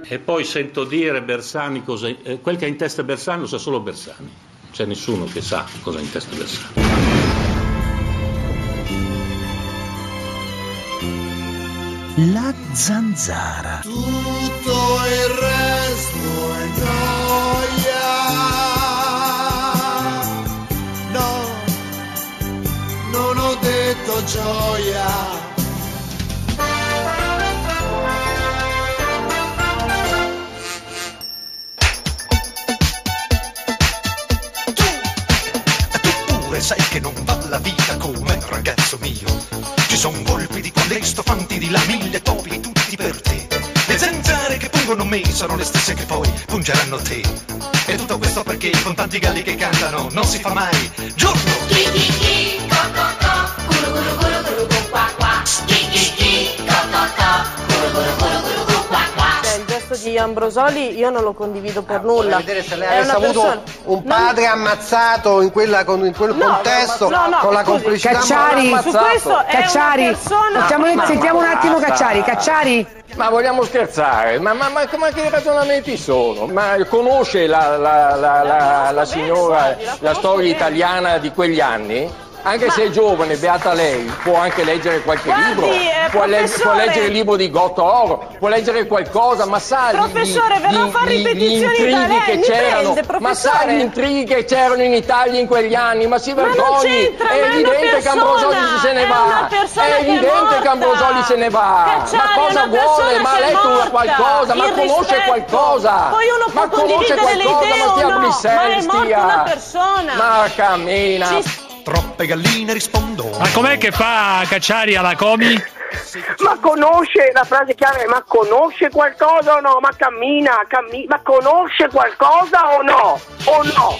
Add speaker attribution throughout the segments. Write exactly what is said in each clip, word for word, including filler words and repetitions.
Speaker 1: E poi sento dire Bersani cosa, eh, quel che ha in testa Bersani lo sa solo Bersani, c'è nessuno che sa cosa ha in testa Bersani.
Speaker 2: La zanzara.
Speaker 3: Tutto il resto è gioia. No, non ho detto gioia.
Speaker 4: Sai che non va la vita come ragazzo mio. Ci son volpi di questo, fanti di là, mille topi tutti per te. Le zanzare che pungono me sono le stesse che poi pungeranno te. E tutto questo perché con tanti galli che cantano non si fa mai giorno.
Speaker 5: Chi chi chi, co co co, guru guru guru guru gu qua qua. Chi chi chi, co co co, guru guru guru guru gu qua qua.
Speaker 6: Il gesto di Ambrosoli io non lo condivido per nulla.
Speaker 7: Vedere se lei avesse avuto
Speaker 6: persona...
Speaker 7: un padre non... ammazzato in, quella, con, in quel
Speaker 6: no,
Speaker 7: contesto,
Speaker 6: no, no,
Speaker 7: con la
Speaker 6: scusi,
Speaker 7: complicità.
Speaker 2: Cacciari,
Speaker 6: su questo è
Speaker 2: Cacciari,
Speaker 6: una persona...
Speaker 2: sentiamo,
Speaker 6: ma,
Speaker 2: sentiamo
Speaker 6: ma,
Speaker 2: un attimo
Speaker 8: basta.
Speaker 2: Cacciari, Cacciari.
Speaker 8: Ma vogliamo scherzare? Ma, ma, ma, ma che ragionamenti sono? Ma conosce la, la, la, la, la signora la storia italiana di quegli anni? Anche ma... se è giovane, beata lei, può anche leggere qualche
Speaker 6: Guardi,
Speaker 8: libro,
Speaker 6: eh,
Speaker 8: può, le- può leggere il libro di Gottoro, può leggere qualcosa, ma sa
Speaker 6: professore,
Speaker 8: gli, gli,
Speaker 6: fare
Speaker 8: gli, gli
Speaker 6: ripetizioni da
Speaker 8: intrighi
Speaker 6: lei,
Speaker 8: che
Speaker 6: mi
Speaker 8: c'erano,
Speaker 6: prende,
Speaker 8: ma sa gli intrighi che c'erano in Italia in quegli anni, ma si
Speaker 6: Ma non
Speaker 8: vergogni,
Speaker 6: c'entra,
Speaker 8: è
Speaker 6: ma è una
Speaker 8: evidente che Ambrosoli
Speaker 6: persona,
Speaker 8: se ne
Speaker 6: è
Speaker 8: va,
Speaker 6: una persona
Speaker 8: è
Speaker 6: che è
Speaker 8: evidente
Speaker 6: morta.
Speaker 8: che Ambrosoli se ne va,
Speaker 6: Cacciari,
Speaker 8: ma cosa
Speaker 6: è una
Speaker 8: vuole?
Speaker 6: persona
Speaker 8: Ma ha
Speaker 6: che è
Speaker 8: letto
Speaker 6: morta.
Speaker 8: qualcosa, ma
Speaker 6: Il
Speaker 8: conosce
Speaker 6: rispetto.
Speaker 8: qualcosa,
Speaker 6: Poi uno può
Speaker 8: ma conosce
Speaker 6: condividere le
Speaker 8: qualcosa,
Speaker 6: idee
Speaker 8: ma stia
Speaker 6: o no,
Speaker 8: Bruxelles,
Speaker 6: ma è morta
Speaker 8: stia.
Speaker 6: una persona.
Speaker 8: Ma cammina.
Speaker 6: Ci-
Speaker 4: Troppe galline rispondono.
Speaker 9: Ma com'è che fa Cacciari alla Comi?
Speaker 10: Ma conosce, la frase chiave è ma conosce qualcosa o no? Ma cammina, cammina, ma conosce qualcosa o no? O no?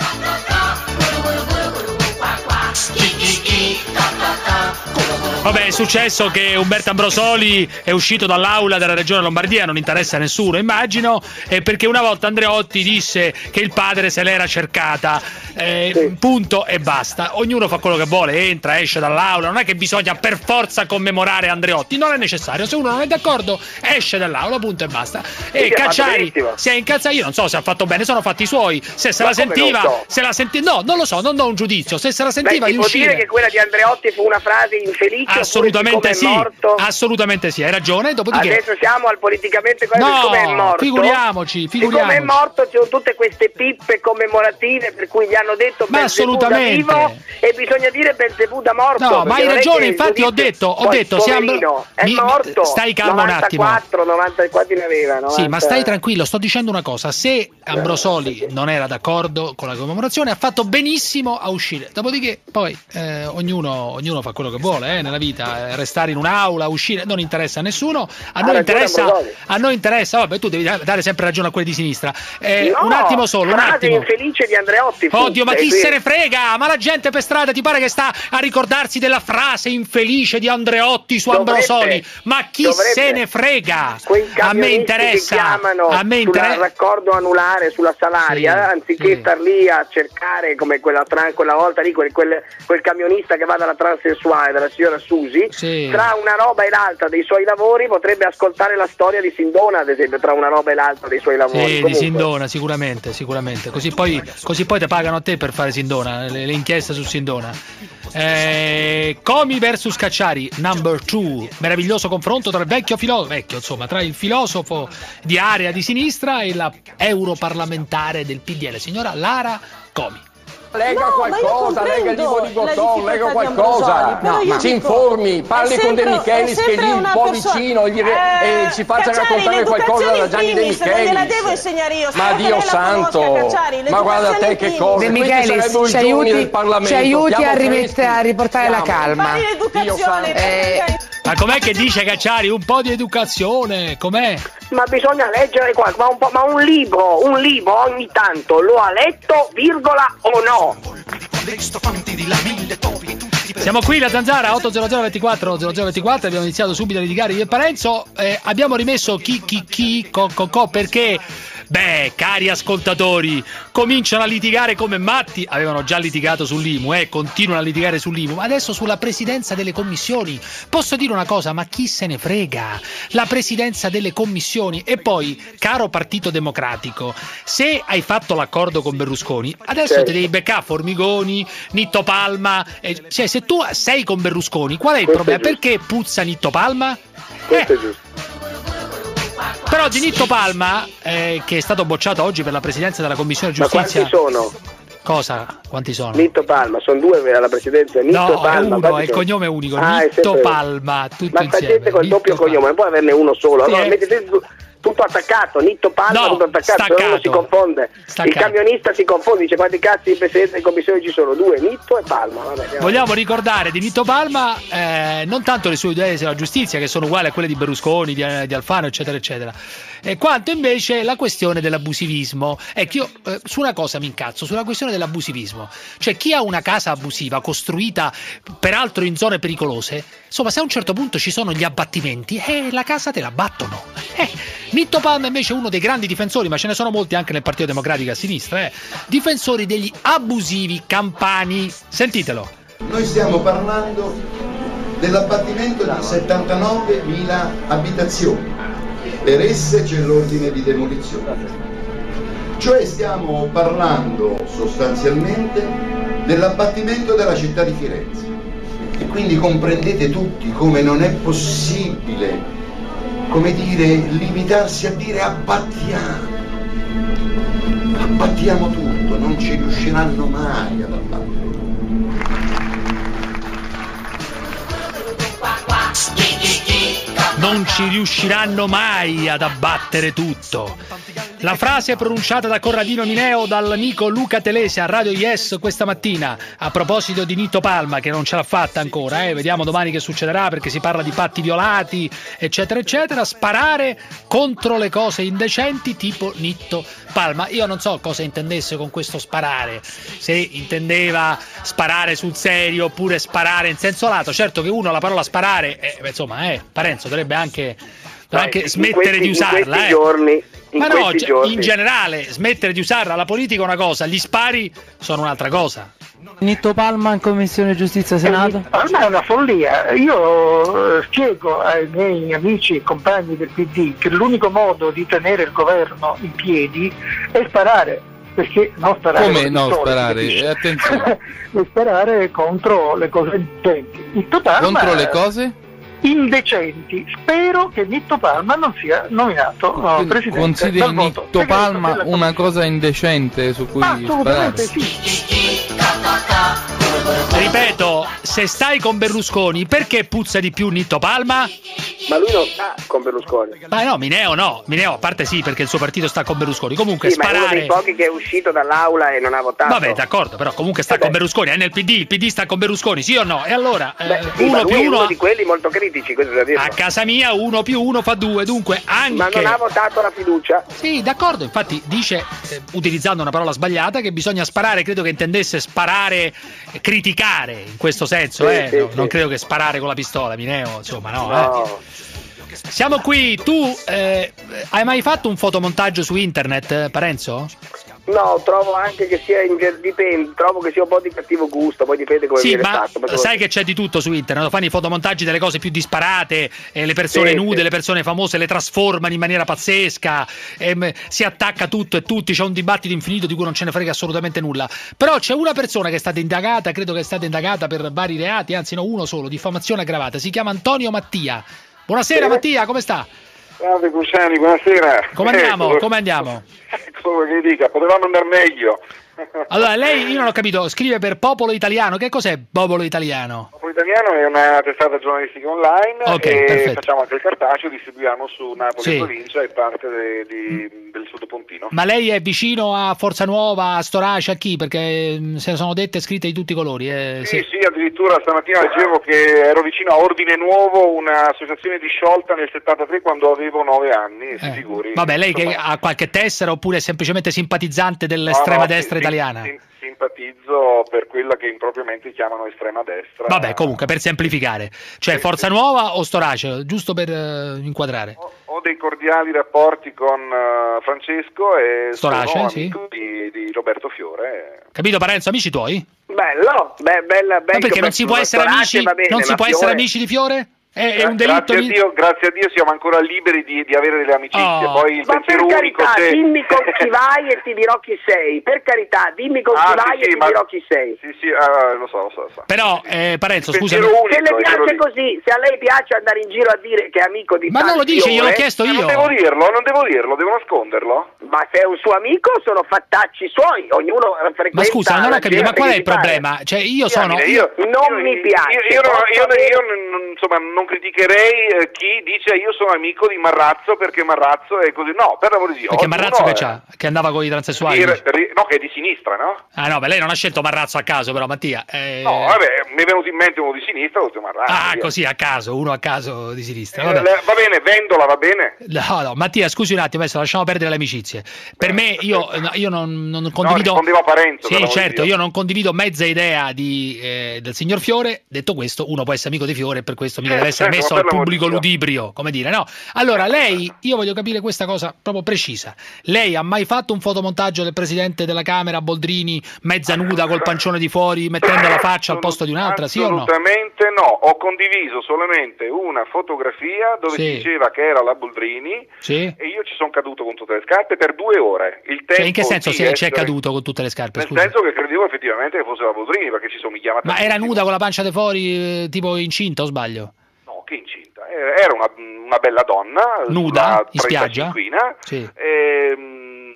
Speaker 9: Vabbè, è successo che Umberto Ambrosoli è uscito dall'aula della regione Lombardia, non interessa a nessuno, immagino, e perché una volta Andreotti disse che il padre se l'era cercata, eh, sì. Punto e basta. Ognuno fa quello che vuole, entra, esce dall'aula, non è che bisogna per forza commemorare Andreotti, non è necessario, se uno non è d'accordo esce dall'aula, punto e basta. E Cacciari si è incazzato, io non so se ha fatto bene, sono fatti suoi, se se
Speaker 10: ma
Speaker 9: la sentiva,
Speaker 10: so?
Speaker 9: se la senti, no, non lo so, non do un giudizio, se se la sentiva
Speaker 10: Beh,
Speaker 9: di
Speaker 10: si
Speaker 9: uscire.
Speaker 10: può dire che quella di Andreotti fu una frase infelice?
Speaker 9: Assolutamente sì,
Speaker 10: morto?
Speaker 9: assolutamente sì, hai ragione. Dopodiché
Speaker 10: adesso siamo al politicamente corretto.
Speaker 9: no,
Speaker 10: come è morto?
Speaker 9: Figuriamoci, figuriamoci.
Speaker 10: Come è morto ci sono tutte queste pippe commemorative per cui gli hanno detto
Speaker 9: ma
Speaker 10: Belzebù da vivo e bisogna dire Belzebù da morto.
Speaker 9: No, ma hai ragione, infatti ho detto, ho
Speaker 10: poi,
Speaker 9: detto siamo...
Speaker 10: è
Speaker 9: mi...
Speaker 10: morto.
Speaker 9: Stai calmo
Speaker 10: novantaquattro,
Speaker 9: un attimo.
Speaker 10: novanta quanti ne aveva? novanta...
Speaker 9: Sì, ma stai tranquillo, sto dicendo una cosa, se Ambrosoli non era d'accordo con la commemorazione ha fatto benissimo a uscire. Dopodiché poi eh, ognuno, ognuno fa quello che vuole eh, nella vita, eh, restare in un'aula, uscire, non interessa a nessuno. A noi interessa, a noi interessa, vabbè, tu devi dare sempre ragione a quelli di sinistra. Eh,
Speaker 10: no,
Speaker 9: un attimo solo, un attimo.
Speaker 10: Infelice di Andreotti.
Speaker 9: Oddio, ma chi se ne frega? Ma la gente per strada ti pare che sta a ricordarsi della frase infelice di Andreotti su
Speaker 10: dovrebbe,
Speaker 9: Ambrosoli? Ma chi
Speaker 10: dovrebbe.
Speaker 9: se ne frega?
Speaker 10: Quei
Speaker 9: A me interessa.
Speaker 10: Che chiamano
Speaker 9: a me
Speaker 10: interessa.
Speaker 9: Sul
Speaker 10: raccordo anulare sulla Salaria, sì, anziché sì. star lì a cercare come quella, tra, quella volta lì quel, quel, quel camionista che va dalla transessuale della signora Susi, sì. Tra una roba e l'altra dei suoi lavori potrebbe ascoltare la storia di Sindona, ad esempio, tra una roba e l'altra dei suoi lavori.
Speaker 9: Sì, di Sindona, sicuramente, sicuramente. Così poi, così poi te pagano a te per fare Sindona, le, le inchieste su Sindona. Eh, Comi versus Cacciari, number two. Meraviglioso confronto tra il vecchio filosofo, vecchio insomma, tra il filosofo di area di sinistra e la europarlamentare del P D L, signora Lara Comi.
Speaker 8: Lega
Speaker 6: no,
Speaker 8: qualcosa, lega il libro di Gotton, lega qualcosa,
Speaker 6: no,
Speaker 8: ma si informi, parli con De Michelis che è lì un po'
Speaker 6: persona...
Speaker 8: vicino gli re...
Speaker 6: eh,
Speaker 8: e ci faccia
Speaker 6: Cacciari,
Speaker 8: raccontare qualcosa da Gianni De
Speaker 6: Michelis. Non gliela devo insegnare io,
Speaker 8: ma Dio santo, ma guarda te che cosa,
Speaker 2: De Michelis, ci aiuti, ci aiuti a, rimettere, a riportare la calma.
Speaker 6: Dio santo.
Speaker 9: Eh... Ma com'è che dice Cacciari? Un po' di educazione, com'è?
Speaker 10: Ma bisogna leggere qua, ma un, po', ma un libro, un libro ogni tanto lo ha letto, virgola o no?
Speaker 9: Siamo qui, la Zanzara, otto zero zero ventiquattro zero zero ventiquattro, abbiamo iniziato subito a litigare io e Parenzo, eh, abbiamo rimesso chi chi chi co, co, co perché Beh, cari ascoltatori, cominciano a litigare come matti. Avevano già litigato sull'I M U, eh, continuano a litigare sull'I M U, ma adesso sulla presidenza delle commissioni. Posso dire una cosa, ma chi se ne frega? La presidenza delle commissioni. E poi, caro Partito Democratico, se hai fatto l'accordo con Berlusconi, adesso certo. ti devi beccare Formigoni, Nitto Palma, eh, cioè se tu sei con Berlusconi, qual è il
Speaker 10: Questo
Speaker 9: problema?
Speaker 10: È
Speaker 9: Perché puzza Nitto Palma?
Speaker 10: Questo
Speaker 9: eh.
Speaker 10: è giusto.
Speaker 9: Però di Nitto Palma, eh, che è stato bocciato oggi per la presidenza della Commissione Giustizia.
Speaker 10: Ma quanti sono?
Speaker 9: Cosa? Quanti sono?
Speaker 10: Nitto Palma, sono due alla presidenza. Nitto
Speaker 9: no,
Speaker 10: Palma,
Speaker 9: è uno, è il
Speaker 10: sono?
Speaker 9: cognome unico.
Speaker 10: Ah,
Speaker 9: Nitto Palma, tutto
Speaker 10: ma
Speaker 9: insieme.
Speaker 10: Ma gente col
Speaker 9: Nitto
Speaker 10: doppio
Speaker 9: Palma.
Speaker 10: cognome, non può averne uno solo.
Speaker 9: Sì,
Speaker 10: Allora
Speaker 9: è...
Speaker 10: mettete tutto attaccato, Nitto Palma,
Speaker 9: no,
Speaker 10: tutto attaccato,
Speaker 9: staccato.
Speaker 10: se uno si confonde.
Speaker 9: Staccato.
Speaker 10: Il camionista si confonde, dice quanti cazzi di presidente di commissione ci sono? Due, Nitto e Palma. Vabbè,
Speaker 9: vogliamo ricordare di Nitto Palma eh, non tanto le sue idee sulla giustizia, che sono uguali a quelle di Berlusconi, di, di Alfano, eccetera, eccetera, eh, quanto invece la questione dell'abusivismo. Ecco, io eh, su una cosa mi incazzo, sulla questione dell'abusivismo. Cioè, chi ha una casa abusiva costruita peraltro in zone pericolose, insomma, se a un certo punto ci sono gli abbattimenti, eh, la casa te la battono. Eh, Nitto Palma invece è uno dei grandi difensori, ma ce ne sono molti anche nel Partito Democratico a sinistra, eh, difensori degli abusivi campani. Sentitelo.
Speaker 11: Noi stiamo parlando dell'abbattimento di settantanovemila abitazioni, per esse c'è l'ordine di demolizione, cioè stiamo parlando sostanzialmente dell'abbattimento della città di Firenze, e quindi comprendete tutti come non è possibile, come dire, limitarsi a dire abbattiamo, abbattiamo tutto, non ci riusciranno mai ad abbattere.
Speaker 9: Non ci riusciranno mai ad abbattere tutto. La frase pronunciata da Corradino Mineo dall'amico Luca Telese a Radio Yes questa mattina a proposito di Nitto Palma, che non ce l'ha fatta ancora, eh? Vediamo domani che succederà, perché si parla di patti violati, eccetera eccetera. Sparare contro le cose indecenti tipo Nitto Palma. Io non so cosa intendesse con questo sparare, se intendeva sparare sul serio oppure sparare in senso lato. Certo che uno la parola sparare, eh, insomma, eh, Parenzo dovrebbe anche, dovrebbe anche smettere
Speaker 10: questi,
Speaker 9: di usarla.
Speaker 10: In questi
Speaker 9: eh.
Speaker 10: giorni, in
Speaker 9: Ma no,
Speaker 10: questi
Speaker 9: cioè,
Speaker 10: giorni.
Speaker 9: in generale, smettere di usarla. La politica è una cosa, gli spari sono un'altra cosa.
Speaker 12: Nitto Palma in Commissione Giustizia Senato?
Speaker 13: Ormai è una follia. Io eh, spiego ai miei amici e compagni del P D che l'unico modo di tenere il governo in piedi è sparare. Perché non sparare
Speaker 14: come no
Speaker 13: pistola,
Speaker 14: sparare? Attenzione.
Speaker 13: E sparare contro le cose indecenti. Nitto Palma,
Speaker 14: contro le cose?
Speaker 13: Indecenti. Spero che Nitto Palma non sia nominato no, presidente.
Speaker 14: Consideri Nitto Palma una cosa indecente su cui
Speaker 13: assolutamente
Speaker 14: sparare?
Speaker 13: Sì.
Speaker 9: Ripeto, se stai con Berlusconi, perché puzza di più Nitto Palma?
Speaker 10: Ma lui non sta con Berlusconi.
Speaker 9: Ma no, Mineo no, Mineo a parte sì, perché il suo partito sta con Berlusconi. Comunque
Speaker 10: sì,
Speaker 9: sparare.
Speaker 10: Ma è uno dei pochi che è uscito dall'aula e non ha votato.
Speaker 9: Vabbè, d'accordo, però comunque sta Vabbè. con Berlusconi, è nel P D, il P D sta con Berlusconi, sì o no? E allora
Speaker 10: Beh,
Speaker 9: eh,
Speaker 10: sì,
Speaker 9: uno
Speaker 10: ma lui
Speaker 9: più
Speaker 10: è
Speaker 9: uno
Speaker 10: uno di quelli molto critici, questo da dirlo.
Speaker 9: A casa mia uno più uno fa due, dunque anche.
Speaker 10: Ma non ha votato la fiducia.
Speaker 9: Sì, d'accordo, infatti dice, eh, utilizzando una parola sbagliata, che bisogna sparare, credo che intendesse sparare, eh, criticare in questo senso,
Speaker 10: sì,
Speaker 9: eh.
Speaker 10: sì,
Speaker 9: no,
Speaker 10: sì.
Speaker 9: Non credo che sparare con la pistola, Mineo, insomma, no.
Speaker 10: no.
Speaker 9: Eh. Siamo qui, tu eh, hai mai fatto un fotomontaggio su internet, eh, Parenzo?
Speaker 10: No, trovo anche che sia in, dipende, trovo che sia un po' di cattivo gusto, poi dipende come
Speaker 9: sì,
Speaker 10: viene
Speaker 9: ma
Speaker 10: fatto.
Speaker 9: Sai che c'è di tutto su internet, fanno i fotomontaggi delle cose più disparate, eh, le persone
Speaker 10: sì,
Speaker 9: nude,
Speaker 10: sì.
Speaker 9: le persone famose le trasformano in maniera pazzesca, ehm, si attacca tutto e tutti, c'è un dibattito infinito di cui non ce ne frega assolutamente nulla. Però c'è una persona che è stata indagata, credo che è stata indagata per vari reati, anzi no, uno solo, diffamazione aggravata, si chiama Antonio Mattia. Buonasera, sì. Mattia, come sta?
Speaker 15: Salve Cusani, buonasera.
Speaker 9: Come andiamo?
Speaker 15: Eh,
Speaker 9: come andiamo?
Speaker 15: Come che dica, potevamo andare meglio.
Speaker 9: Allora, lei, io non ho capito, scrive per Popolo Italiano, che cos'è Popolo Italiano?
Speaker 15: Popolo Italiano è una testata giornalistica online
Speaker 9: okay,
Speaker 15: e
Speaker 9: perfetto.
Speaker 15: facciamo anche il cartaceo, distribuiamo su Napoli
Speaker 9: sì.
Speaker 15: e provincia e parte de, di, del Sottopontino.
Speaker 9: Ma lei è vicino a Forza Nuova, a Storace, a chi? Perché se ne sono dette scritte di tutti i colori. Eh,
Speaker 15: sì,
Speaker 9: sì,
Speaker 15: sì, addirittura stamattina leggevo che ero vicino a Ordine Nuovo, un'associazione disciolta nel settantatré quando avevo nove anni, si
Speaker 9: eh.
Speaker 15: figuri.
Speaker 9: Vabbè, lei
Speaker 15: Insomma,
Speaker 9: che ha qualche tessera oppure è semplicemente simpatizzante dell'estrema
Speaker 15: no, no,
Speaker 9: destra
Speaker 15: sim-
Speaker 9: italiana?
Speaker 15: Sim- simpatizzo per quella che impropriamente chiamano estrema destra.
Speaker 9: Vabbè, comunque, per semplificare, cioè Forza Nuova o Storace, giusto per uh, inquadrare.
Speaker 15: Ho, ho dei cordiali rapporti con uh, Francesco e
Speaker 9: Storace,
Speaker 15: sono
Speaker 9: sì.
Speaker 15: amico di, di Roberto Fiore.
Speaker 9: Capito, Parenzo? Amici tuoi?
Speaker 10: Bello, be- bella, bella.
Speaker 9: Ma perché non si può essere amici?
Speaker 10: Bene,
Speaker 9: non si può
Speaker 10: Fiore...
Speaker 9: essere amici di Fiore? È, è un delitto.
Speaker 15: Grazie a Dio, grazie a Dio siamo ancora liberi di, di avere delle amicizie.
Speaker 9: Oh.
Speaker 15: Poi il
Speaker 10: Ma per
Speaker 15: pensiero
Speaker 10: carità,
Speaker 15: unico se...
Speaker 10: dimmi con chi vai e ti dirò chi sei. Per carità, dimmi con
Speaker 15: ah,
Speaker 10: chi vai
Speaker 15: sì, sì,
Speaker 10: e ti
Speaker 15: ma...
Speaker 10: dirò chi sei.
Speaker 15: Sì, sì, ah, lo so, lo so. Lo so.
Speaker 9: Però, eh, Parenzo,
Speaker 15: il
Speaker 9: scusami.
Speaker 15: Unico,
Speaker 10: se le piace
Speaker 15: lì.
Speaker 10: così, se a lei piace andare in giro a dire che è amico di
Speaker 9: Ma non lo dice, gliel'ho chiesto io.
Speaker 15: Non devo dirlo, non devo dirlo, devo nasconderlo.
Speaker 10: Ma se è un suo amico sono fattacci suoi, ognuno frequenta.
Speaker 9: Ma scusa, non ho capito, ma qual è il
Speaker 10: pare.
Speaker 9: problema? Cioè, io sono.
Speaker 15: Io,
Speaker 10: non
Speaker 15: io,
Speaker 10: mi piace.
Speaker 15: Io, io, non, io, io non, insomma, non criticherei eh, chi dice io sono amico di Marrazzo perché Marrazzo è così. No, per l'amor di Dio.
Speaker 9: Perché Marrazzo
Speaker 15: no,
Speaker 9: che c'ha? Che andava con i transessuali?
Speaker 15: Per, per, no, che è di sinistra, no?
Speaker 9: Ah no, beh, lei non ha scelto Marrazzo a caso, però Mattia. Eh...
Speaker 15: No, vabbè, mi è venuto in mente uno di sinistra, ho detto Marrazzo.
Speaker 9: Ah,
Speaker 15: via.
Speaker 9: così a caso, uno a caso di sinistra.
Speaker 15: Eh,
Speaker 9: Vabbè.
Speaker 15: le, va bene, Vendola, va bene?
Speaker 9: No, no, Mattia, scusi un attimo, adesso lasciamo perdere le amicizie. Per me, io, no, io non, non condivido.
Speaker 15: No, rispondeva Parenzo.
Speaker 9: Sì, certo, io non condivido mezza idea di, eh, del signor Fiore. Detto questo, uno può essere amico di Fiore e per questo mica
Speaker 15: Eh,
Speaker 9: deve essere
Speaker 15: certo,
Speaker 9: messo
Speaker 15: ma
Speaker 9: al
Speaker 15: per
Speaker 9: pubblico
Speaker 15: l'amor di Dio.
Speaker 9: ludibrio, come dire, no? Allora, lei, io voglio capire questa cosa proprio precisa. Lei ha mai fatto un fotomontaggio del presidente della Camera, Boldrini, mezza nuda col pancione di fuori, mettendo la faccia al posto di un'altra, sì o no?
Speaker 15: Assolutamente no, ho condiviso solamente una fotografia dove
Speaker 9: Sì.
Speaker 15: si diceva che era la Boldrini
Speaker 9: Sì?
Speaker 15: e io ci sono caduto con tutte le scarpe per due ore. Il tempo
Speaker 9: Cioè, in che senso
Speaker 15: di
Speaker 9: si è, ci è
Speaker 15: essere-
Speaker 9: caduto con tutte le scarpe?
Speaker 15: Nel
Speaker 9: Scusi.
Speaker 15: senso che credevo effettivamente che fosse la Boldrini perché ci somigliava
Speaker 9: Ma era nuda con la pancia di fuori, eh, tipo incinta o sbaglio?
Speaker 15: No, che incinta. Eh, Era una, una bella donna.
Speaker 9: Nuda?
Speaker 15: sulla
Speaker 9: In spiaggia?
Speaker 15: trentacinquina,
Speaker 9: Sì.
Speaker 15: ehm,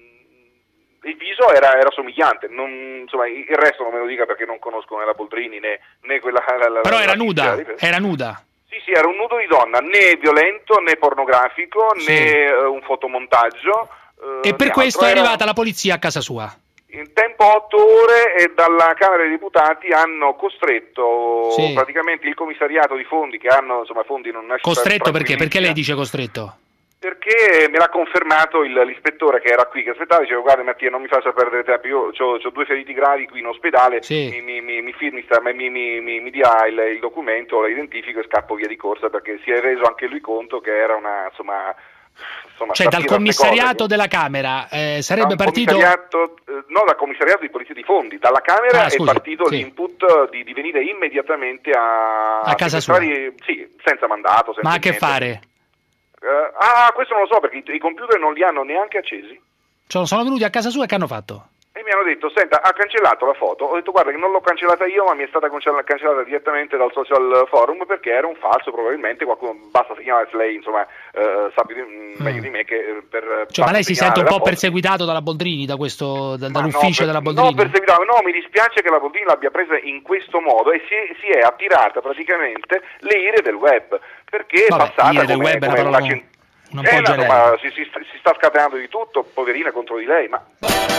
Speaker 15: il viso era, era somigliante, non, insomma, il resto non me lo dica perché non conosco né la Boldrini né, né quella... La, la,
Speaker 9: Però
Speaker 15: la-
Speaker 9: era
Speaker 15: la
Speaker 9: nuda,
Speaker 15: tizia,
Speaker 9: era nuda.
Speaker 15: Sì, sì, era un nudo di donna, né violento né pornografico
Speaker 9: Sì.
Speaker 15: né eh, un fotomontaggio. eh,
Speaker 9: E per
Speaker 15: né
Speaker 9: questo
Speaker 15: altro.
Speaker 9: è
Speaker 15: Era-
Speaker 9: arrivata la polizia a casa sua.
Speaker 15: In tempo otto ore e dalla Camera dei Deputati hanno costretto
Speaker 9: Sì.
Speaker 15: praticamente il commissariato di fondi che hanno, insomma, fondi non nasce
Speaker 9: Costretto perché? Perché lei dice costretto?
Speaker 15: Perché me l'ha confermato il- l'ispettore che era qui, che aspettava, diceva guarda Mattia non mi faccia perdere tempo, io ho due feriti gravi qui in ospedale,
Speaker 9: Sì.
Speaker 15: mi, mi, mi, mi, firmi sta- mi, mi, mi, mi dia il, il documento, lo identifico e scappo via di corsa perché si è reso anche lui conto che era una, insomma... insomma
Speaker 9: Cioè dal
Speaker 15: sapeva ste
Speaker 9: commissariato
Speaker 15: cose.
Speaker 9: della Camera eh, sarebbe
Speaker 15: Da un
Speaker 9: partito...
Speaker 15: commissariato, eh, no, dal commissariato di polizia di fondi, dalla Camera
Speaker 9: Ah,
Speaker 15: è
Speaker 9: scusi,
Speaker 15: partito
Speaker 9: sì.
Speaker 15: l'input di, di venire immediatamente a,
Speaker 9: A casa
Speaker 15: sequestrare- sì, senza mandato, senza
Speaker 9: Ma a che
Speaker 15: niente.
Speaker 9: fare?
Speaker 15: Eh, ah, questo non lo so perché i, i computer non li hanno neanche accesi.
Speaker 9: Cioè, sono venuti a casa sua e che hanno fatto?
Speaker 15: E mi hanno detto, senta, ha cancellato la foto. Ho detto, guarda che non l'ho cancellata io, ma mi è stata cancella- cancellata direttamente dal social forum perché era un falso, probabilmente qualcuno, basta segnalare se lei, insomma, eh, sa più di- mm. meglio di me che eh, per...
Speaker 9: Cioè, ma lei si sente un po'
Speaker 15: per
Speaker 9: perseguitato dalla Boldrini, da questo, da-
Speaker 15: Ma
Speaker 9: dall'ufficio
Speaker 15: no,
Speaker 9: della
Speaker 15: per-
Speaker 9: Boldrini?
Speaker 15: No, perseguitava, no, mi dispiace che la Boldrini l'abbia presa in questo modo e si, si è attirata praticamente le ire del web, perché
Speaker 9: Vabbè,
Speaker 15: è passata
Speaker 9: ire del
Speaker 15: come,
Speaker 9: web è una
Speaker 15: come
Speaker 9: parola
Speaker 15: una
Speaker 9: un-
Speaker 15: cen-
Speaker 9: un
Speaker 15: Eh,
Speaker 9: po'
Speaker 15: no,
Speaker 9: generica.
Speaker 15: ma si, si, si sta scatenando di tutto, poverina contro di lei, ma...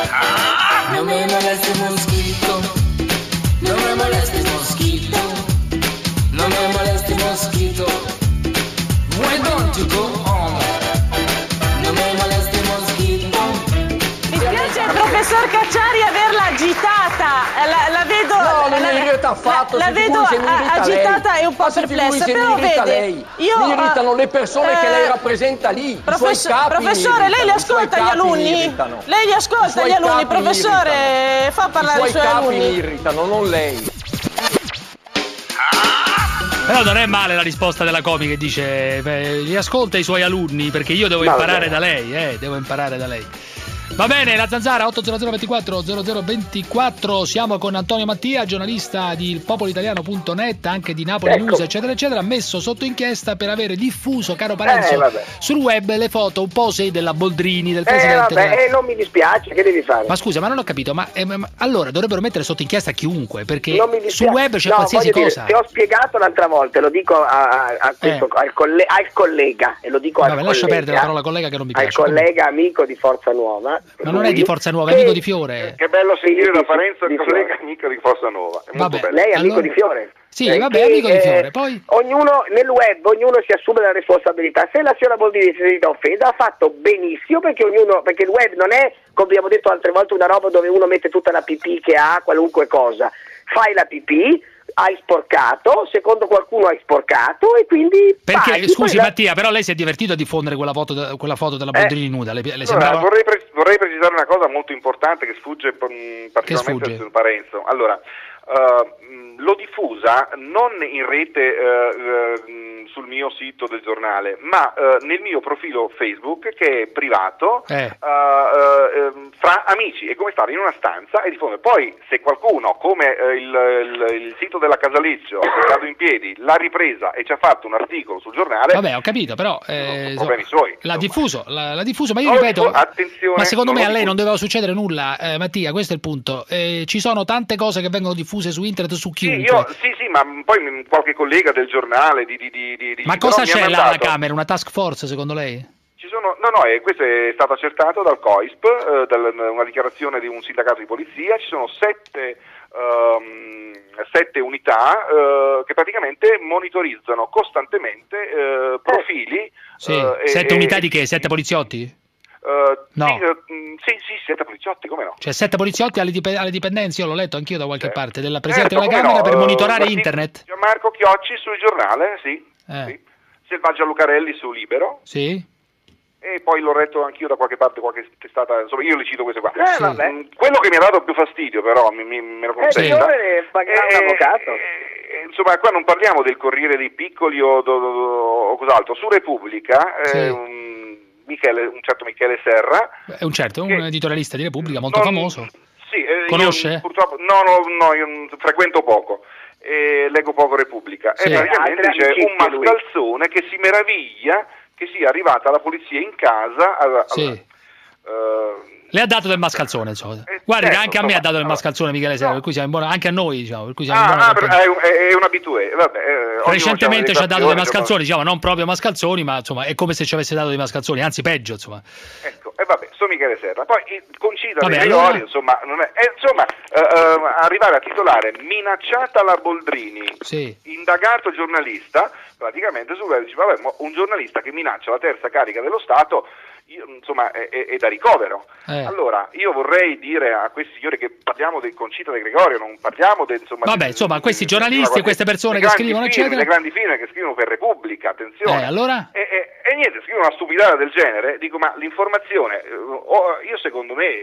Speaker 3: No me molestes mosquito, no me molestes mosquito, no me molestes mosquito. Why don't you go on? No me molestes mosquito.
Speaker 6: Mi spiace professor Cacciari averla agitata, la, la vedo
Speaker 8: No, non
Speaker 6: la,
Speaker 8: mi irrita affatto,
Speaker 6: la, la
Speaker 8: si
Speaker 6: vedo
Speaker 8: figuri se mi
Speaker 6: a-
Speaker 8: irrita
Speaker 6: agitata
Speaker 8: lei.
Speaker 6: e un po'
Speaker 8: Ma si figuri
Speaker 6: perplessa,
Speaker 8: se mi
Speaker 6: però
Speaker 8: irrita
Speaker 6: vede
Speaker 8: lei.
Speaker 6: io
Speaker 8: Mi irritano le persone che lei
Speaker 6: eh,
Speaker 8: rappresenta lì, i
Speaker 6: professor-
Speaker 8: suoi capi mi
Speaker 6: professore, lei li
Speaker 8: irritano, i suoi
Speaker 6: ascolta gli
Speaker 8: capi mi
Speaker 6: alunni?
Speaker 8: irritano.
Speaker 6: Lei li ascolta
Speaker 8: I suoi
Speaker 6: gli alunni,
Speaker 8: capi mi
Speaker 6: professore?
Speaker 8: irritano.
Speaker 6: Fa parlare i
Speaker 8: I
Speaker 6: suoi
Speaker 8: suoi capi
Speaker 6: alunni.
Speaker 8: mi irritano, non lei.
Speaker 9: Però non è male la risposta della Comi che dice beh, li ascolta i suoi alunni perché io devo
Speaker 10: Va
Speaker 9: imparare
Speaker 10: bene.
Speaker 9: da lei, eh, devo imparare da lei. Va bene, la Zanzara otto zero zero ventiquattro zero zero ventiquattro, siamo con Antonio Mattia, giornalista di il popolo italiano punto net, anche di Napoli
Speaker 10: Ecco.
Speaker 9: News, eccetera eccetera, messo sotto inchiesta per avere diffuso, caro Parenzo,
Speaker 10: Eh, vabbè.
Speaker 9: sul web le foto un po' sei della Boldrini, del
Speaker 10: Eh
Speaker 9: presidente
Speaker 10: vabbè,
Speaker 9: della...
Speaker 10: eh, non mi dispiace, che devi fare?
Speaker 9: Ma scusa, ma non ho capito, ma, eh, ma allora dovrebbero mettere sotto inchiesta chiunque, perché
Speaker 10: Non mi dispiace.
Speaker 9: sul web c'è
Speaker 10: No,
Speaker 9: qualsiasi
Speaker 10: voglio dire,
Speaker 9: cosa.
Speaker 10: Ti ho spiegato l'altra volta, e lo dico a, a- a questo,
Speaker 9: Eh.
Speaker 10: al, colle- al collega, e lo dico
Speaker 9: Vabbè,
Speaker 10: al
Speaker 9: lascia
Speaker 10: collega,
Speaker 9: perdere la parola collega che non mi
Speaker 10: al
Speaker 9: piace.
Speaker 10: collega amico di Forza Nuova.
Speaker 9: Ma non è di Forza Nuova, è
Speaker 10: Che-
Speaker 9: amico di Fiore.
Speaker 15: Che bello sentire
Speaker 10: Sì,
Speaker 15: da
Speaker 10: sì,
Speaker 15: Parenzo
Speaker 10: di
Speaker 15: il
Speaker 10: Fiore.
Speaker 15: collega amico di Forza Nuova. È molto
Speaker 9: Vabbè.
Speaker 15: bello.
Speaker 10: Lei è amico
Speaker 9: Allora-
Speaker 10: di Fiore?
Speaker 9: Sì,
Speaker 10: eh,
Speaker 9: vabbè,
Speaker 10: che,
Speaker 9: amico di Fiore,
Speaker 10: eh,
Speaker 9: poi...
Speaker 10: Ognuno, nel web, ognuno si assume la responsabilità. Se la signora Boldrini si è sentita offesa, ha fatto benissimo, perché ognuno, perché il web non è, come abbiamo detto altre volte, una roba dove uno mette tutta la pipì che ha, qualunque cosa. Fai la pipì, hai sporcato, secondo qualcuno hai sporcato e quindi
Speaker 9: perché
Speaker 10: paghi,
Speaker 9: scusi
Speaker 10: poi...
Speaker 9: Mattia, però lei si è divertito a diffondere quella foto, de- quella foto della Boldrini eh. nuda, le, le
Speaker 15: allora,
Speaker 9: sembrava...
Speaker 15: vorrei, pre- vorrei precisare una cosa molto importante che sfugge mh, particolarmente al signor Parenzo. Allora, uh, l'ho diffusa non in rete uh, uh, sul mio sito del giornale, ma uh, nel mio profilo Facebook, che è privato,
Speaker 9: eh.
Speaker 15: uh, uh, fra amici, e come stare in una stanza e diffondere. Poi se qualcuno, come uh, il, il, il sito della Casaleccio, ha stato in piedi, l'ha ripresa e ci ha fatto un articolo sul giornale,
Speaker 9: vabbè, ho capito, però eh,
Speaker 15: sono problemi suoi,
Speaker 9: l'ha diffuso, l'ha, l'ha diffuso, ma io
Speaker 15: no,
Speaker 9: ripeto,
Speaker 15: attenzione,
Speaker 9: ma secondo me a lei
Speaker 15: diffuso.
Speaker 9: non doveva succedere nulla, eh, Mattia, questo è il punto. Eh, ci sono tante cose che vengono diffuse su internet, su chiunque.
Speaker 15: Sì, io, sì, sì, ma poi qualche collega del giornale di, di, di, di
Speaker 9: ma cosa c'è là alla Camera? Una task force secondo lei?
Speaker 15: Ci sono, no, no, eh, questo è stato accertato dal COISP, eh, dal, una dichiarazione di un sindacato di polizia. Ci sono sette, um, sette unità uh, che praticamente monitorizzano costantemente uh, profili.
Speaker 9: Sì.
Speaker 15: Uh,
Speaker 9: sette
Speaker 15: e,
Speaker 9: unità di che? Sette poliziotti?
Speaker 15: Uh,
Speaker 9: no.
Speaker 15: Sì, uh, sì, sì, sette poliziotti, come no?
Speaker 9: Cioè sette poliziotti alle, dip- alle dipendenze, io l'ho letto anch'io da qualche
Speaker 15: certo.
Speaker 9: parte, della Presidente
Speaker 15: certo,
Speaker 9: della Camera
Speaker 15: no.
Speaker 9: per monitorare
Speaker 15: uh,
Speaker 9: internet.
Speaker 15: Gianmarco Chiocci sul giornale, sì.
Speaker 9: Eh.
Speaker 15: sì. Selvaggia Lucarelli su Libero.
Speaker 9: Sì.
Speaker 15: E poi l'ho letto anch'io da qualche parte, qualche testata, insomma io le cito queste qua.
Speaker 10: Eh, vabbè.
Speaker 15: Mm, quello che mi ha dato più fastidio però, mi, mi, me lo consenta,
Speaker 10: eh, pagare un avvocato.
Speaker 15: Eh, insomma qua non parliamo del Corriere dei Piccoli o, do, do, do, o cos'altro, su Repubblica,
Speaker 9: sì.
Speaker 15: eh, un, Michele, un certo Michele Serra.
Speaker 9: È un certo,
Speaker 15: che,
Speaker 9: un editorialista di Repubblica molto
Speaker 15: non,
Speaker 9: famoso.
Speaker 15: Sì, eh,
Speaker 9: conosce?
Speaker 15: Io, purtroppo, no, no, no, io frequento poco. E leggo poco Repubblica
Speaker 9: sì.
Speaker 15: e praticamente c'è un mascalzone che si meraviglia che sia arrivata la polizia in casa alla,
Speaker 9: sì.
Speaker 15: alla, uh,
Speaker 9: le ha dato del mascalzone, insomma.
Speaker 15: Eh,
Speaker 9: Guardi,
Speaker 15: certo,
Speaker 9: anche a me
Speaker 15: insomma,
Speaker 9: ha dato del
Speaker 15: allora,
Speaker 9: mascalzone Michele Serra,
Speaker 15: no.
Speaker 9: per cui siamo in buona, anche a noi, diciamo, per cui siamo
Speaker 15: ah,
Speaker 9: in buona
Speaker 15: ah, è, un, è un abitué, vabbè. Eh,
Speaker 9: recentemente ci ha dato dei mascalzoni,
Speaker 15: insomma.
Speaker 9: diciamo, non proprio mascalzoni, ma insomma, è come se ci avesse dato dei mascalzoni, anzi peggio, insomma.
Speaker 15: Ecco, e eh, vabbè, sono Michele Serra. Poi Concita
Speaker 9: vabbè,
Speaker 15: dei
Speaker 9: allora...
Speaker 15: Gregori, insomma, non è, eh, insomma eh, eh, arrivare a titolare minacciata la Boldrini,
Speaker 9: sì.
Speaker 15: indagato giornalista, praticamente su dice, vabbè, un giornalista che minaccia la terza carica dello Stato, io, insomma, è, è, è da ricovero.
Speaker 9: Eh.
Speaker 15: Allora, io vorrei dire a questi signori che parliamo del Concita De Gregorio, non parliamo del, insomma...
Speaker 9: Vabbè,
Speaker 15: di,
Speaker 9: insomma,
Speaker 15: di,
Speaker 9: questi
Speaker 15: di,
Speaker 9: giornalisti e queste persone che scrivono,
Speaker 15: firme,
Speaker 9: eccetera...
Speaker 15: le grandi firme che scrivono per Repubblica, attenzione.
Speaker 9: Eh, allora?
Speaker 15: E, e, e niente, scrivono una stupidata del genere, dico, ma l'informazione, eh, io secondo me...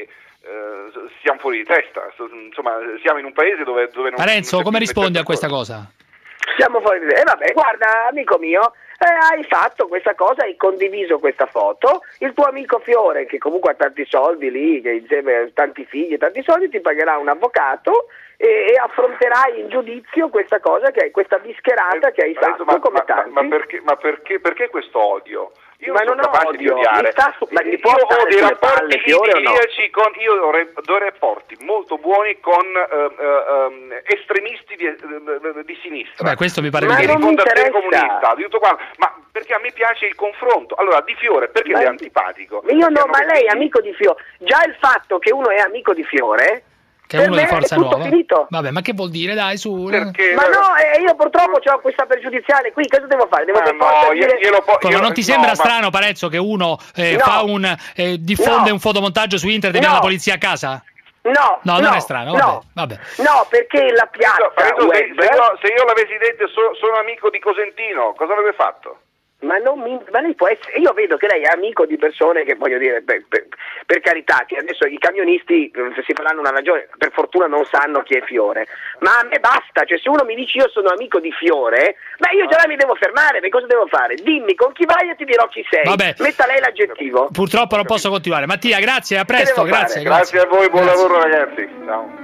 Speaker 15: Eh, siamo fuori di testa, insomma, siamo in un paese dove, dove non...
Speaker 9: Parenzo,
Speaker 15: non
Speaker 9: come rispondi a questa
Speaker 15: cosa?
Speaker 9: cosa?
Speaker 10: Siamo fuori di testa. E eh, vabbè, guarda, amico mio, eh, hai fatto questa cosa, hai condiviso questa foto, il tuo amico Fiore, che comunque ha tanti soldi lì, che insieme ha tanti figli e tanti soldi, ti pagherà un avvocato e, e affronterai in giudizio questa cosa, che questa bischerata eh, che hai fatto,
Speaker 15: ma,
Speaker 10: come
Speaker 15: ma,
Speaker 10: tanti.
Speaker 15: Ma, perché, ma perché, perché questo odio? Io
Speaker 10: ma
Speaker 15: sono
Speaker 10: non
Speaker 15: capace
Speaker 10: odio,
Speaker 15: di odiare.
Speaker 10: Mi sta su, ma mi può
Speaker 15: io ho dei rapporti idilliaci
Speaker 10: no?
Speaker 15: con io ho, re, ho rapporti molto buoni con uh, uh, um, estremisti di, uh, di sinistra.
Speaker 9: Beh, questo mi pare
Speaker 10: ma
Speaker 9: di
Speaker 10: non mi interessa.
Speaker 15: Comunista, di tutto quanto. Ma perché a me piace il confronto. Allora, Di Fiore, perché
Speaker 10: ma,
Speaker 15: è antipatico?
Speaker 10: Io no, ma lei è
Speaker 15: messo...
Speaker 10: amico di Fiore. Già il fatto che uno è amico di Fiore,
Speaker 9: che è uno di Forza
Speaker 10: è tutto
Speaker 9: Nuova.
Speaker 10: Finito.
Speaker 9: Vabbè, ma che vuol dire? Dai, su.
Speaker 15: Perché...
Speaker 10: Ma no, eh, io purtroppo ho questa pregiudiziale qui, cosa devo fare? Devo
Speaker 15: ma
Speaker 10: per
Speaker 15: no,
Speaker 10: forza
Speaker 15: io,
Speaker 10: dire...
Speaker 15: glielo po-
Speaker 9: Come,
Speaker 15: io,
Speaker 9: non ti sembra
Speaker 15: no,
Speaker 9: strano,
Speaker 15: ma...
Speaker 9: Parenzo, che uno eh,
Speaker 10: no.
Speaker 9: fa un eh, diffonde
Speaker 10: no.
Speaker 9: un fotomontaggio su internet e viene
Speaker 10: no.
Speaker 9: la polizia a casa?
Speaker 10: No,
Speaker 9: no,
Speaker 10: no,
Speaker 9: non è strano, vabbè,
Speaker 10: no,
Speaker 9: vabbè.
Speaker 10: no, perché la piazza
Speaker 15: Parenzo,
Speaker 10: web...
Speaker 15: se, se, io, se io l'avessi detto so, sono amico di Cosentino, cosa avrebbe fatto?
Speaker 10: Ma, non mi, ma lei può essere, io vedo che lei è amico di persone che, voglio dire, per, per, per carità, che adesso i camionisti, se si faranno una ragione, per fortuna non sanno chi è Fiore, ma a me basta, cioè se uno mi dice io sono amico di Fiore, beh io già là mi devo fermare, ma cosa devo fare? Dimmi con chi vai e ti dirò chi sei,
Speaker 9: vabbè.
Speaker 10: Metta lei l'aggettivo.
Speaker 9: Purtroppo non posso continuare. Mattia, grazie, a presto, grazie,
Speaker 15: grazie. Grazie a voi, buon grazie. lavoro ragazzi, ciao.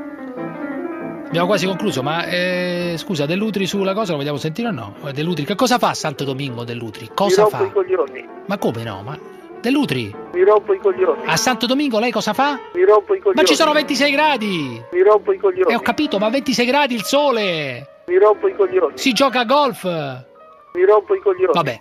Speaker 9: Abbiamo quasi concluso, ma eh, scusa, Dell'Utri sulla cosa lo vogliamo sentire o no? Dell'Utri, che cosa fa a Santo Domingo Dell'Utri? Cosa
Speaker 13: Mi
Speaker 9: fa?
Speaker 13: rompo i coglioni.
Speaker 9: Ma come no? Ma Dell'Utri?
Speaker 13: Mi rompo i coglioni.
Speaker 9: A Santo Domingo lei cosa fa?
Speaker 13: Mi rompo i coglioni.
Speaker 9: Ma ci sono ventisei gradi!
Speaker 13: Mi rompo i coglioni.
Speaker 9: E ho capito, ma ventisei gradi il sole!
Speaker 13: Mi rompo i coglioni.
Speaker 9: Si gioca a golf!
Speaker 13: Mi rompo i coglioni.
Speaker 9: Vabbè.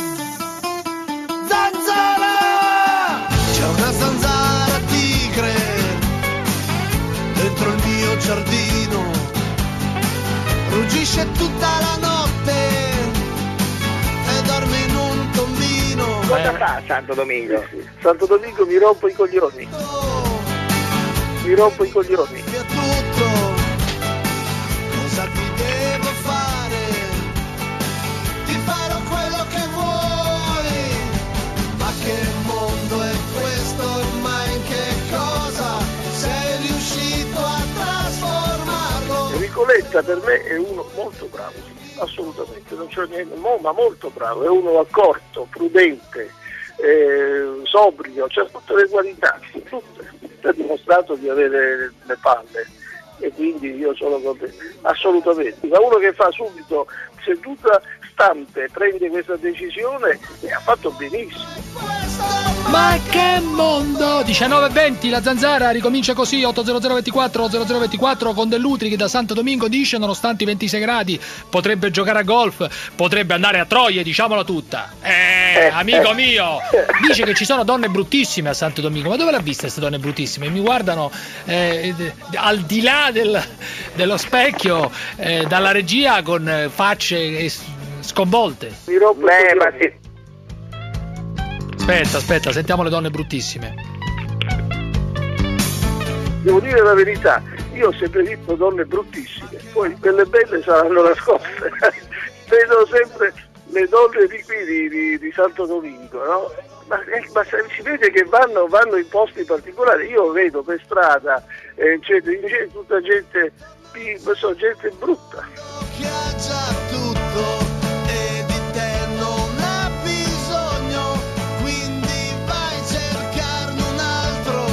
Speaker 16: Zanzara! C'è una zanzara tigre dentro il mio giardino, ruggisce tutta la notte e dorme in un tombino.
Speaker 10: Cosa fa a Santo Domingo? Santo Domingo mi rompo i coglioni. Mi rompo i coglioni.
Speaker 16: Tutto, cosa ti devo fare? Ti farò quello che vuoi. Ma che mondo è questo ormai? In che cosa sei riuscito a trasformarlo?
Speaker 10: Enrico Letta per me è uno molto bravo, assolutamente, non c'è niente, ma molto bravo, è uno accorto, prudente, eh, sobrio, c'ha tutte le qualità, tutte. Ha dimostrato di avere le palle e quindi io sono contento, assolutamente. Ma uno che fa subito seduta stante prende questa decisione e ha fatto benissimo.
Speaker 9: Ma che mondo! diciannove e venti, la Zanzara ricomincia così, otto zero zero ventiquattro zero zero ventiquattro con Dell'Utri che da Santo Domingo dice, nonostante i ventisei gradi, potrebbe giocare a golf, potrebbe andare a Troie, diciamola tutta. Eh, amico mio, dice che ci sono donne bruttissime a Santo Domingo, ma dove l'ha vista queste donne bruttissime? Mi guardano eh, al di là del, dello specchio, eh, dalla regia con facce sconvolte.
Speaker 10: Mi rompo Beh, ma sì.
Speaker 9: Aspetta, aspetta, sentiamo le donne bruttissime.
Speaker 10: Devo dire la verità, io ho sempre visto donne bruttissime, poi quelle belle saranno nascoste. Vedo sempre le donne di qui, di, di, di Santo Domingo, no? Ma, eh, ma si vede che vanno, vanno in posti particolari. Io vedo per strada, eh, c'è, c'è tutta gente, so, gente brutta.
Speaker 16: Che ha già tutto e di te non ha bisogno, quindi vai a cercarne un altro.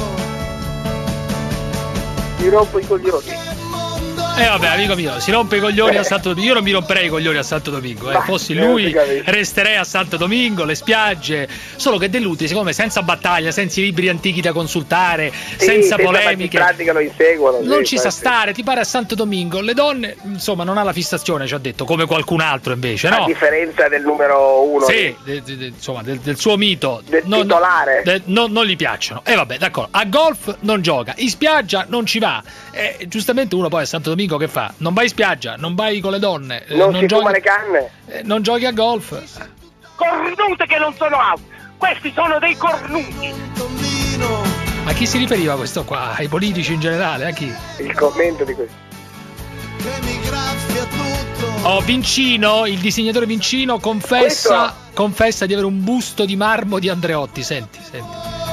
Speaker 10: Mi rompo i coglioni.
Speaker 9: Eh vabbè, amico mio, si rompe i coglioni a Santo Domingo. Io non mi romperei i coglioni a Santo Domingo, eh. Fossi lui resterei a Santo Domingo, le spiagge. Solo che Dell'Utri, secondo me, senza battaglia, senza i libri antichi da consultare, sì, senza polemiche,
Speaker 10: praticano, inseguono,
Speaker 9: non
Speaker 10: sì,
Speaker 9: ci sa stare. Ti pare a Santo Domingo, le donne, insomma, non ha la fissazione, ci ha detto, come qualcun altro invece, no?
Speaker 10: A differenza del numero uno,
Speaker 9: sì, de, de, de, insomma, del, del suo mito,
Speaker 10: del
Speaker 9: non,
Speaker 10: titolare,
Speaker 9: de, non, non gli piacciono. E eh, vabbè, d'accordo. A golf non gioca, in spiaggia non ci va. Eh, giustamente uno poi a Santo Domingo che fa? Non vai in spiaggia, non vai con le donne,
Speaker 10: non, eh, non si
Speaker 9: giochi,
Speaker 10: fuma le canne,
Speaker 9: eh, non giochi a golf.
Speaker 10: Cornute che non sono out, questi sono dei cornuti.
Speaker 9: A chi si riferiva questo qua? Ai politici in generale? A chi?
Speaker 10: Il commento di questo.
Speaker 9: Oh, Vincino, il disegnatore Vincino confessa, questo... confessa di avere un busto di marmo di Andreotti. Senti, senti.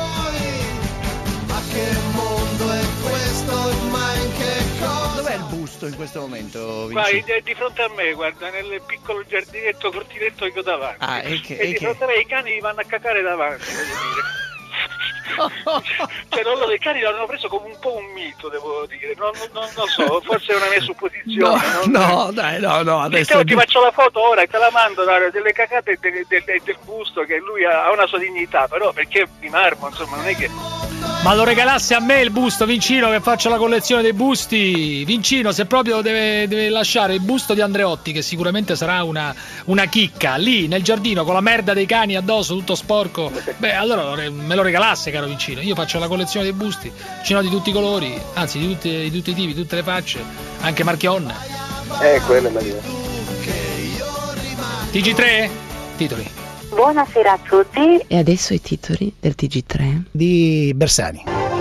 Speaker 16: Ma che mondo è questo ormai? In che cosa?
Speaker 17: Dov'è il busto in questo momento?
Speaker 18: Qua, di, di fronte a me, guarda, nel piccolo giardinetto, cortinetto che ho davanti.
Speaker 17: Ah, e, che,
Speaker 18: e, e di fronte a me i cani vanno a cacare davanti, voglio dire. Cioè, non lo, i cani l'hanno preso come un po' un mito, devo dire. Non, non, non so, forse è una mia supposizione.
Speaker 17: No,
Speaker 18: non...
Speaker 17: no, dai, no, no. Adesso
Speaker 18: ti, ti faccio la foto ora e te la mando, delle cacate del, del, del, del busto, che lui ha una sua dignità, però perché di marmo, insomma, non è che.
Speaker 9: Ma lo regalasse a me il busto, Vincino, che faccio la collezione dei busti. Vincino, se proprio deve, deve lasciare il busto di Andreotti, che sicuramente sarà una, una chicca, lì nel giardino con la merda dei cani addosso, tutto sporco, beh, allora me lo regalasse, caro Vincino. Io faccio la collezione dei busti, ce n'ho di tutti i colori, anzi di tutti, di tutti i tipi, tutte le facce, anche Marchionne.
Speaker 10: Eh, quella è la mia.
Speaker 9: T G tre? Titoli.
Speaker 19: Buonasera a tutti.
Speaker 20: E adesso i titoli del T G tre
Speaker 17: di Bersani.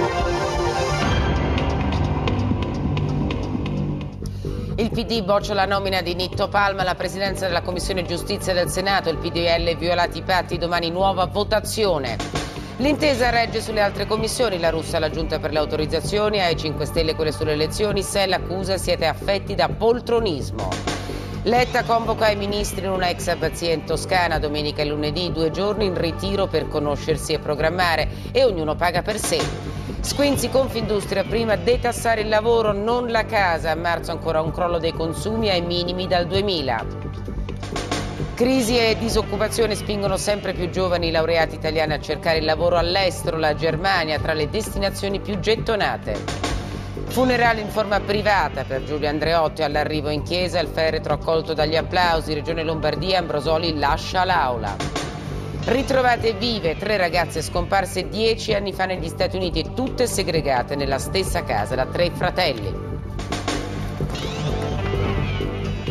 Speaker 2: Il P D boccia la nomina di Nitto Palma alla presidenza della Commissione Giustizia del Senato. Il P D L violati i patti, domani nuova votazione. L'intesa regge sulle altre commissioni, la Russa alla Giunta per le autorizzazioni, ai cinque Stelle quelle sulle elezioni, S E L accusa siete affetti da poltronismo. Letta convoca i ministri in una ex abbazia in Toscana, domenica e lunedì, due giorni in ritiro per conoscersi e programmare e ognuno paga per sé. Squinzi Confindustria, prima detassare il lavoro, non la casa, a marzo ancora un crollo dei consumi ai minimi dal duemila. Crisi e disoccupazione spingono sempre più giovani laureati italiani a cercare il lavoro all'estero, la Germania tra le destinazioni più gettonate. Funerale in forma privata per Giulio Andreotti, all'arrivo in chiesa il feretro accolto dagli applausi, Regione Lombardia, Ambrosoli lascia l'aula. Ritrovate vive tre ragazze scomparse dieci anni fa negli Stati Uniti e tutte segregate nella stessa casa da tre fratelli.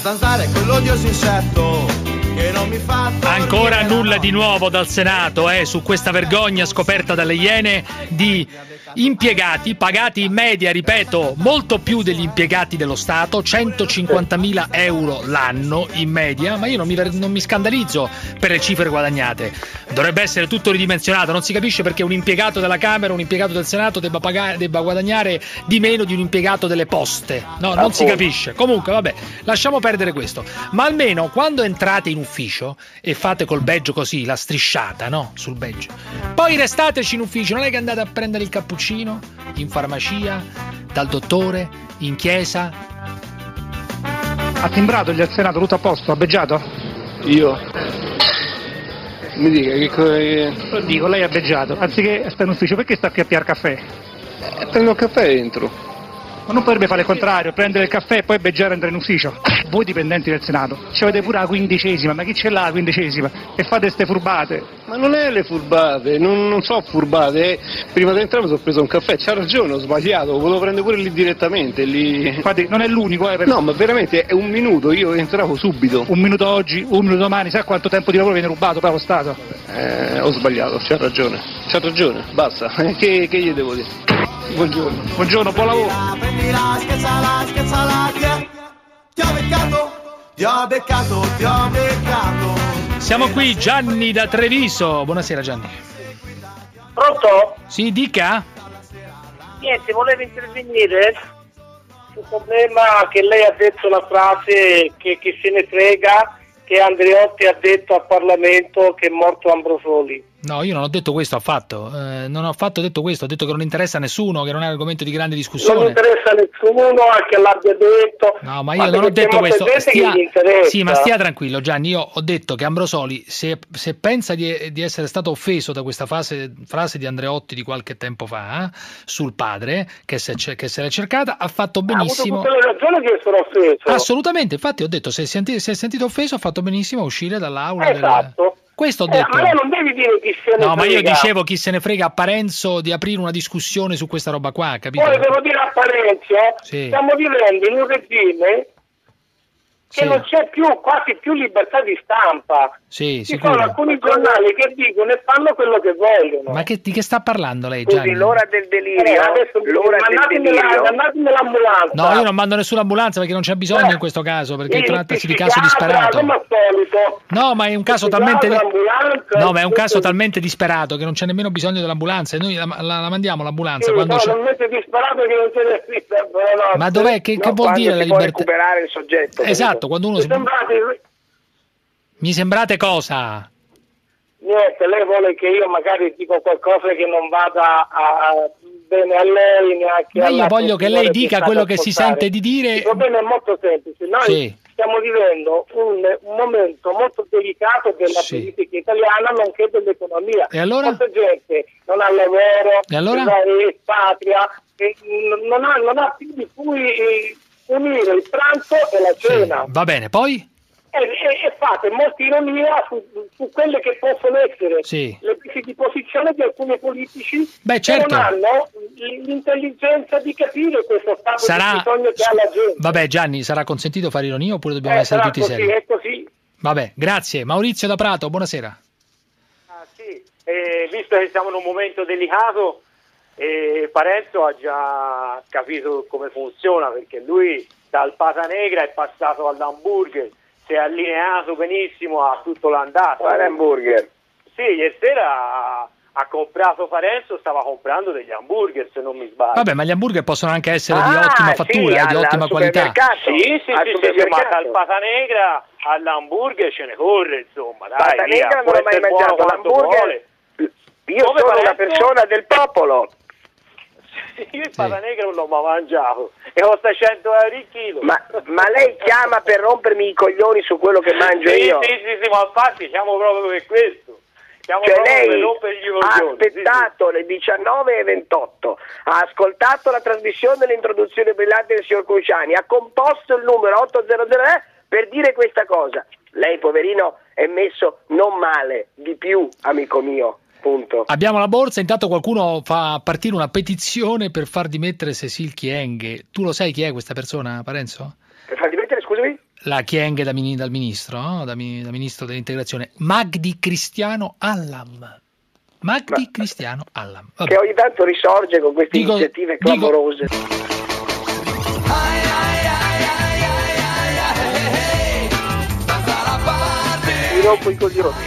Speaker 16: zanzara è quell'odioso insetto che non mi fa dormire.
Speaker 9: Ancora nulla di nuovo dal Senato eh, su questa vergogna scoperta dalle Iene di impiegati pagati in media, ripeto, molto più degli impiegati dello Stato, centocinquantamila euro l'anno in media, ma io non mi, non mi scandalizzo per le cifre guadagnate. Dovrebbe essere tutto ridimensionato, non si capisce perché un impiegato della Camera, un impiegato del Senato debba, pagare, debba guadagnare di meno di un impiegato delle poste. No, non si capisce. Comunque, vabbè, lasciamo perdere questo. Ma almeno quando entrate in ufficio e fate col badge così, la strisciata, no? Sul badge. Poi restateci in ufficio, non è che andate a prendere il cappuccino in farmacia, dal dottore, in chiesa.
Speaker 13: Ha timbrato gli al Senato, tutto a posto, ha beggiato?
Speaker 21: Io? Mi dica che cosa...
Speaker 13: Lo dico, lei ha beggiato, anziché stare in ufficio, perché sta qui a piare caffè?
Speaker 21: Eh, prendo il caffè e entro.
Speaker 13: Ma non potrebbe fare il contrario, prendere il caffè e poi beggiare e entrare in ufficio? Voi dipendenti del Senato, ci avete pure la quindicesima, ma chi ce l'ha la quindicesima? E fate ste furbate?
Speaker 21: Ma non è le furbate, non, non so furbate, eh. Prima di entrare mi sono preso un caffè, c'ha ragione, ho sbagliato, volevo prendere pure lì direttamente, lì...
Speaker 13: Infatti non è l'unico, eh. Per...
Speaker 21: No, ma veramente è un minuto, io entravo subito.
Speaker 13: Un minuto oggi, un minuto domani, sa quanto tempo di lavoro viene rubato per lo Stato?
Speaker 21: Eh, ho sbagliato, c'ha ragione, c'ha ragione, basta, che, che gli devo dire? Buongiorno.
Speaker 13: Buongiorno, buon lavoro.
Speaker 16: Prendila, scherzala, scherzala, che ti ho beccato, ti ho beccato, ti ho beccato.
Speaker 9: Siamo qui, Gianni da Treviso. Buonasera Gianni.
Speaker 10: Pronto?
Speaker 9: Sì, dica.
Speaker 10: Niente, volevo intervenire sul problema che lei ha detto la frase che chi se ne frega, che Andreotti ha detto al Parlamento che è morto Ambrosoli.
Speaker 9: No, io non ho detto questo affatto, eh, non ho affatto detto questo, ho detto che non interessa a nessuno, che non è argomento di grande discussione.
Speaker 10: Non interessa a nessuno che l'abbia detto.
Speaker 9: No, ma io ma non ho detto questo. Stia, sì, ma stia tranquillo Gianni, io ho detto che Ambrosoli, se, se pensa di, di essere stato offeso da questa frase, frase di Andreotti di qualche tempo fa, eh, sul padre, che se, che se l'è cercata, ha fatto benissimo.
Speaker 10: Ha avuto tutte le ragioni di essere offeso.
Speaker 9: Assolutamente, infatti ho detto, se si è sentito offeso, ha fatto benissimo a uscire dall'aula.
Speaker 10: Esatto.
Speaker 9: Del... Questo ho detto.
Speaker 10: Eh, ma lei non devi dire chi se ne
Speaker 9: no,
Speaker 10: frega.
Speaker 9: ma io dicevo chi se ne frega a Parenzo di aprire una discussione su questa roba qua, capito?
Speaker 10: Poi devo dire a Parenzo,
Speaker 9: sì.
Speaker 10: Stiamo vivendo in un regime che
Speaker 9: sì.
Speaker 10: non c'è più, quasi più libertà di stampa.
Speaker 9: Sì,
Speaker 10: ci sono alcuni giornali che dicono e fanno quello che vogliono.
Speaker 9: Ma che, di che sta parlando lei, Gianni?
Speaker 10: Scusi, l'ora del delirio. Eh, adesso l'ora del delirio. Mandatemi l'ambulanza.
Speaker 9: No, io non mando nessuna ambulanza perché non c'è bisogno eh, in questo caso, perché sì, trattasi di caso disperato.
Speaker 10: Come al solito.
Speaker 9: No, ma è un caso talmente No, ma è un caso talmente disperato che non c'è nemmeno bisogno dell'ambulanza e noi la, la, la mandiamo l'ambulanza
Speaker 10: sì,
Speaker 9: quando
Speaker 10: no,
Speaker 9: c'è.
Speaker 10: talmente disperato che non c'è nessuno. No,
Speaker 9: ma dov'è che,
Speaker 10: no,
Speaker 9: che vuol dire la libertà?
Speaker 10: Recuperare il soggetto.
Speaker 9: Esatto, quando uno
Speaker 10: mi sembrate...
Speaker 9: Mi sembrate cosa?
Speaker 10: Niente, lei vuole che io magari dico qualcosa che non vada a, bene a lei neanche
Speaker 9: ma
Speaker 10: a
Speaker 9: io voglio che lei dica quello che si sente di dire.
Speaker 10: Il problema è molto semplice, noi
Speaker 9: sì.
Speaker 10: stiamo vivendo un, un momento molto delicato della
Speaker 9: sì.
Speaker 10: politica italiana nonché dell'economia.
Speaker 9: E allora?
Speaker 10: Molta gente non ha lavoro,
Speaker 9: e allora?
Speaker 10: è patria, e non, ha, non ha più di cui unire il pranzo e la cena.
Speaker 9: Sì. Va bene, poi?
Speaker 10: E, e, e fate molta ironia su, su quelle che possono essere
Speaker 9: sì.
Speaker 10: le prese di posizione di alcuni politici
Speaker 9: Beh, certo.
Speaker 10: che non hanno l'intelligenza di capire questo stato
Speaker 9: sarà...
Speaker 10: di bisogno che ha la gente.
Speaker 9: Vabbè Gianni, sarà consentito fare ironia oppure dobbiamo
Speaker 10: eh,
Speaker 9: essere tutti
Speaker 10: così,
Speaker 9: seri?
Speaker 10: È così.
Speaker 9: Vabbè, grazie. Maurizio da Prato, buonasera.
Speaker 22: Ah, sì. eh, visto che siamo in un momento delicato, eh, Parenzo ha già capito come funziona, perché lui dal Pata Negra è passato all'hamburger, si è allineato benissimo a tutto l'andato.
Speaker 10: Quale hamburger?
Speaker 22: Sì, ieri sera ha comprato Parenzo, stava comprando degli hamburger se non mi sbaglio.
Speaker 9: Vabbè, ma gli hamburger possono anche essere
Speaker 22: ah,
Speaker 9: di ottima fattura,
Speaker 22: sì,
Speaker 9: eh, di ottima qualità.
Speaker 22: Sì, sì, sì, sì, ma dal Pata Negra all'hamburger ce ne corre, insomma. Dai,
Speaker 10: Pata
Speaker 22: via,
Speaker 10: Negra non ho mai mangiato l'hamburger. Io Come sono Parenzo? Una persona del popolo.
Speaker 22: Io il Pata Negra non l'ho mai mangiato e costa cento euro il chilo.
Speaker 10: Ma, ma lei chiama per rompermi i coglioni su quello che mangio
Speaker 22: sì,
Speaker 10: io?
Speaker 22: Sì, sì, sì, ma infatti siamo proprio per questo. Siamo
Speaker 10: cioè
Speaker 22: proprio
Speaker 10: lei
Speaker 22: per rompergli i coglioni.
Speaker 10: Ha aspettato sì, sì. le diciannove e ventotto, ha ascoltato la trasmissione dell'introduzione brillante del signor Cruciani, ha composto il numero ottocento per dire questa cosa. Lei, poverino, è messo non male, di più, amico mio. Punto.
Speaker 9: Abbiamo la borsa, intanto qualcuno fa partire una petizione per far dimettere Cécile Kyenge. Tu lo sai chi è questa persona, Parenzo?
Speaker 10: Per far dimettere, scusami?
Speaker 9: la Chienghe da, dal ministro, no? da, da ministro dell'integrazione, Magdi Cristiano Allam. Magdi Ma, Cristiano Allam. Vabbè.
Speaker 10: Che ogni tanto risorge con queste
Speaker 9: dico,
Speaker 10: iniziative clamorose.
Speaker 9: Dico...
Speaker 10: Mi rompo i coglioni.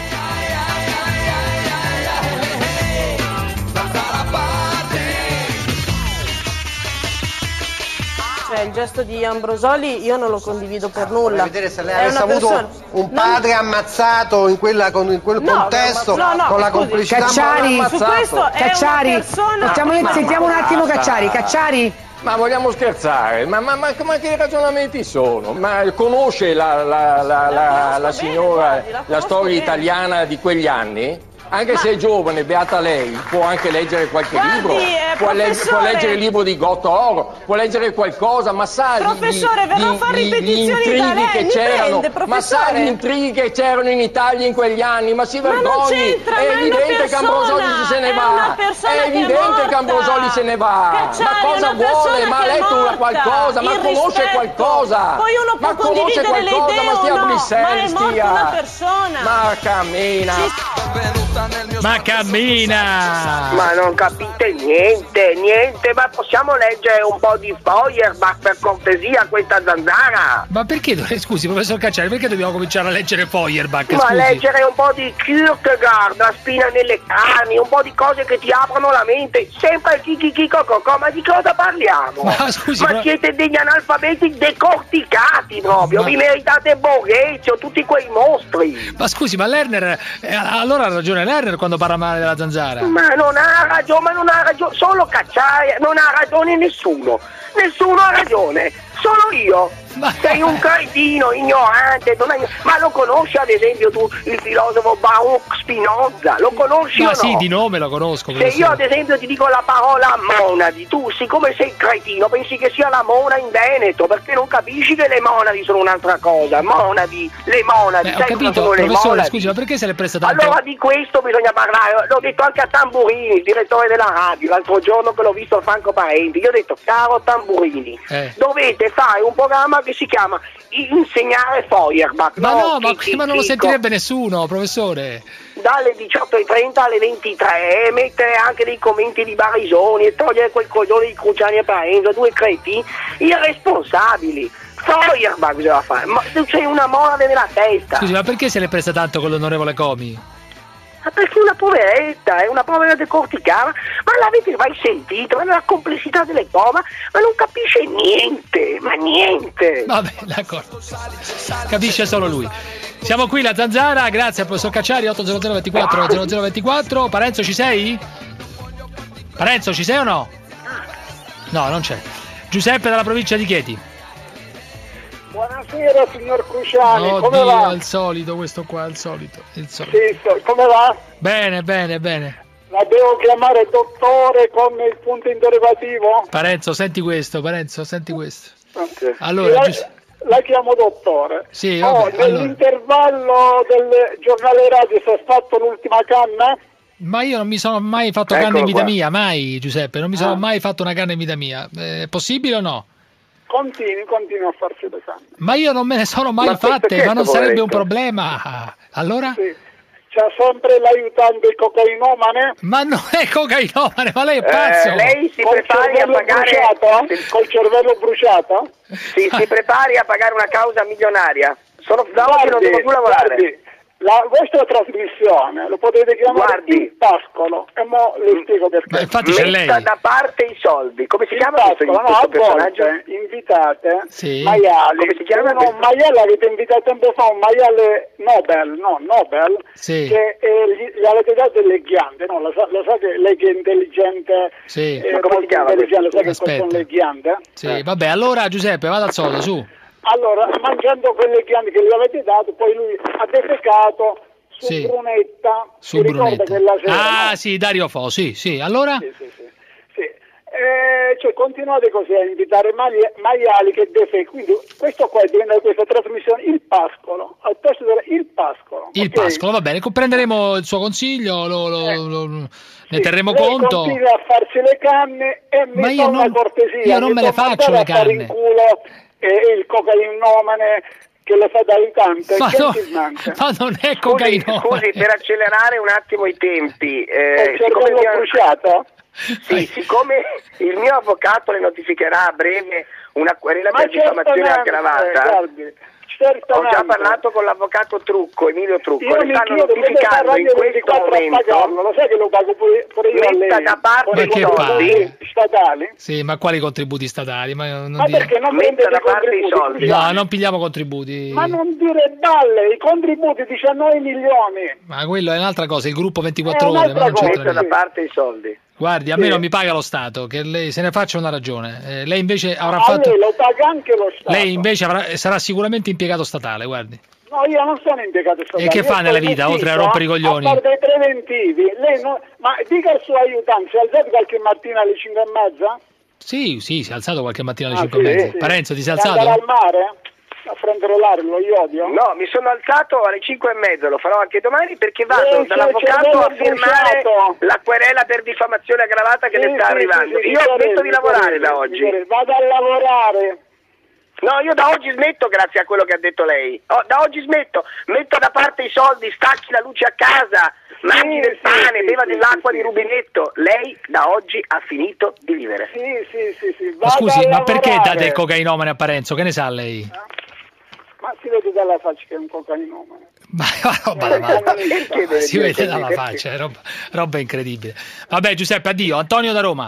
Speaker 6: Cioè, il gesto di Ambrosoli io non lo condivido per nulla.
Speaker 7: Vedere se lei avesse avuto
Speaker 6: persona...
Speaker 7: un padre non... ammazzato in, quella, con, in quel
Speaker 6: no,
Speaker 7: contesto,
Speaker 6: no, no,
Speaker 7: con la
Speaker 6: scusi,
Speaker 7: complicità.
Speaker 1: Cacciari,
Speaker 6: su questo è
Speaker 1: Cacciari,
Speaker 6: una persona...
Speaker 1: Facciamo,
Speaker 8: ma,
Speaker 1: sentiamo
Speaker 8: ma,
Speaker 1: un attimo
Speaker 8: basta.
Speaker 1: Cacciari, Cacciari.
Speaker 8: Ma vogliamo scherzare? Ma, ma, ma, ma che ragionamenti sono? Ma conosce la, la, la, la, la signora, la storia italiana di quegli anni? Anche ma... se è giovane, beata lei, può anche leggere qualche
Speaker 6: Guardi,
Speaker 8: libro,
Speaker 6: eh,
Speaker 8: può, le- può leggere il libro di Gottoro, può leggere qualcosa, ma sa
Speaker 6: professore,
Speaker 8: di, di,
Speaker 6: fare
Speaker 8: di, di intrighi
Speaker 6: da lei,
Speaker 8: che c'erano,
Speaker 6: prende,
Speaker 8: ma sa gli intrighi che c'erano in Italia in quegli anni, ma si vergogni,
Speaker 6: ma
Speaker 8: è evidente che Ambrosoli se ne va, è evidente che Ambrosoli se ne va,
Speaker 6: Cacciari,
Speaker 8: ma cosa vuole? Ma ha letto qualcosa, ma conosce
Speaker 6: rispetto.
Speaker 8: qualcosa,
Speaker 6: Poi uno può
Speaker 8: ma conosce qualcosa,
Speaker 6: le idee
Speaker 8: ma stia a
Speaker 6: no,
Speaker 8: Bruxelles,
Speaker 6: ma è
Speaker 8: stia,
Speaker 6: una persona.
Speaker 8: ma cammina.
Speaker 9: Ma cammina!
Speaker 10: Ma non capite niente, niente, ma possiamo leggere un po' di Feuerbach per cortesia questa zanzara?
Speaker 9: Ma perché, scusi professor Cacciari, perché dobbiamo cominciare a leggere Feuerbach?
Speaker 10: Ma
Speaker 9: scusi?
Speaker 10: leggere un po' di Kierkegaard, La spina nelle carni, un po' di cose che ti aprono la mente, sempre il chichichi cococò, ma di cosa parliamo?
Speaker 9: Ma scusi,
Speaker 10: ma
Speaker 9: però...
Speaker 10: siete degli analfabeti decorticati proprio, ma... vi meritate Borghezio, tutti quei mostri.
Speaker 9: Ma scusi, ma Lerner, eh, allora ha ragione Lerner quando parla male della zanzara?
Speaker 10: Ma non ha ragione, ma non ha ragione, solo Cacciari, non ha ragione nessuno, nessuno ha ragione, solo io. Ma... sei un cretino, ignorante, non hai... ma lo conosci ad esempio tu il filosofo Baruch Spinoza? Lo conosci
Speaker 9: ma
Speaker 10: o no?
Speaker 9: Sì, di nome lo conosco.
Speaker 10: Se io ad esempio ti dico la parola monadi, tu siccome sei cretino pensi che sia la mona in Veneto, perché non capisci che le monadi sono un'altra cosa. Monadi, le monadi,
Speaker 9: Beh,
Speaker 10: sai
Speaker 9: ho capito,
Speaker 10: cosa sono le
Speaker 9: professore,
Speaker 10: monadi?
Speaker 9: scusi, ma perché se l'è presa tanto?
Speaker 10: Allora di questo bisogna parlare, l'ho detto anche a Tamburini, il direttore della radio, l'altro giorno che l'ho visto a Franco Parenti, gli ho detto: caro Tamburini,
Speaker 9: eh.
Speaker 10: dovete fare un programma che si chiama Insegnare Feuerbach.
Speaker 9: Ma
Speaker 10: no,
Speaker 9: no, ma,
Speaker 10: chi, chi,
Speaker 9: ma non lo
Speaker 10: chi,
Speaker 9: sentirebbe nessuno, professore.
Speaker 10: Dalle diciotto e trenta alle ventitré, e mettere anche dei commenti di Barisoni e togliere quel coglione di Cruciani e Paenzo, due creti irresponsabili. Feuerbach bisogna fare, ma c'è una morale nella testa.
Speaker 9: Scusi, ma perché se l'è presa tanto con l'onorevole Comi?
Speaker 10: Ma perché una poveretta, è una povera decorticata, ma l'avete mai sentito? Ma la complessità delle cose, ma non capisce niente, ma niente.
Speaker 9: Vabbè, d'accordo. Capisce solo lui. Siamo qui, la zanzara, grazie al professor Cacciari, otto zero zero ventiquattro zero zero ventiquattro. Parenzo, ci sei? Parenzo, ci sei o no? No, non c'è. Giuseppe dalla provincia di Chieti.
Speaker 13: Buonasera signor Cruciani,
Speaker 9: Oddio,
Speaker 13: come va?
Speaker 9: È il solito questo qua, il solito, il solito.
Speaker 13: Sì, so, come va?
Speaker 9: Bene, bene, bene.
Speaker 13: La devo chiamare dottore con il punto interrogativo?
Speaker 9: Parenzo, senti questo, Parenzo, senti questo.
Speaker 13: Okay.
Speaker 9: Allora,
Speaker 13: la,
Speaker 9: Gius-
Speaker 13: la chiamo dottore.
Speaker 9: Sì,
Speaker 13: oh,
Speaker 9: vabbè,
Speaker 13: nell'intervallo allora. del giornale radio si è fatto l'ultima canna?
Speaker 9: Ma io non mi sono mai fatto
Speaker 13: Eccolo
Speaker 9: canna in vita
Speaker 13: qua.
Speaker 9: mia, mai, Giuseppe, non mi sono
Speaker 13: Ah.
Speaker 9: mai fatto una canna in vita mia. È possibile o no?
Speaker 13: Continui, continui a farsi le canne.
Speaker 9: Ma io non me ne sono mai
Speaker 13: Ma
Speaker 9: fatte,
Speaker 13: perché,
Speaker 9: ma non sarebbe un
Speaker 13: poveretto?
Speaker 9: problema. Allora?
Speaker 13: Sì. C'ha sempre l'aiutante il cocainomane?
Speaker 9: Ma non è cocainomane, ma lei è pazzo.
Speaker 10: Eh, lei si
Speaker 13: Col
Speaker 10: prepari a
Speaker 13: cervello
Speaker 10: pagare
Speaker 13: bruciato? Col cervello bruciato?
Speaker 10: si, si prepari a pagare una causa milionaria. Sono da oggi non devo più lavorare.
Speaker 13: Guardi, la vostra trasmissione lo potete chiamare
Speaker 10: Guardi.
Speaker 13: il pascolo e mo le spiego perché.
Speaker 9: Ma infatti c'è lei.
Speaker 10: Metta da parte i soldi. Come si
Speaker 13: Il
Speaker 10: chiama questo,
Speaker 13: pascolo, no,
Speaker 10: questo
Speaker 13: a
Speaker 10: personaggio?
Speaker 13: volte invitate
Speaker 9: Sì.
Speaker 13: maiali.
Speaker 10: Come si chiama
Speaker 13: Uno,
Speaker 10: questo?
Speaker 13: un maiale avete invitato tempo fa, un maiale Nobel, no, Nobel,
Speaker 9: Sì.
Speaker 13: che eh, gli, gli avete dato delle ghiande, no? Lo sa, lo sa che lei che è intelligente,
Speaker 9: Sì.
Speaker 13: eh,
Speaker 10: Ma come si
Speaker 13: molto
Speaker 10: chiama
Speaker 13: intelligente, lo sa che
Speaker 9: Aspetta.
Speaker 13: sono le ghiande?
Speaker 9: Sì, vabbè, allora Giuseppe, vada al sodo, su.
Speaker 13: Allora, mangiando quelle ghiande che gli avete dato, poi lui ha defecato su
Speaker 9: Sì.
Speaker 13: Brunetta,
Speaker 9: Su
Speaker 13: si ricorda
Speaker 9: Brunetta.
Speaker 13: quella sera,
Speaker 9: Ah,
Speaker 13: no?
Speaker 9: sì, Dario Fo, sì, sì. Allora?
Speaker 13: Sì, sì, sì. Sì. Eh, cioè, continuate così a invitare magli- maiali che defe, quindi questo qua diventa questa trasmissione il pascolo, al posto del il pascolo.
Speaker 9: Il
Speaker 13: ok?
Speaker 9: pascolo, va bene, prenderemo il suo consiglio, lo, lo-
Speaker 13: Eh.
Speaker 9: lo- ne
Speaker 13: Sì,
Speaker 9: terremo
Speaker 13: lei
Speaker 9: conto.
Speaker 13: continua a farsi le canne e mi
Speaker 9: Ma
Speaker 13: fa
Speaker 9: io
Speaker 13: una
Speaker 9: non-
Speaker 13: cortesia,
Speaker 9: io non
Speaker 13: mi
Speaker 9: me le
Speaker 13: fa
Speaker 9: faccio
Speaker 13: mandare
Speaker 9: le
Speaker 13: a fare
Speaker 9: canne.
Speaker 13: in culo eh, il cocainomane che le fa da aiutante,
Speaker 9: Ma
Speaker 13: che
Speaker 9: no,
Speaker 13: ti manca?
Speaker 9: ma non è
Speaker 10: Scusi,
Speaker 9: cocaina.
Speaker 10: scusi, per accelerare un attimo i tempi, eh,
Speaker 13: È il
Speaker 10: siccome,
Speaker 13: cervello
Speaker 10: il mio,
Speaker 13: bruciato?
Speaker 10: sì, siccome il mio avvocato le notificherà a breve una querela
Speaker 13: Ma
Speaker 10: per diffamazione
Speaker 13: certamente,
Speaker 10: aggravata,
Speaker 13: guardi,
Speaker 10: ho
Speaker 13: certamente.
Speaker 10: già parlato con l'avvocato Trucco, Emilio Trucco,
Speaker 13: Io
Speaker 10: le
Speaker 13: mi
Speaker 10: stanno
Speaker 13: chiedo, dove fa
Speaker 10: notificando in
Speaker 13: Radio
Speaker 10: questo
Speaker 13: ventiquattro a
Speaker 10: momento.
Speaker 13: pagarlo? Lo sai che lo pago pure, pure io a
Speaker 10: Metta
Speaker 13: lei?
Speaker 10: da parte
Speaker 13: Con i
Speaker 9: Ma che
Speaker 13: contributi
Speaker 9: palle?
Speaker 13: statali?
Speaker 9: Sì, ma quali contributi statali? Ma, non
Speaker 13: Ma
Speaker 9: dire-
Speaker 13: perché non
Speaker 10: Metta
Speaker 13: prendete
Speaker 10: da parte i
Speaker 13: contributi?
Speaker 10: soldi.
Speaker 9: No, non pigliamo contributi.
Speaker 13: Ma non dire balle, i contributi diciannove milioni.
Speaker 9: Ma quello è un'altra cosa, il gruppo ventiquattro
Speaker 13: È
Speaker 9: ore, ma
Speaker 13: un'altra
Speaker 9: non c'entra
Speaker 13: cosa.
Speaker 10: Metta da
Speaker 9: niente.
Speaker 10: parte i soldi.
Speaker 9: Guardi, a
Speaker 13: Sì.
Speaker 9: me non mi paga lo Stato, che lei se ne faccia una ragione. Eh, lei invece avrà
Speaker 13: A
Speaker 9: fatto.
Speaker 13: lei lo paga anche lo Stato.
Speaker 9: Lei invece avrà- sarà sicuramente impiegato statale, guardi.
Speaker 13: No, io non sono impiegato statale.
Speaker 9: E che
Speaker 13: Io
Speaker 9: fa
Speaker 13: sto
Speaker 9: nella
Speaker 13: in
Speaker 9: vita, oltre a
Speaker 13: ufficio,
Speaker 9: rompere i coglioni?
Speaker 13: A fare dei preventivi. Lei non... Ma dica al suo aiutante, si è alzato qualche mattina alle cinque e mezza?
Speaker 9: Sì, sì, si è alzato qualche mattina alle
Speaker 13: Ah,
Speaker 9: cinque
Speaker 13: sì,
Speaker 9: e mezza.
Speaker 13: sì.
Speaker 9: Parenzo, ti sei
Speaker 13: Per andare
Speaker 9: alzato?
Speaker 13: al mare? A fronteggiare lo iodio?
Speaker 10: No, mi sono alzato alle cinque e mezza, lo farò anche domani perché vado
Speaker 13: Lei c'è
Speaker 10: dall'avvocato
Speaker 13: il
Speaker 10: a
Speaker 13: cervello
Speaker 10: firmare
Speaker 13: bruciato.
Speaker 10: la querela per diffamazione aggravata che
Speaker 13: Sì,
Speaker 10: le sta
Speaker 13: sì,
Speaker 10: arrivando.
Speaker 13: sì, sì,
Speaker 10: Io
Speaker 13: mi
Speaker 10: smetto di
Speaker 13: mi
Speaker 10: lavorare
Speaker 13: mi
Speaker 10: da
Speaker 13: mi
Speaker 10: oggi.
Speaker 13: mi Vado a lavorare.
Speaker 10: No, io da oggi smetto grazie a quello che ha detto lei. Oh, da oggi smetto, metto da parte i soldi, stacchi la luce a casa, mangi del
Speaker 13: sì,
Speaker 10: pane,
Speaker 13: sì,
Speaker 10: beva
Speaker 13: sì,
Speaker 10: dell'acqua
Speaker 13: sì,
Speaker 10: di
Speaker 13: sì.
Speaker 10: rubinetto. Lei da oggi ha finito di vivere.
Speaker 13: Sì, sì, sì, sì.
Speaker 9: Ma
Speaker 13: Vado
Speaker 9: scusi,
Speaker 13: a
Speaker 9: ma perché
Speaker 13: lavorare.
Speaker 9: date il cocainomane a Parenzo? Che ne sa lei?
Speaker 13: Ma si vede dalla faccia che è un cocainomane.
Speaker 9: Ma roba da male. Si vede dalla faccia, è roba, roba incredibile. Vabbè, Giuseppe, addio. Antonio da Roma.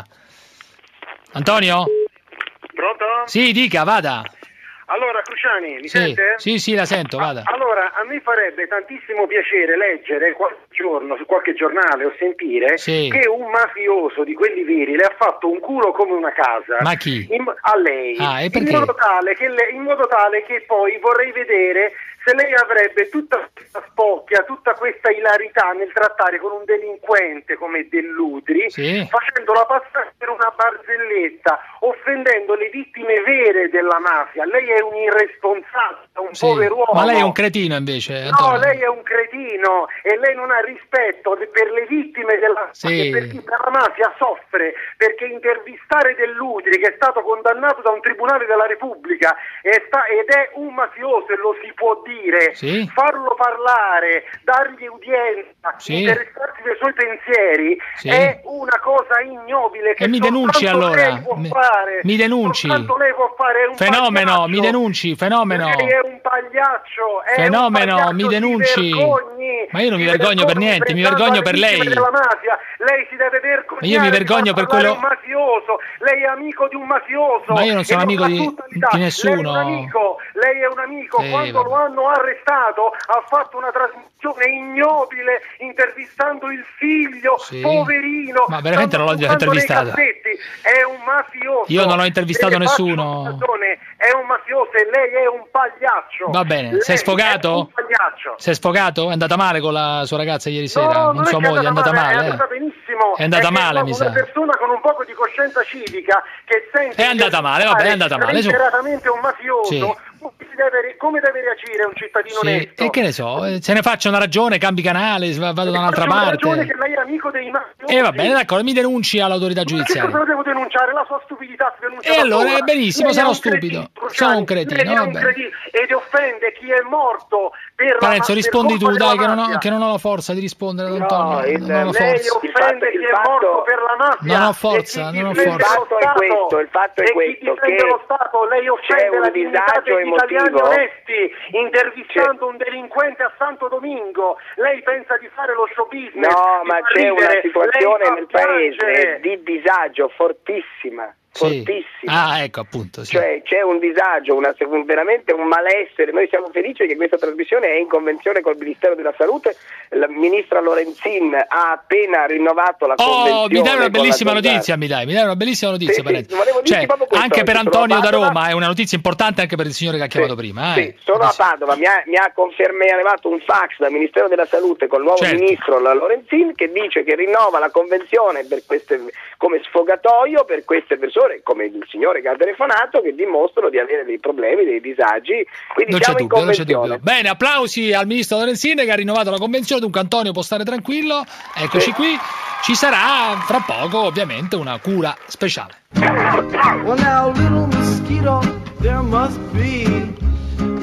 Speaker 9: Antonio?
Speaker 21: Pronto?
Speaker 9: Sì, dica, vada.
Speaker 21: Allora, Cruciani, mi
Speaker 9: Sì,
Speaker 21: sente?
Speaker 9: sì, sì, la sento, vada.
Speaker 21: Allora, a me farebbe tantissimo piacere leggere qualche giorno su qualche giornale o sentire
Speaker 9: Sì.
Speaker 21: che un mafioso di quelli veri le ha fatto un culo come una casa.
Speaker 9: Ma chi?
Speaker 21: In- a lei.
Speaker 9: Ah, e
Speaker 21: in
Speaker 9: perché?
Speaker 21: modo tale che le- in modo tale che poi vorrei vedere se lei avrebbe tutta questa spocchia, tutta questa ilarità nel trattare con un delinquente come Dell'Udri,
Speaker 9: Sì.
Speaker 21: facendolo passare per una barzelletta, offendendo le vittime vere della mafia. Lei è un irresponsabile, un
Speaker 9: Sì.
Speaker 21: pover'uomo.
Speaker 9: Ma lei è un cretino invece,
Speaker 21: No,
Speaker 9: Antonio.
Speaker 21: lei è un cretino e lei non ha rispetto de- per le vittime della
Speaker 9: Sì.
Speaker 21: mafia, per chi per la mafia soffre, perché intervistare Dell'Udri, che è stato condannato da un tribunale della Repubblica e sta- ed è un mafioso e lo si può dire,
Speaker 9: Sì.
Speaker 21: farlo parlare, dargli udienza,
Speaker 9: Sì.
Speaker 21: interessarsi dei suoi pensieri,
Speaker 9: Sì.
Speaker 21: è una cosa ignobile che
Speaker 9: E mi denunci
Speaker 21: soltanto
Speaker 9: allora.
Speaker 21: lei può
Speaker 9: Mi-
Speaker 21: fare.
Speaker 9: mi denunci.
Speaker 21: Soltanto lei può fare, è un
Speaker 9: Fenomeno,
Speaker 21: pagliaccio.
Speaker 9: mi denunci, fenomeno.
Speaker 21: Lei è un pagliaccio, è
Speaker 9: Fenomeno,
Speaker 21: un pagliaccio,
Speaker 9: mi
Speaker 21: si
Speaker 9: denunci.
Speaker 21: vergogni.
Speaker 9: Ma io non mi
Speaker 21: Si
Speaker 9: vergogno per
Speaker 21: vergogni
Speaker 9: niente, mi
Speaker 21: pensando
Speaker 9: vergogno
Speaker 21: alle
Speaker 9: per
Speaker 21: vittime
Speaker 9: lei.
Speaker 21: della mafia. Lei si deve vergognare.
Speaker 9: Ma io mi
Speaker 21: di
Speaker 9: vergogno
Speaker 21: far
Speaker 9: per
Speaker 21: parlare
Speaker 9: quello-
Speaker 21: un mafioso. Lei è amico di un mafioso.
Speaker 9: Ma io non sono
Speaker 21: e
Speaker 9: amico
Speaker 21: fa
Speaker 9: di-
Speaker 21: tutta l'Italia.
Speaker 9: di nessuno.
Speaker 21: Lei è un amico, lei è un amico.
Speaker 9: Eh,
Speaker 21: Quando
Speaker 9: vabbè.
Speaker 21: lo hanno arrestato ha fatto una trasmissione ignobile intervistando il figlio,
Speaker 9: Sì.
Speaker 21: poverino.
Speaker 9: Ma veramente
Speaker 21: Stanno
Speaker 9: non l'ho
Speaker 21: buttando nei
Speaker 9: intervistato.
Speaker 21: cassetti. È un mafioso.
Speaker 9: Io non ho intervistato
Speaker 21: E le faccio
Speaker 9: nessuno.
Speaker 21: ragione, è un mafioso e lei è un pagliaccio.
Speaker 9: Va bene,
Speaker 21: Lei
Speaker 9: si è sfogato?
Speaker 21: È un pagliaccio.
Speaker 9: Si è sfogato? È andata male con la sua ragazza ieri sera?
Speaker 21: No,
Speaker 9: con
Speaker 21: non
Speaker 9: sua
Speaker 21: è che
Speaker 9: moglie? È andata male?
Speaker 21: è
Speaker 9: eh?
Speaker 21: andata benissimo.
Speaker 9: È andata
Speaker 21: che
Speaker 9: male,
Speaker 21: è
Speaker 9: mi
Speaker 21: una
Speaker 9: sa.
Speaker 21: persona con un poco di coscienza civica che sente
Speaker 9: È andata male, vabbè, è andata male, su.
Speaker 21: reiteratamente un mafioso.
Speaker 9: Sì.
Speaker 21: Come si deve, come deve reagire un cittadino
Speaker 9: Sì,
Speaker 21: onesto?
Speaker 9: e che ne so, eh, se ne faccia una ragione, cambi canale, s- vado da un'altra
Speaker 21: Faccio ragione
Speaker 9: parte.
Speaker 21: che lei è amico dei mafiosi.
Speaker 9: E va bene, d'accordo, mi denunci all'autorità
Speaker 21: Ma che
Speaker 9: giudiziaria.
Speaker 21: cosa lo devo denunciare? La sua stupidità si denuncia
Speaker 9: E
Speaker 21: da
Speaker 9: allora,
Speaker 21: sola.
Speaker 9: benissimo,
Speaker 21: Lei è
Speaker 9: sarò
Speaker 21: un
Speaker 9: stupido.
Speaker 21: cretino,
Speaker 9: Sono un cretino,
Speaker 21: lei è
Speaker 9: va
Speaker 21: un
Speaker 9: bene.
Speaker 21: cretino ed offende chi è morto per la
Speaker 9: Parenzo,
Speaker 21: per
Speaker 9: rispondi
Speaker 21: colpa
Speaker 9: tu,
Speaker 21: della
Speaker 9: dai, che non, ho,
Speaker 21: mafia.
Speaker 9: che non ho la forza di rispondere ad
Speaker 10: No,
Speaker 9: Antonio.
Speaker 10: il-
Speaker 9: non ho la
Speaker 21: Lei
Speaker 9: forza.
Speaker 21: offende chi
Speaker 10: il
Speaker 21: è
Speaker 10: fatto-
Speaker 21: morto per la mafia.
Speaker 9: Non ho
Speaker 21: e
Speaker 9: forza,
Speaker 21: chi
Speaker 9: non ho
Speaker 21: difende
Speaker 9: forza.
Speaker 21: lo
Speaker 10: Il fatto è
Speaker 21: Stato.
Speaker 10: questo, il fatto è
Speaker 21: E chi
Speaker 10: questo,
Speaker 21: difende
Speaker 10: che
Speaker 21: lo Stato, lei
Speaker 10: c'è
Speaker 21: offende
Speaker 10: un
Speaker 21: la dignità
Speaker 10: disagio
Speaker 21: degli italiani
Speaker 10: emotivo.
Speaker 21: onesti, intervistando un delinquente a Santo Domingo. Lei pensa di fare lo show business?
Speaker 10: No,
Speaker 21: di
Speaker 10: ma
Speaker 21: far
Speaker 10: c'è una
Speaker 21: ridere.
Speaker 10: situazione
Speaker 21: Lei fa
Speaker 10: nel paese
Speaker 21: piangere.
Speaker 10: di disagio fortissima,
Speaker 9: Sì.
Speaker 10: fortissima.
Speaker 9: Ah, ecco, appunto. Sì.
Speaker 10: Cioè c'è un disagio, una, un- veramente un malessere. Noi siamo felici che questa trasmissione è in convenzione col Ministero della Salute. La ministra Lorenzin ha appena rinnovato la convenzione.
Speaker 9: Oh, mi dai una
Speaker 10: con la
Speaker 9: bellissima
Speaker 10: Zanzara.
Speaker 9: notizia, mi dai, mi dai una bellissima notizia,
Speaker 10: Sì, sì,
Speaker 9: Parenzo.
Speaker 10: volevo dirti
Speaker 9: Cioè,
Speaker 10: proprio questo,
Speaker 9: anche per
Speaker 10: oggi sono
Speaker 9: Antonio
Speaker 10: a
Speaker 9: da
Speaker 10: Padova.
Speaker 9: Roma è una notizia importante anche per il signore che ha chiamato prima.
Speaker 10: Sì,
Speaker 9: Eh.
Speaker 10: sono a Padova, mi ha, mi ha confermato, mi ha arrivato un fax dal Ministero della Salute col nuovo
Speaker 9: Certo.
Speaker 10: ministro la Lorenzin che dice che rinnova la convenzione per queste, come sfogatoio per queste persone, come il signore che ha telefonato, che dimostrano di avere dei problemi, dei disagi, quindi
Speaker 9: Non c'è
Speaker 10: siamo in
Speaker 9: dubbio, non c'è
Speaker 10: convenzione.
Speaker 9: dubbio. Bene, applausi al ministro Lorenzin che ha rinnovato la convenzione, dunque Antonio può stare tranquillo. Eccoci
Speaker 10: Sì.
Speaker 9: qui. Ci sarà fra poco ovviamente una cura speciale.
Speaker 16: Well, now, little mosquito, there must be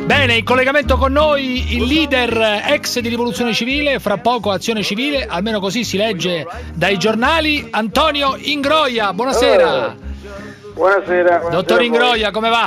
Speaker 9: Bene, in collegamento con noi il leader ex di Rivoluzione Civile, fra poco Azione Civile, almeno così si legge dai giornali, Antonio Ingroia. Buonasera.
Speaker 21: Oh, buonasera, buonasera.
Speaker 9: Dottor Ingroia, come va?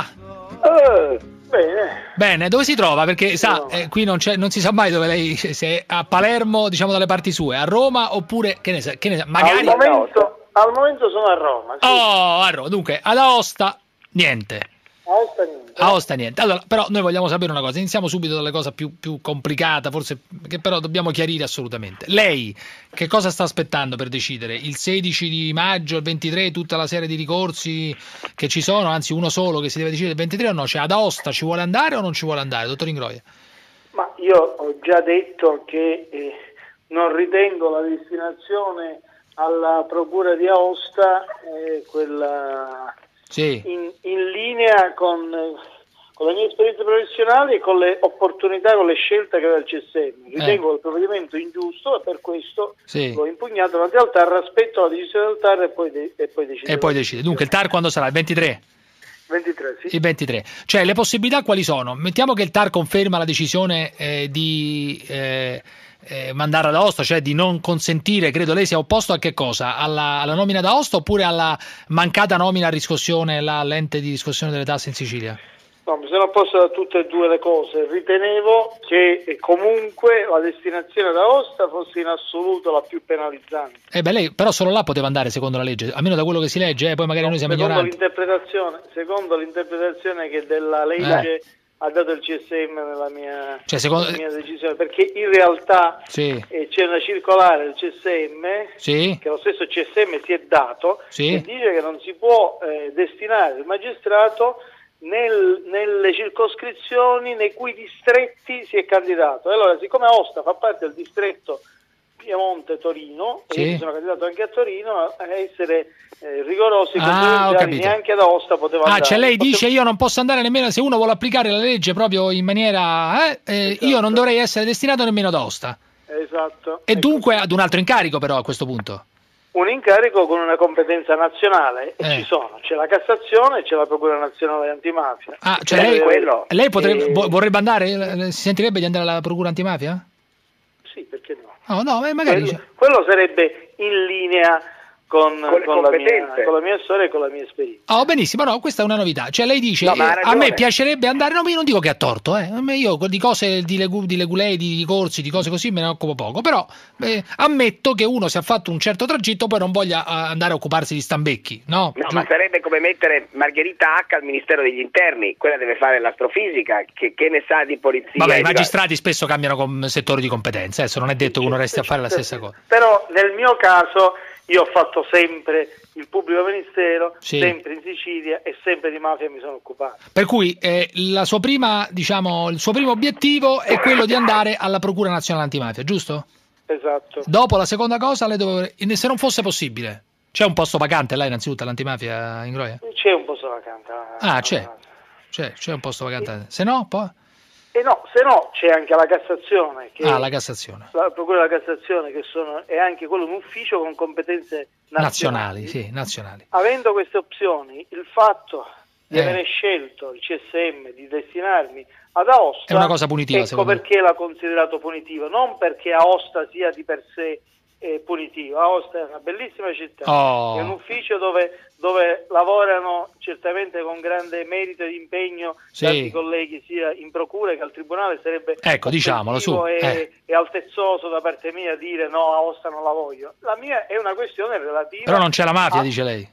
Speaker 21: Oh, bene.
Speaker 9: Bene, dove si trova? Perché sa, eh, qui non, c'è, non si sa mai dove lei, se è a Palermo, diciamo dalle parti sue, a Roma oppure, che ne sa, che ne sa magari...
Speaker 21: Al momento, al momento sono a Roma. Sì.
Speaker 9: Oh, a Roma, dunque, ad Aosta, niente.
Speaker 21: Aosta niente.
Speaker 9: Aosta niente. Allora, però noi vogliamo sapere una cosa, iniziamo subito dalla cosa più, più complicata, forse, che però dobbiamo chiarire assolutamente. Lei che cosa sta aspettando per decidere? Il sedici di maggio, il ventitré, tutta la serie di ricorsi che ci sono, anzi uno solo che si deve decidere il ventitré o no? Cioè ad Aosta ci vuole andare o non ci vuole andare, dottor Ingroia?
Speaker 21: Ma io ho già detto che eh, non ritengo la destinazione alla Procura di Aosta eh, quella...
Speaker 9: Sì.
Speaker 21: In, in linea con, con le mie esperienze professionali e con le opportunità, con le scelte che aveva il C S M. Ritengo eh. il provvedimento ingiusto e per questo
Speaker 9: sì.
Speaker 21: l'ho impugnato davanti al T A R, aspetto la decisione del T A R e poi, de- e poi decido.
Speaker 9: E poi decide. Dunque il T A R quando sarà? Il ventitré?
Speaker 21: ventitré, sì.
Speaker 9: Il ventitré. Cioè le possibilità quali sono? Mettiamo che il T A R conferma la decisione eh, di... Eh, Eh, mandare ad Aosta, cioè di non consentire, credo lei sia opposto a che cosa? Alla, alla nomina d'Aosta oppure alla mancata nomina a riscossione, l'ente di riscossione delle tasse in Sicilia?
Speaker 21: No, mi sono opposto a tutte e due le cose. Ritenevo che comunque la destinazione d'Aosta fosse in assoluto la più penalizzante.
Speaker 9: Eh beh, lei però solo là poteva andare secondo la legge, almeno da quello che si legge, eh, poi magari
Speaker 21: no,
Speaker 9: noi siamo
Speaker 21: secondo
Speaker 9: ignoranti.
Speaker 21: L'interpretazione, secondo l'interpretazione che della legge eh. ha dato il C S M nella mia,
Speaker 9: cioè, secondo...
Speaker 21: nella mia decisione, perché in realtà
Speaker 9: sì.
Speaker 21: eh, c'è una circolare del C S M
Speaker 9: sì.
Speaker 21: che lo stesso C S M si è dato
Speaker 9: sì.
Speaker 21: che dice che non si può eh, destinare il magistrato nel, nelle circoscrizioni nei cui distretti si è candidato. E allora, siccome Aosta fa parte del distretto Piemonte-Torino, sì. e io sono candidato anche a Torino, a essere eh, rigorosi,
Speaker 9: ah,
Speaker 21: neanche ad Aosta poteva
Speaker 9: ah,
Speaker 21: andare.
Speaker 9: Cioè lei
Speaker 21: Potevo...
Speaker 9: dice io non posso andare nemmeno se uno vuole applicare la legge proprio in maniera... Eh, eh, esatto. Io non dovrei essere destinato nemmeno ad Aosta.
Speaker 21: Esatto.
Speaker 9: E dunque ad un altro incarico però a questo punto?
Speaker 21: Un incarico con una competenza nazionale, e
Speaker 9: eh.
Speaker 21: ci sono, c'è la Cassazione e c'è la Procura Nazionale Antimafia.
Speaker 9: Ah, cioè lei, quello, lei potrebbe, e... vorrebbe andare, si sentirebbe di andare alla Procura Antimafia?
Speaker 21: Sì, perché no?
Speaker 9: No, no, magari...
Speaker 21: Quello, quello sarebbe in linea con, con, con, la mia, con la mia storia e con la mia esperienza.
Speaker 9: Oh, benissimo, no, questa è una novità. Cioè lei dice,
Speaker 21: no,
Speaker 9: eh, a me piacerebbe andare, no, io non dico che ha torto, eh. Io di cose, di, legu, di legulei, di corsi, di cose così me ne occupo poco, però eh, ammetto che uno si è fatto un certo tragitto poi non voglia andare a occuparsi di stambecchi, no?
Speaker 10: No, ma sarebbe come mettere Margherita H al Ministero degli Interni, quella deve fare l'astrofisica, che, che ne sa di polizia.
Speaker 9: Vabbè, i magistrati spesso cambiano com- settore di competenza, adesso non è detto che uno resti a fare la stessa cosa.
Speaker 21: Però nel mio caso io ho fatto sempre il pubblico ministero,
Speaker 9: sì.
Speaker 21: sempre in Sicilia e sempre di mafia mi sono occupato.
Speaker 9: Per cui eh, la sua prima, diciamo, il suo primo obiettivo è quello di andare alla Procura Nazionale Antimafia, giusto?
Speaker 21: Esatto.
Speaker 9: Dopo la seconda cosa, le dove, se non fosse possibile, c'è un posto vacante là innanzitutto all'antimafia in Groia?
Speaker 21: C'è un posto vacante.
Speaker 9: Ah, c'è. C'è, c'è un posto vacante. Se no, poi...
Speaker 21: E no, se no c'è anche la Cassazione. Che
Speaker 9: ah, la Cassazione.
Speaker 21: La Procura della Cassazione, che sono, è anche quello un ufficio con competenze nazionali.
Speaker 9: Nazionali, sì, nazionali.
Speaker 21: Avendo queste opzioni, il fatto di
Speaker 9: eh.
Speaker 21: avere scelto il C S M di destinarmi ad Aosta
Speaker 9: è una cosa punitiva,
Speaker 21: ecco perché l'ha considerato punitivo, non perché Aosta sia di per sé eh, punitivo. Aosta è una bellissima città,
Speaker 9: oh.
Speaker 21: è un ufficio dove, dove lavorano certamente con grande merito ed impegno
Speaker 9: sì.
Speaker 21: tanti colleghi sia in procura che al tribunale. Sarebbe
Speaker 9: ecco, diciamolo, su.
Speaker 21: E,
Speaker 9: eh.
Speaker 21: e altezzoso da parte mia dire no, Aosta non la voglio. La mia è una questione relativa.
Speaker 9: Però non c'è la mafia,
Speaker 21: a...
Speaker 9: dice lei.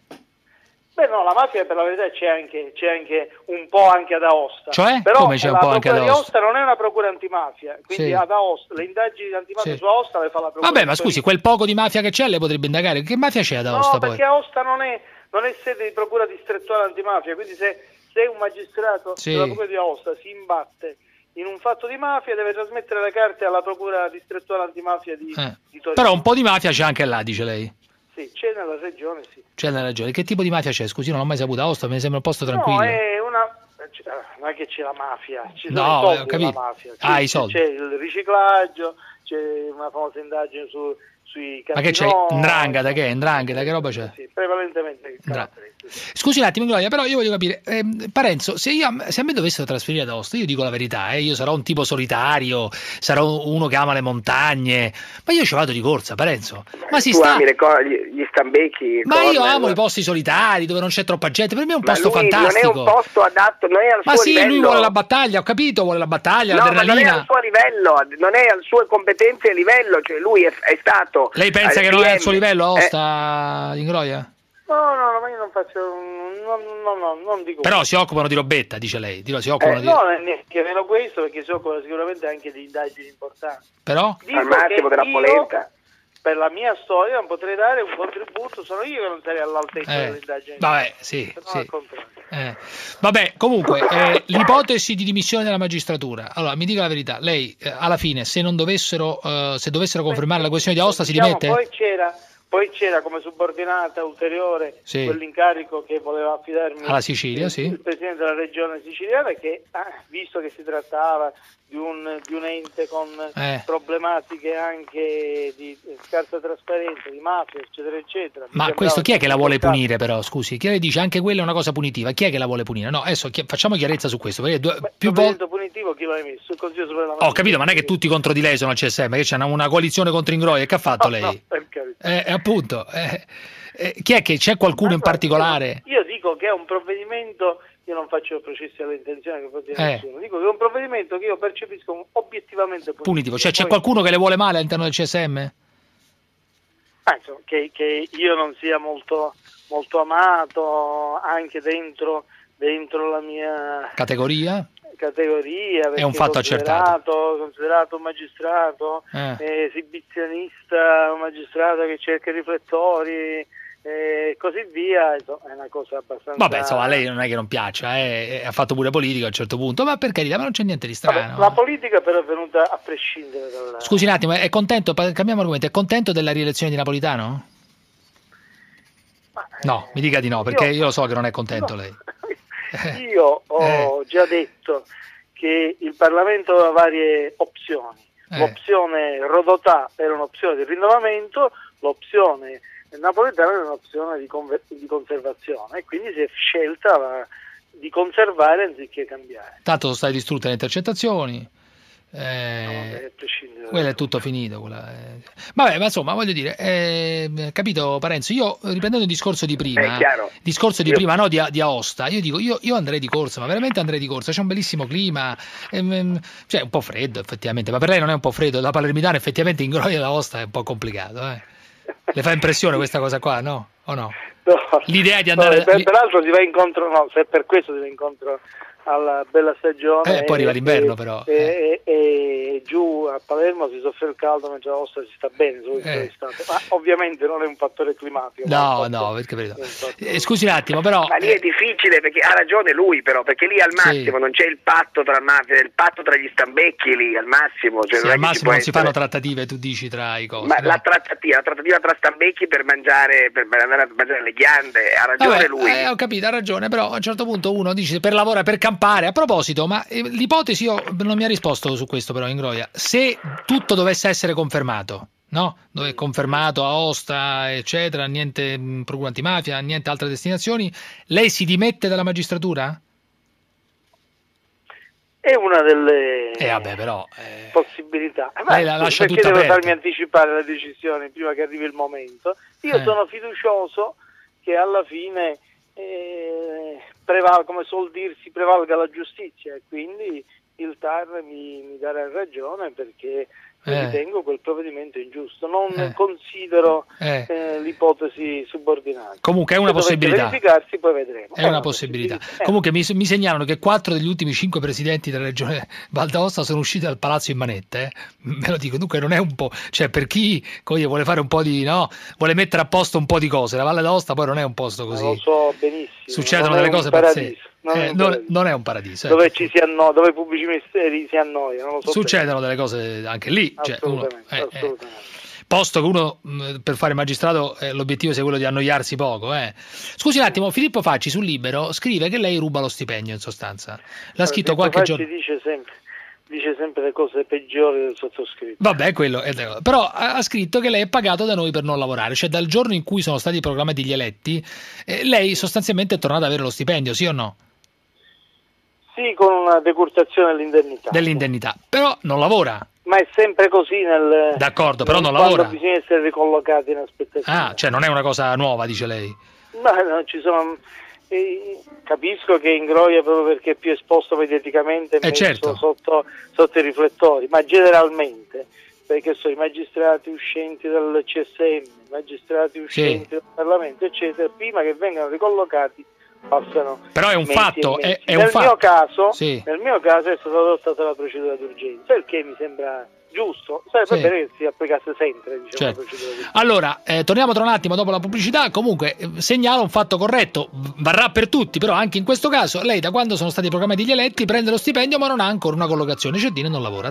Speaker 21: Beh no, la mafia per la verità c'è anche, c'è anche un po' anche ad Aosta.
Speaker 9: Cioè?
Speaker 21: Però
Speaker 9: come c'è un po' anche ad Aosta?
Speaker 21: La procura di Aosta non è una procura antimafia, quindi
Speaker 9: sì.
Speaker 21: ad Aosta, le indagini di antimafia
Speaker 9: sì.
Speaker 21: su Aosta le fa la procura.
Speaker 9: Vabbè, ma scusi, quel poco di mafia che c'è le potrebbe indagare. Che mafia c'è ad Aosta
Speaker 21: no,
Speaker 9: poi?
Speaker 21: No, perché Aosta non è, non è sede di procura distrettuale antimafia, quindi se, se un magistrato
Speaker 9: sì.
Speaker 21: della procura di Aosta si imbatte in un fatto di mafia deve trasmettere le carte alla procura distrettuale antimafia di,
Speaker 9: eh.
Speaker 21: di Torino.
Speaker 9: Però un po' di mafia c'è anche là, dice lei.
Speaker 21: Sì, c'è nella regione, sì.
Speaker 9: C'è nella regione. Che tipo di mafia c'è? Scusi, non l'ho mai saputo. Aosta mi sembra un posto tranquillo.
Speaker 21: No, è una... non è che c'è la mafia, ci sono
Speaker 9: no,
Speaker 21: i soldi della mafia.
Speaker 9: Ah, i soldi.
Speaker 21: C'è il riciclaggio, c'è una famosa indagine su sui
Speaker 9: Ma che c'è?
Speaker 21: casinò.
Speaker 9: Ndrangheta, che è? Ndrangheta, che roba c'è?
Speaker 21: Sì, prevalentemente
Speaker 9: Ndra- Scusi un attimo, Gloria, però io voglio capire, ehm, Parenzo, se, io, se a me dovessero trasferire ad Aosta, io dico la verità, eh, io sarò un tipo solitario, sarò uno che ama le montagne, ma io ci vado di corsa, Parenzo. Ma si
Speaker 10: tu
Speaker 9: sta...
Speaker 10: ami le co- gli, gli stambecchi,
Speaker 9: Ma io
Speaker 10: corner.
Speaker 9: amo i posti solitari dove non c'è troppa gente, per me è un
Speaker 10: Ma
Speaker 9: posto
Speaker 10: lui
Speaker 9: fantastico.
Speaker 10: non è un posto adatto, non è al
Speaker 9: Ma
Speaker 10: suo
Speaker 9: sì,
Speaker 10: livello.
Speaker 9: lui vuole la battaglia, ho capito, vuole la battaglia,
Speaker 10: No, ma non è
Speaker 9: l'adrenalina.
Speaker 10: al suo livello, non è al sue competenze e livello, cioè lui è, è stato.
Speaker 9: Lei pensa
Speaker 10: al
Speaker 9: che non è al
Speaker 10: P M.
Speaker 9: suo livello
Speaker 10: Eh,
Speaker 9: Aosta, Ingroia?
Speaker 21: No, no, no, ma io non faccio, no, no, no, non dico.
Speaker 9: Però si occupano di robetta, dice lei, Dico, si occupano
Speaker 21: Eh,
Speaker 9: di...
Speaker 21: no, non è neanche meno questo, perché si occupa sicuramente anche di indagini importanti.
Speaker 9: Però?
Speaker 21: Dico
Speaker 10: Al massimo
Speaker 21: che
Speaker 10: della
Speaker 21: io,
Speaker 10: polenta.
Speaker 21: per la mia storia, non potrei dare un contributo, sono io che non sarei all'altezza
Speaker 9: Eh,
Speaker 21: delle indagini.
Speaker 9: vabbè, sì,
Speaker 21: Se no,
Speaker 9: sì.
Speaker 21: al contrario.
Speaker 9: Eh. Vabbè, comunque, eh, l'ipotesi di dimissione della magistratura. Allora, mi dica la verità, lei eh, alla fine, se non dovessero, eh, se dovessero confermare la questione di Aosta, si
Speaker 21: Diciamo,
Speaker 9: dimette?
Speaker 21: Poi c'era, poi c'era come subordinata ulteriore
Speaker 9: Sì.
Speaker 21: quell'incarico che voleva affidarmi
Speaker 9: Alla Sicilia,
Speaker 21: il,
Speaker 9: sì.
Speaker 21: il presidente della regione siciliana, che ah, visto che si trattava di un, di un ente con
Speaker 9: Eh.
Speaker 21: problematiche anche di scarsa trasparenza, di mafia, eccetera, eccetera. mi
Speaker 9: Ma
Speaker 21: sembrava
Speaker 9: questo chi è che la vuole
Speaker 21: importante.
Speaker 9: punire però, scusi? Chi le dice anche quella è una cosa punitiva? Chi è che la vuole punire? No, adesso chi- facciamo chiarezza su questo, perché due- più
Speaker 21: Il
Speaker 9: volte...
Speaker 21: provvedimento punitivo chi lo ha emesso? Il Consiglio Superiore della
Speaker 9: Ho capito, ma non è che tutti contro di lei sono al C S M, che c'è una, una coalizione contro Ingroia, che ha fatto lei?
Speaker 21: No, per carità.
Speaker 9: Eh, appunto, eh, eh, chi è che c'è qualcuno in particolare?
Speaker 21: Io dico che è un provvedimento, io non faccio processi alle intenzioni che poi
Speaker 9: Eh.
Speaker 21: nessuno, dico che è un provvedimento che io percepisco come obiettivamente punitivo.
Speaker 9: Punitivo, cioè c'è
Speaker 21: Poi-
Speaker 9: qualcuno che le vuole male all'interno del C S M?
Speaker 21: Ah, insomma, che, che io non sia molto, molto amato anche dentro, dentro la mia
Speaker 9: Categoria?
Speaker 21: categoria,
Speaker 9: È un
Speaker 21: perché
Speaker 9: fatto accertato.
Speaker 21: considerato, considerato un magistrato
Speaker 9: Eh.
Speaker 21: eh, esibizionista, un magistrato che cerca i riflettori e così via, insomma, è una cosa abbastanza...
Speaker 9: Vabbè, insomma, a lei non è che non piaccia, eh, ha fatto pure politica a un certo punto, ma per carità, ma non c'è niente di
Speaker 21: Vabbè,
Speaker 9: strano.
Speaker 21: la politica però è venuta a prescindere dalla...
Speaker 9: Scusi un attimo, è contento, pa- cambiamo argomento, è contento della rielezione di Napolitano? No, mi dica di no, perché io lo so che non è contento lei.
Speaker 21: Io ho già detto che il Parlamento aveva varie opzioni.
Speaker 9: Eh.
Speaker 21: L'opzione Rodotà era un'opzione di rinnovamento, l'opzione Napolitano era un'opzione di, conver- di conservazione, e quindi si è scelta la- di conservare anziché cambiare.
Speaker 9: Tanto sono state distrutte le intercettazioni, eh,
Speaker 21: Vabbè, a prescindere.
Speaker 9: quello è tutto finito. Quella è... Vabbè, ma insomma, voglio dire, eh, capito Parenzo, io riprendendo il discorso di prima,
Speaker 10: È chiaro.
Speaker 9: discorso di
Speaker 10: Io-
Speaker 9: prima, no, di, di Aosta, io dico, io, io andrei di corsa, ma veramente andrei di corsa, c'è un bellissimo clima, ehm, cioè un po' freddo effettivamente, ma per lei non è un po' freddo, da palermitana effettivamente in Groia d'Aosta è un po' complicato, eh. Le fa impressione questa cosa qua, no? O no?
Speaker 21: No.
Speaker 9: L'idea di
Speaker 21: No,
Speaker 9: andare...
Speaker 21: per- peraltro si va incontro, no, se per questo si va incontro alla bella stagione,
Speaker 9: Eh, poi arriva
Speaker 21: e-
Speaker 9: l'inverno,
Speaker 21: e-
Speaker 9: però,
Speaker 21: e, e- e giù a Palermo si soffre il caldo, mentre a Aosta si sta bene, solo in
Speaker 9: Eh.
Speaker 21: estate. Ma ovviamente non è un fattore climatico. ma è
Speaker 9: No,
Speaker 21: un
Speaker 9: no,
Speaker 21: fatto-
Speaker 9: perché verità.
Speaker 21: è un fatto-
Speaker 9: Eh, scusi un attimo, però...
Speaker 10: Ma lì è difficile, perché ha ragione lui però, perché lì al massimo non c'è il patto tra mafia, il patto tra gli stambecchi lì al massimo, cioè
Speaker 9: Sì,
Speaker 10: non è
Speaker 9: al
Speaker 10: che ci
Speaker 9: massimo
Speaker 10: può
Speaker 9: non si fanno
Speaker 10: essere-
Speaker 9: trattative, tu dici, tra i cosi.
Speaker 10: Ma
Speaker 9: no?
Speaker 10: la trattativa, la trattativa tra stambecchi per mangiare, per andare a mangiare le ghiande, ha ragione
Speaker 9: Vabbè,
Speaker 10: lui.
Speaker 9: eh, ho capito, ha ragione, però a un certo punto uno dice per lavorare, per campare. A proposito, ma eh, l'ipotesi, io non mi ha risposto su questo però Ingroia, se tutto dovesse essere confermato, no? Dove è confermato Aosta, eccetera, niente mh, procura antimafia, niente altre destinazioni, lei si dimette dalla magistratura?
Speaker 21: È una delle
Speaker 9: Eh vabbè, però... eh,
Speaker 21: possibilità. Eh,
Speaker 9: Lei
Speaker 21: ma
Speaker 9: la lascia
Speaker 21: perché
Speaker 9: tutta
Speaker 21: devo
Speaker 9: aperta.
Speaker 21: farmi anticipare le decisioni prima che arrivi il momento? Io
Speaker 9: Eh.
Speaker 21: sono fiducioso che alla fine, eh, preval- come suol dirsi, prevalga la giustizia, e quindi il T A R mi, mi darà ragione, perché
Speaker 9: Eh.
Speaker 21: ritengo quel provvedimento ingiusto. Non
Speaker 9: Eh.
Speaker 21: considero
Speaker 9: Eh.
Speaker 21: eh, l'ipotesi subordinata.
Speaker 9: Comunque è una
Speaker 21: Se dovesse
Speaker 9: possibilità.
Speaker 21: verificarsi, poi vedremo.
Speaker 9: È una possibilità.
Speaker 21: Eh.
Speaker 9: Comunque mi, mi segnalano che quattro degli ultimi cinque presidenti della regione Val d'Aosta sono usciti dal palazzo in manette. Eh? Me lo dico, dunque non è un po'. Cioè, per chi come dire, vuole fare un po' di. No, vuole mettere a posto un po' di cose. La Valle d'Aosta poi non è un posto così.
Speaker 21: Lo so benissimo.
Speaker 9: Succedono
Speaker 21: non è
Speaker 9: delle
Speaker 21: un
Speaker 9: cose
Speaker 21: paradiso,
Speaker 9: pazzesche.
Speaker 21: non è
Speaker 9: Eh,
Speaker 21: un
Speaker 9: non,
Speaker 21: paradiso.
Speaker 9: non è un paradiso. eh.
Speaker 21: Dove ci si anno- dove i pubblici ministeri si annoiano, non lo so
Speaker 9: Succedono delle cose anche lì. Cioè, uno-
Speaker 21: assolutamente,
Speaker 9: eh, eh.
Speaker 21: assolutamente.
Speaker 9: Posto che uno mh, per fare magistrato eh, l'obiettivo sia quello di annoiarsi poco. Eh. Scusi un attimo, Filippo Facci sul Libero scrive che lei ruba lo stipendio in sostanza. L'ha
Speaker 21: Allora,
Speaker 9: scritto
Speaker 21: Filippo
Speaker 9: qualche
Speaker 21: Facci
Speaker 9: giorno.
Speaker 21: dice sempre, dice sempre le cose peggiori del sottoscritto.
Speaker 9: Vabbè, quello è vero. Però ha scritto che lei è pagato da noi per non lavorare, cioè dal giorno in cui sono stati proclamati gli eletti, eh, lei sostanzialmente è tornata ad avere lo stipendio, sì o no?
Speaker 21: Sì, con una decurtazione dell'indennità.
Speaker 9: Dell'indennità, però non lavora.
Speaker 21: Ma è sempre così nel...
Speaker 9: D'accordo, però non
Speaker 21: quando
Speaker 9: lavora.
Speaker 21: bisogna essere ricollocati in aspettativa.
Speaker 9: Ah, cioè non è una cosa nuova, dice lei.
Speaker 21: Ma no, ci sono... Eh, capisco che Ingroia, proprio perché è più esposto mediaticamente, è
Speaker 9: eh
Speaker 21: messo
Speaker 9: certo.
Speaker 21: sotto, sotto i riflettori, ma generalmente, perché sono i magistrati uscenti dal C S M, i magistrati uscenti
Speaker 9: sì.
Speaker 21: dal Parlamento, eccetera, prima che vengano ricollocati passano.
Speaker 9: Però è un fatto, è, è
Speaker 21: nel
Speaker 9: un fatto.
Speaker 21: mio caso,
Speaker 9: sì.
Speaker 21: nel mio caso è stata adottata la procedura d'urgenza, il che mi sembra giusto, sarebbe
Speaker 9: sì.
Speaker 21: bene che si applicasse sempre, diciamo,
Speaker 9: certo.
Speaker 21: la procedura d'urgenza.
Speaker 9: Allora, eh, torniamo tra un attimo dopo la pubblicità. Comunque eh, segnalo un fatto corretto, varrà per tutti, però anche in questo caso lei da quando sono stati proclamati gli eletti prende lo stipendio ma non ha ancora una collocazione, Cedini non lavora.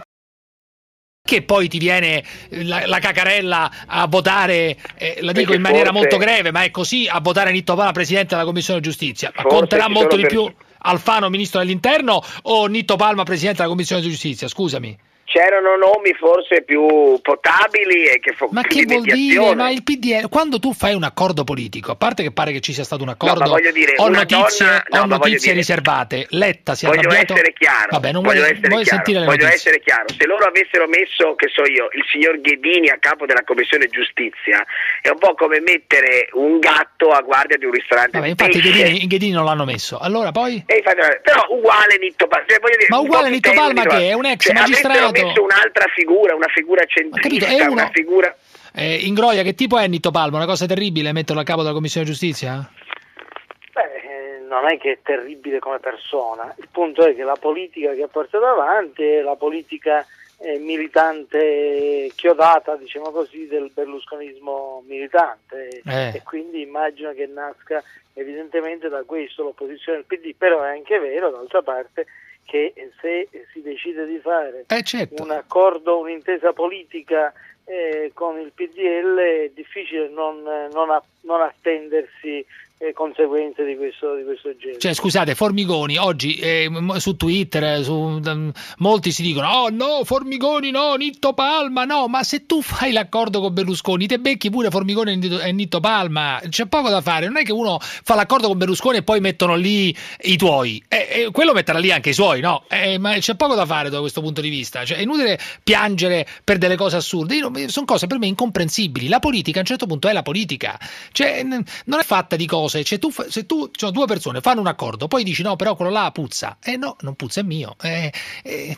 Speaker 9: Che poi ti viene la, la cacarella a votare, eh, la dico
Speaker 10: Perché
Speaker 9: in maniera
Speaker 10: forse,
Speaker 9: molto greve, ma è così, a votare Nitto Palma presidente della Commissione Giustizia. Ma
Speaker 10: Forse
Speaker 9: conterà
Speaker 10: ci
Speaker 9: molto
Speaker 10: sono
Speaker 9: di
Speaker 10: per-
Speaker 9: più Alfano ministro dell'Interno o Nitto Palma presidente della Commissione Giustizia? Scusami.
Speaker 10: C'erano nomi forse più potabili e che fo-
Speaker 9: Ma
Speaker 10: più
Speaker 9: che
Speaker 10: di
Speaker 9: vuol dire?
Speaker 10: mediazione.
Speaker 9: Ma il P D L, quando tu fai un accordo politico, a parte che pare che ci sia stato un accordo,
Speaker 10: No, ma voglio dire,
Speaker 9: ho
Speaker 10: una
Speaker 9: notizie,
Speaker 10: donna- no,
Speaker 9: ho
Speaker 10: ma voglio
Speaker 9: notizie
Speaker 10: dire-
Speaker 9: riservate. Letta si è
Speaker 10: Voglio
Speaker 9: arrabbiato.
Speaker 10: essere chiaro,
Speaker 9: Vabbè, non
Speaker 10: voglio
Speaker 9: vuoi,
Speaker 10: essere
Speaker 9: vuoi
Speaker 10: chiaro,
Speaker 9: sentire le
Speaker 10: voglio
Speaker 9: notizie.
Speaker 10: essere chiaro. Se loro avessero messo, che so io, il signor Ghedini a capo della Commissione Giustizia, è un po' come mettere un gatto a guardia di un ristorante.
Speaker 9: Vabbè, infatti i
Speaker 10: pesce.
Speaker 9: Ghedini, i Ghedini non l'hanno messo. Allora poi?
Speaker 10: E infatti, però uguale Nitto Palma, cioè, voglio dire,
Speaker 9: Ma
Speaker 10: un
Speaker 9: uguale
Speaker 10: po'
Speaker 9: Nitto
Speaker 10: più
Speaker 9: Palma
Speaker 10: tecnico.
Speaker 9: che è un ex
Speaker 10: Cioè,
Speaker 9: magistrato.
Speaker 10: avessero messo un'altra figura, una figura
Speaker 9: capito,
Speaker 10: centrista,
Speaker 9: è uno-
Speaker 10: una figura...
Speaker 9: Eh, Ingroia, che tipo è Nitto Palma? Una cosa terribile metterlo a capo della Commissione Giustizia?
Speaker 21: Beh, eh, non è che è terribile come persona, il punto è che la politica che ha portato avanti è la politica eh, militante chiodata, diciamo così, del berlusconismo militante
Speaker 9: Eh.
Speaker 21: e quindi immagino che nasca evidentemente da questo l'opposizione del P D, però è anche vero d'altra parte che se si decide di fare
Speaker 9: Eh, certo.
Speaker 21: un accordo, un'intesa politica eh, con il P D L è difficile non, non, a- non attendersi eh, conseguenze di questo, di questo genere.
Speaker 9: Cioè, scusate, Formigoni oggi eh, m- su Twitter eh, su, m- molti si dicono oh no, Formigoni no, Nitto Palma no, ma se tu fai l'accordo con Berlusconi te becchi pure Formigoni e Nitto, e Nitto Palma, c'è poco da fare, non è che uno fa l'accordo con Berlusconi e poi mettono lì i tuoi, eh, eh, quello metterà lì anche i suoi, no? Eh, ma c'è poco da fare da questo punto di vista, cioè è inutile piangere per delle cose assurde. Io non- sono cose per me incomprensibili. La politica a un certo punto è la politica, cioè n- non è fatta di cose, cioè, tu, fa- se tu cioè, due persone fanno un accordo poi dici no però quello là puzza, eh no, non puzza, è mio. eh, eh,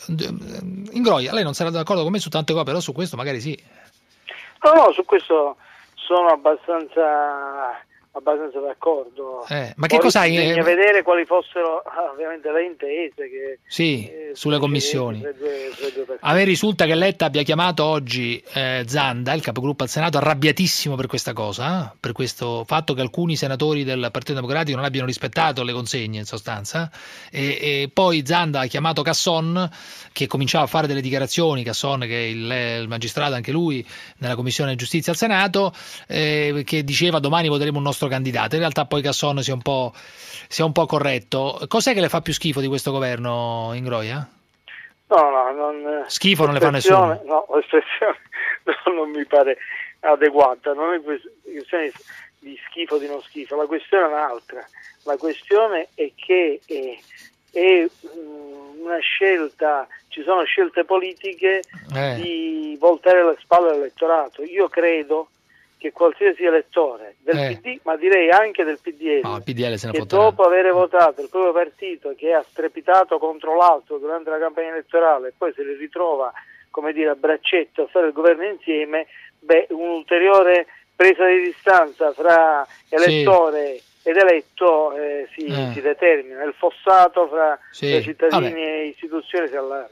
Speaker 9: Ingroia, lei non sarà d'accordo con me su tante cose, però su questo magari sì.
Speaker 21: No, no, su questo sono abbastanza, abbastanza d'accordo.
Speaker 9: Eh, ma che
Speaker 21: Poi
Speaker 9: cos'hai,
Speaker 21: bisogna
Speaker 9: eh?
Speaker 21: vedere quali fossero ah, ovviamente le intese che
Speaker 9: Sì,
Speaker 21: eh,
Speaker 9: sulle
Speaker 21: sono
Speaker 9: commissioni.
Speaker 21: tra i due- tra i due partiti.
Speaker 9: A me risulta che Letta abbia chiamato oggi eh, Zanda, il capogruppo al Senato, arrabbiatissimo per questa cosa, eh? Per questo fatto che alcuni senatori del Partito Democratico non abbiano rispettato le consegne in sostanza, e, e poi Zanda ha chiamato Casson che cominciava a fare delle dichiarazioni, Casson che è il, il magistrato anche lui nella Commissione Giustizia al Senato, eh, che diceva domani voteremo un nostro candidato. In realtà poi Casson si è un po', si è un po' corretto. Cos'è che le fa più schifo di questo governo, Ingroia?
Speaker 21: No, no, non,
Speaker 9: Schifo non le fa
Speaker 21: l'espressione-
Speaker 9: nessuno.
Speaker 21: No, l'espressione no, non mi pare adeguata, non è quest- questione di schifo o di non schifo, la questione è un'altra. La questione è che è, è mm, una scelta, ci sono scelte politiche
Speaker 9: Eh.
Speaker 21: di voltare le spalle all'elettorato. Io credo che qualsiasi elettore del
Speaker 9: Eh.
Speaker 21: P D, ma direi anche del P D L,
Speaker 9: No, il P D L se ne
Speaker 21: che
Speaker 9: fotterà.
Speaker 21: dopo aver votato il proprio partito che ha strepitato contro l'altro durante la campagna elettorale e poi se li ritrova, come dire, a braccetto a fare il governo insieme, beh, un'ulteriore presa di distanza fra elettore ed eletto eh, si,
Speaker 9: Eh.
Speaker 21: si determina, il fossato fra,
Speaker 9: Sì,
Speaker 21: fra cittadini
Speaker 9: vabbè.
Speaker 21: e istituzioni si allarga.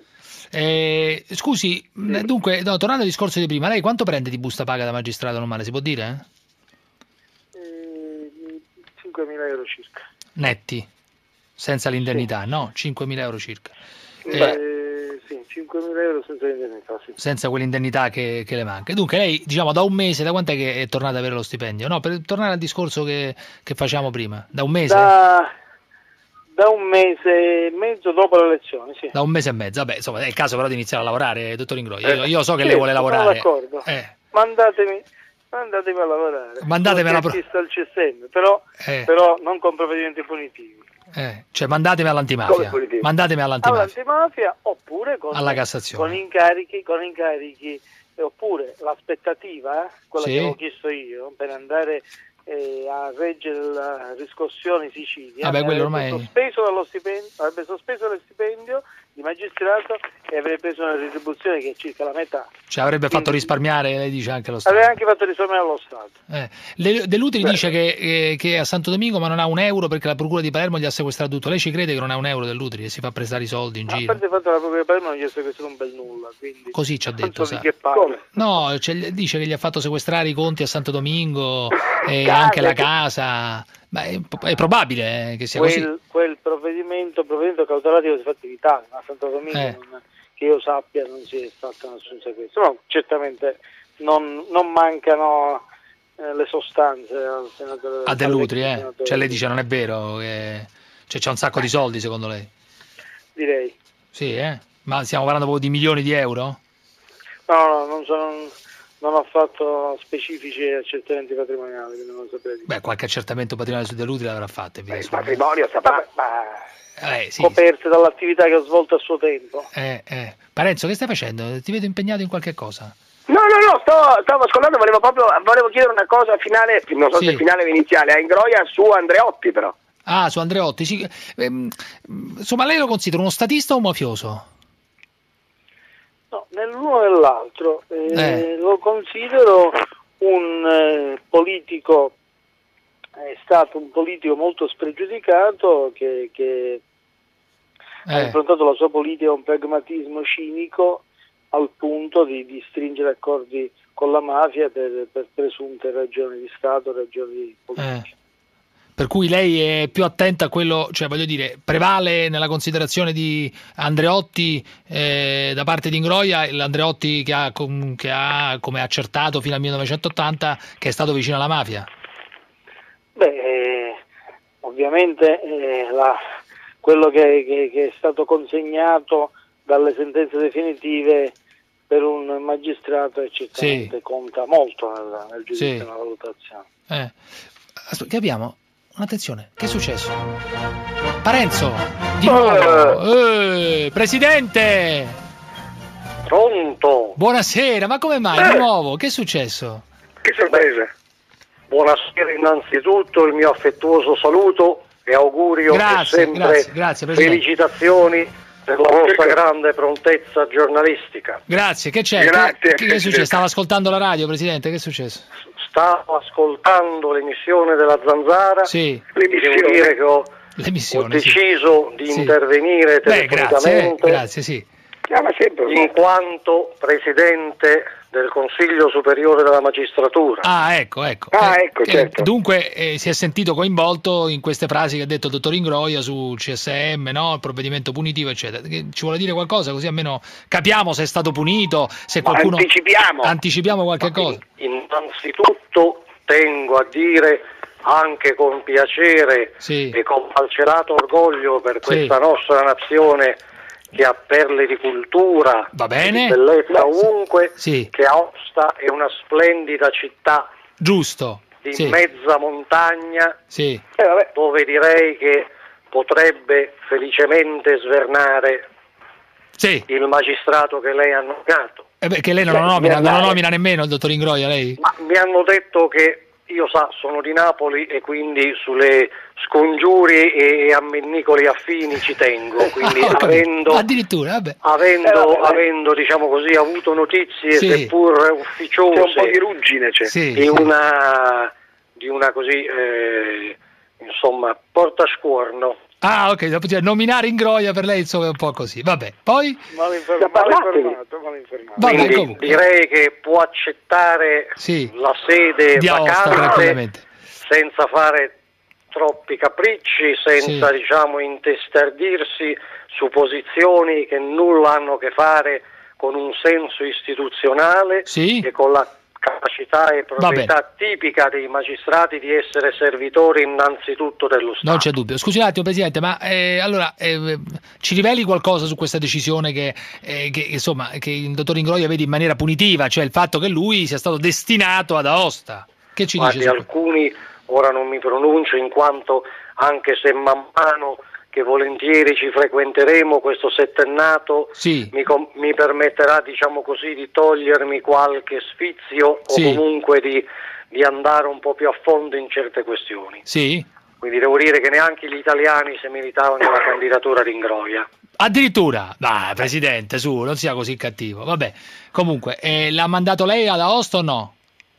Speaker 9: Eh, scusi, mh, dunque, no, tornando al discorso di prima, lei quanto prende di busta paga da magistrato normale, si può dire? eh?
Speaker 21: Eh, cinquemila euro circa.
Speaker 9: Netti, senza l'indennità, no? cinquemila euro circa. Eh,
Speaker 21: Beh, sì, cinquemila euro senza indennità, sì.
Speaker 9: senza quell'indennità che, che le manca. Dunque lei, diciamo, da un mese, da quant'è che è tornata ad avere lo stipendio? No, per tornare al discorso che, che facciamo prima, da un mese?
Speaker 21: Da, Da un mese e mezzo dopo le elezioni, sì.
Speaker 9: Da un mese e mezzo, vabbè, insomma, è il caso però di iniziare a lavorare, dottor Ingroia.
Speaker 21: Eh,
Speaker 9: Io, io so che
Speaker 21: sì,
Speaker 9: lei vuole
Speaker 21: sono
Speaker 9: lavorare.
Speaker 21: d'accordo.
Speaker 9: Eh.
Speaker 21: Mandatemi, mandatemi a lavorare.
Speaker 9: Mandatemi alla pro-
Speaker 21: ci sta il C S M, però,
Speaker 9: Eh.
Speaker 21: però non con provvedimenti punitivi.
Speaker 9: Eh, cioè mandatemi all'antimafia. Mandatemi all'antimafia.
Speaker 21: All'antimafia oppure con,
Speaker 9: Alla Cassazione.
Speaker 21: con incarichi, con incarichi, eh, oppure l'aspettativa, eh, quella
Speaker 9: Sì.
Speaker 21: che avevo chiesto io, per andare eh, a reggere la riscossione in Sicilia.
Speaker 9: Vabbè, quello
Speaker 21: avrebbe
Speaker 9: ormai-
Speaker 21: sospeso dallo stipendio, avrebbe sospeso lo stipendio di magistrato e avrebbe preso una retribuzione che è circa la metà.
Speaker 9: Cioè avrebbe fatto risparmiare, lei dice, anche lo Stato.
Speaker 21: Avrebbe anche fatto risparmiare allo Stato.
Speaker 9: Eh. Le- De Lutri dice che, eh, che è a Santo Domingo ma non ha un euro perché la procura di Palermo gli ha sequestrato tutto. Lei ci crede che non ha un euro De Lutri e si fa prestare i soldi in
Speaker 21: A
Speaker 9: giro?
Speaker 21: parte il fatto che la procura di Palermo non gli ha sequestrato un bel nulla, quindi
Speaker 9: Così ci ha
Speaker 21: non
Speaker 9: detto,
Speaker 21: so di
Speaker 9: sa.
Speaker 21: che parla.
Speaker 9: No, cioè, dice che gli ha fatto sequestrare i conti a Santo Domingo e
Speaker 21: Casa,
Speaker 9: anche la
Speaker 21: che-
Speaker 9: casa. Ma è, è probabile eh, che sia così.
Speaker 21: Quel, quel provvedimento, provvedimento cautelare si è fatto in Italia, a Santo Domingo
Speaker 9: Eh.
Speaker 21: non- che io sappia non si è fatto nessun sequestro, no, certamente non, non mancano eh, le sostanze al senatore.
Speaker 9: A De Lutri,
Speaker 21: al
Speaker 9: eh.
Speaker 21: senatore.
Speaker 9: Cioè lei dice non è vero, che... cioè, c'è un sacco di soldi secondo lei?
Speaker 21: Direi.
Speaker 9: Sì, eh? Ma stiamo parlando proprio di milioni di euro?
Speaker 21: No, no, non, sono, non ho fatto specifici accertamenti patrimoniali, quindi non lo saprei.
Speaker 9: Beh, qualche accertamento patrimoniale su De Lutri l'avrà fatto.
Speaker 21: Il patrimonio saprà,
Speaker 9: Eh, sì.
Speaker 21: coperte dall'attività che ho svolto a suo tempo.
Speaker 9: Eh, eh. Parenzo, che stai facendo? Ti vedo impegnato in qualche cosa.
Speaker 10: No, no, no, sto, stavo ascoltando, volevo proprio volevo chiedere una cosa finale, non so
Speaker 9: Sì.
Speaker 10: se finale o iniziale, a Ingroia su Andreotti però.
Speaker 9: Ah, su Andreotti. Sì. Ehm, insomma, lei lo considera uno statista o un mafioso?
Speaker 21: No, nell'uno e nell'altro eh,
Speaker 9: Eh.
Speaker 21: lo considero un eh, politico, è stato un politico molto spregiudicato che, che ha
Speaker 9: Eh.
Speaker 21: improntato la sua politica a un pragmatismo cinico al punto di, di stringere accordi con la mafia per, per presunte ragioni di Stato, ragioni politiche.
Speaker 9: Eh. Per cui lei è più attenta a quello, cioè voglio dire, prevale nella considerazione di Andreotti eh, da parte di Ingroia l'Andreotti che ha, com- che ha come accertato fino al millenovecentottanta che è stato vicino alla mafia.
Speaker 21: Beh, eh, ovviamente eh, la, quello che, che- che è stato consegnato dalle sentenze definitive per un magistrato e certamente
Speaker 9: Sì.
Speaker 21: conta molto nel, nel giudizio,
Speaker 9: Sì.
Speaker 21: nella valutazione.
Speaker 9: Eh. Aspetta, che abbiamo? Attenzione, che è successo? Parenzo, di nuovo. Eh, Presidente!
Speaker 1: Pronto?
Speaker 9: Buonasera, ma come mai? Di nuovo, che è successo?
Speaker 1: Che sorpresa! Buonasera innanzitutto, il mio affettuoso saluto e augurio
Speaker 9: Grazie,
Speaker 1: e sempre
Speaker 9: grazie, grazie, Presidente.
Speaker 1: felicitazioni per la vostra grande prontezza giornalistica.
Speaker 9: Grazie, che c'è?
Speaker 1: Grazie,
Speaker 9: che, che è successo?
Speaker 1: Presidente.
Speaker 9: Stava ascoltando la radio, Presidente, che è successo?
Speaker 1: Stavo ascoltando l'emissione della Zanzara
Speaker 9: Sì.
Speaker 1: e devo dire che ho, ho
Speaker 9: L'emissione, sì.
Speaker 1: deciso di
Speaker 9: Sì.
Speaker 1: intervenire
Speaker 9: Beh, grazie, eh,
Speaker 1: telefonicamente
Speaker 9: grazie, sì.
Speaker 1: in quanto Presidente del Consiglio Superiore della Magistratura.
Speaker 9: Ah, ecco, ecco.
Speaker 1: Ah,
Speaker 9: Eh,
Speaker 1: ecco,
Speaker 9: eh,
Speaker 1: certo.
Speaker 9: Dunque eh, si è sentito coinvolto in queste frasi che ha detto il dottor Ingroia sul C S M, no? Il provvedimento punitivo, eccetera. Che ci vuole dire qualcosa così almeno capiamo se è stato punito, se
Speaker 1: Ma
Speaker 9: qualcuno...
Speaker 1: anticipiamo.
Speaker 9: Anticipiamo qualche cosa.
Speaker 1: Innanzitutto tengo a dire anche con piacere
Speaker 9: Sì.
Speaker 1: e con malcelato orgoglio per
Speaker 9: Sì.
Speaker 1: questa nostra nazione che ha perle di cultura,
Speaker 9: Va bene.
Speaker 1: di bellezza ovunque,
Speaker 9: Sì.
Speaker 1: che Aosta è una splendida città
Speaker 9: Giusto.
Speaker 1: di
Speaker 9: Sì.
Speaker 1: mezza montagna,
Speaker 9: Sì.
Speaker 1: dove direi che potrebbe felicemente svernare
Speaker 9: Sì.
Speaker 1: il magistrato che lei ha nominato.
Speaker 9: Eh beh, che lei non lo
Speaker 1: Beh,
Speaker 9: nomina, non lo
Speaker 1: svernare.
Speaker 9: nomina nemmeno il dottor Ingroia, lei?
Speaker 1: Ma mi hanno detto che io sa, sono di Napoli e quindi sulle scongiuri e ammennicoli affini ci tengo, quindi
Speaker 9: Ah, ho capito.
Speaker 1: avendo,
Speaker 9: Addirittura, vabbè.
Speaker 1: avendo,
Speaker 21: Eh, vabbè.
Speaker 1: avendo diciamo così avuto notizie
Speaker 9: Sì.
Speaker 1: seppur ufficiose
Speaker 21: C'è un po' di ruggine, c'è.
Speaker 9: Sì,
Speaker 1: di
Speaker 9: sì.
Speaker 1: una di una così eh, insomma portascuorno.
Speaker 9: Ah, ok, dopo dire, nominare Ingroia per lei insomma è un po' così. Vabbè, poi?
Speaker 21: Mal inform- mal informato, mal informato.
Speaker 9: Vabbè,
Speaker 1: Quindi
Speaker 9: comunque.
Speaker 1: direi che può accettare
Speaker 9: Sì.
Speaker 1: la sede
Speaker 9: Di Aosta,
Speaker 1: vacante
Speaker 9: tranquillamente.
Speaker 1: senza fare troppi capricci, senza
Speaker 9: Sì.
Speaker 1: diciamo intestardirsi su posizioni che nulla hanno a che fare con un senso istituzionale
Speaker 9: Sì.
Speaker 1: e con la capacità capacità e proprietà tipica dei magistrati di essere servitori innanzitutto dello Stato.
Speaker 9: Non c'è dubbio. Scusi un attimo, Presidente, ma eh, allora eh, ci riveli qualcosa su questa decisione che, eh, che, insomma, che il dottor Ingroia vede in maniera punitiva, cioè il fatto che lui sia stato destinato ad Aosta? Che ci
Speaker 1: Guardi,
Speaker 9: dice su
Speaker 1: alcuni, ora non mi pronuncio in quanto, anche se man mano che volentieri ci frequenteremo, questo settennato
Speaker 9: sì.
Speaker 1: mi, com- mi permetterà, diciamo così, di togliermi qualche sfizio
Speaker 9: sì.
Speaker 1: o comunque di, di andare un po' più a fondo in certe questioni.
Speaker 9: Sì.
Speaker 1: Quindi devo dire che neanche gli italiani si meritavano la candidatura di Ingroia.
Speaker 9: Addirittura? Dai, Presidente, su, non sia così cattivo. Vabbè, comunque, eh, l'ha mandato lei ad Aosta o no?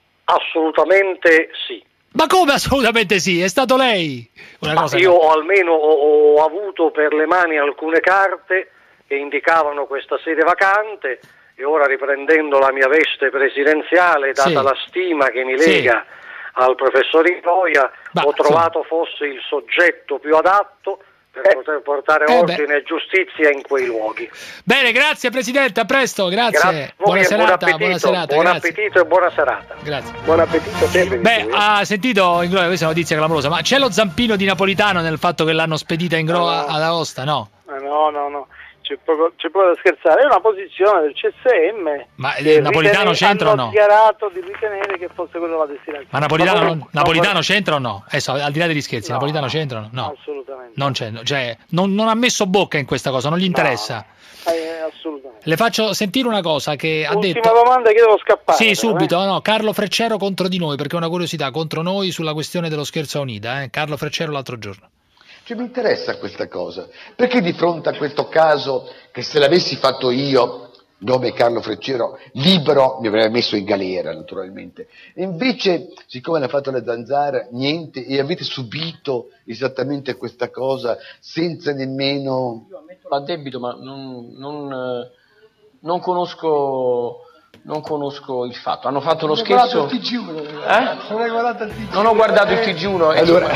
Speaker 1: Assolutamente sì.
Speaker 9: Ma come assolutamente sì? È stato lei? Una
Speaker 1: Ma
Speaker 9: cosa
Speaker 1: io
Speaker 9: che...
Speaker 1: ho almeno ho, ho avuto per le mani alcune carte che indicavano questa sede vacante e ora, riprendendo la mia veste presidenziale, data
Speaker 9: Sì.
Speaker 1: la stima che mi
Speaker 9: Sì.
Speaker 1: lega al professor Ingroia,
Speaker 9: Ma,
Speaker 1: ho trovato fosse il soggetto più adatto per
Speaker 9: Eh.
Speaker 1: poter portare
Speaker 9: Eh
Speaker 1: ordine
Speaker 9: beh.
Speaker 1: e giustizia in quei luoghi.
Speaker 9: Bene, grazie Presidente, a presto, grazie.
Speaker 1: Grazie a voi
Speaker 9: Buona
Speaker 1: e
Speaker 9: serata,
Speaker 1: buon appetito,
Speaker 9: buona serata,
Speaker 1: buon
Speaker 9: grazie.
Speaker 1: appetito e buona serata.
Speaker 9: Grazie.
Speaker 10: Buon appetito a te.
Speaker 9: Beh, ha sentito Ingroia, questa è una notizia clamorosa, ma c'è lo zampino di Napolitano nel fatto che l'hanno spedita in Gro-
Speaker 21: No.
Speaker 9: ad Aosta, no?
Speaker 21: Ma no, no, no, c'è poco, c'è poco da scherzare, è una posizione del C S M.
Speaker 9: Ma
Speaker 21: che
Speaker 9: eh, Napolitano
Speaker 21: ritene-
Speaker 9: c'entra o
Speaker 21: hanno
Speaker 9: no?
Speaker 21: dichiarato di ritenere che fosse quella la destinazione.
Speaker 9: Ma Napolitano,
Speaker 21: Ma
Speaker 9: non,
Speaker 21: poi-
Speaker 9: Napolitano
Speaker 21: ma
Speaker 9: c'entra o no? Adesso, al di là degli scherzi,
Speaker 21: No.
Speaker 9: Napolitano c'entra o no? No,
Speaker 21: assolutamente.
Speaker 9: non c'è, cioè, non, non ha messo bocca in questa cosa, non gli interessa.
Speaker 21: Eh, assolutamente.
Speaker 9: Le faccio sentire una cosa che ha
Speaker 21: Ultima
Speaker 9: detto...
Speaker 21: domanda che devo scappare.
Speaker 9: Sì,
Speaker 21: però,
Speaker 9: subito,
Speaker 21: eh.
Speaker 9: no, Carlo Freccero contro di noi, perché è una curiosità, contro noi sulla questione dello scherzo a Unida, eh? Carlo Freccero l'altro giorno.
Speaker 4: Cioè, mi interessa questa cosa, perché di fronte a questo caso, che se l'avessi fatto io, nome Carlo Freccero, libero, mi avrei messo in galera naturalmente, e invece, siccome l'ha fatto la Zanzara, niente, e avete subito esattamente questa cosa senza nemmeno...
Speaker 5: Io ammetto l'addebito, ma non, non, eh, non conosco... Non conosco il fatto. Hanno fatto lo
Speaker 4: Non hai
Speaker 5: scherzo.
Speaker 4: guardato il T G uno,
Speaker 5: Eh?
Speaker 4: non hai guardato il T G uno.
Speaker 5: Non ho guardato il T G uno. e-
Speaker 4: Allora,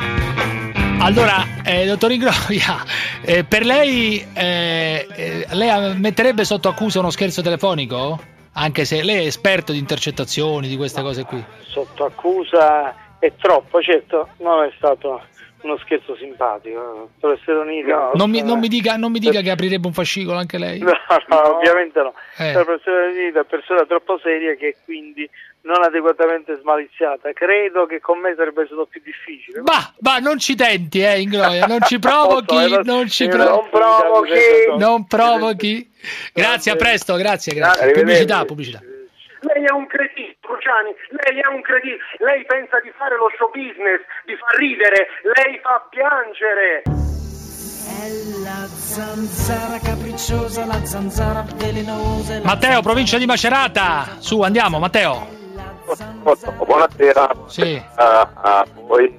Speaker 9: Allora, eh, dottor Ingroia, eh, per lei, eh, eh, lei metterebbe sotto accusa uno scherzo telefonico? Anche se lei è esperto di intercettazioni, di queste cose qui.
Speaker 21: Sotto accusa è troppo, certo, non è stato uno scherzo simpatico. Professor Onidi, no,
Speaker 9: Non mi, non mi dica, non mi dica che aprirebbe un fascicolo anche lei.
Speaker 21: no, no, ovviamente no.
Speaker 9: Eh.
Speaker 21: Il professor Onidi è una persona troppo seria che quindi non adeguatamente smaliziata. Credo che con me sarebbe stato più difficile.
Speaker 9: Bah, bah, non ci tenti, eh, Ingroia, non ci provochi, non ci
Speaker 21: non
Speaker 9: provochi.
Speaker 21: provochi.
Speaker 9: Non provochi. Grazie, a presto, grazie, grazie.
Speaker 21: Arrivederci.
Speaker 9: Pubblicità, pubblicità.
Speaker 10: Lei è un cretino, Cruciani, lei è un cretino, lei pensa di fare lo show business, di far ridere, lei fa piangere.
Speaker 16: È la zanzara capricciosa, la zanzara velenosa.
Speaker 9: Matteo, provincia di Macerata. Su, andiamo, Matteo.
Speaker 23: Buonasera.
Speaker 9: Sì.
Speaker 23: a, a voi.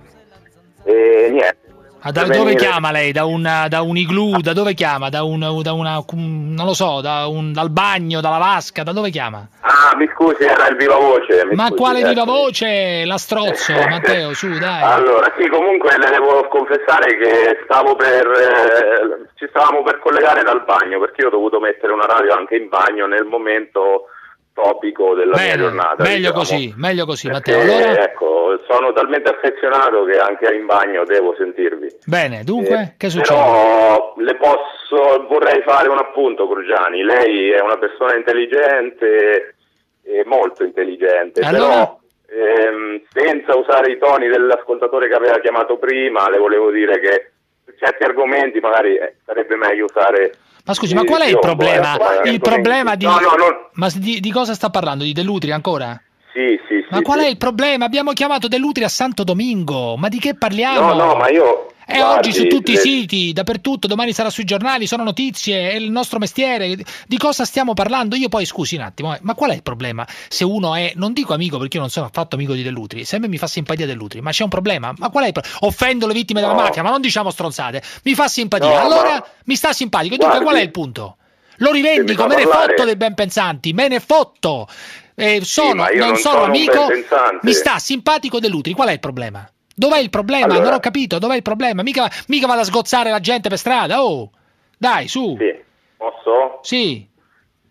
Speaker 23: E niente.
Speaker 9: Ah, da
Speaker 23: Per
Speaker 9: dove
Speaker 23: venire-
Speaker 9: chiama lei? Da un, da un igloo? Da dove chiama? Da, un, da una, non lo so, da un, dal bagno, dalla vasca? Da dove chiama?
Speaker 23: Ah, mi scusi, era il viva voce. mi
Speaker 9: Ma
Speaker 23: scusi,
Speaker 9: quale
Speaker 23: eh.
Speaker 9: viva voce? La strozzo, Matteo, su, dai.
Speaker 23: Allora, sì, comunque le devo confessare che stavo per eh, ci stavamo per collegare dal bagno, perché io ho dovuto mettere una radio anche in bagno nel momento topico della mia
Speaker 9: Bene,
Speaker 23: giornata.
Speaker 9: meglio
Speaker 23: diciamo.
Speaker 9: così, meglio così,
Speaker 23: Perché,
Speaker 9: Matteo. Allora,
Speaker 23: ecco, sono talmente affezionato che anche in bagno devo sentirvi.
Speaker 9: bene, dunque, che succede?
Speaker 23: Però le posso, vorrei fare un appunto, Cruciani. Lei è una persona intelligente, e molto intelligente,
Speaker 9: Allora?
Speaker 23: però ehm, senza usare i toni dell'ascoltatore che aveva chiamato prima, le volevo dire che per certi argomenti magari eh, sarebbe meglio usare...
Speaker 9: Ma scusi, ma qual è il
Speaker 23: io,
Speaker 9: problema?
Speaker 23: eh, argomenti.
Speaker 9: Il problema di...
Speaker 23: No, no, no.
Speaker 9: Ma di, di cosa sta parlando? Di Dell'Utri ancora?
Speaker 23: Sì, sì, sì.
Speaker 9: Ma qual
Speaker 23: sì.
Speaker 9: è il problema? Abbiamo chiamato Dell'Utri a Santo Domingo. Ma di che parliamo?
Speaker 23: No, no, ma io...
Speaker 9: È
Speaker 23: guardi,
Speaker 9: oggi su tutti
Speaker 23: le-
Speaker 9: i siti, dappertutto, domani sarà sui giornali, sono notizie, è il nostro mestiere. Di cosa stiamo parlando? Io poi, scusi un attimo, eh, ma qual è il problema? Se uno è, non dico amico perché io non sono affatto amico di Dell'Utri, sempre mi fa simpatia Dell'Utri, ma c'è un problema? Ma qual è il problema? Offendo le vittime della
Speaker 23: No.
Speaker 9: mafia, ma non diciamo stronzate, mi fa simpatia,
Speaker 23: No,
Speaker 9: allora
Speaker 23: ma-
Speaker 9: mi sta simpatico, e dunque
Speaker 23: Guardi,
Speaker 9: qual è il punto? Lo rivendico,
Speaker 23: se mi
Speaker 9: me
Speaker 23: fa
Speaker 9: ne
Speaker 23: parlare-
Speaker 9: fotto dei ben pensanti, me ne fotto. Eh, sono,
Speaker 23: ma io
Speaker 9: non,
Speaker 23: non
Speaker 9: sono
Speaker 23: sono un
Speaker 9: amico,
Speaker 23: benpensante.
Speaker 9: mi sta simpatico Dell'Utri, qual è il problema? Dov'è il problema?
Speaker 23: Allora-
Speaker 9: Non ho capito, dov'è il problema? Mica, mica vado a sgozzare la gente per strada, oh! Dai, su!
Speaker 23: Sì, posso?
Speaker 9: Sì.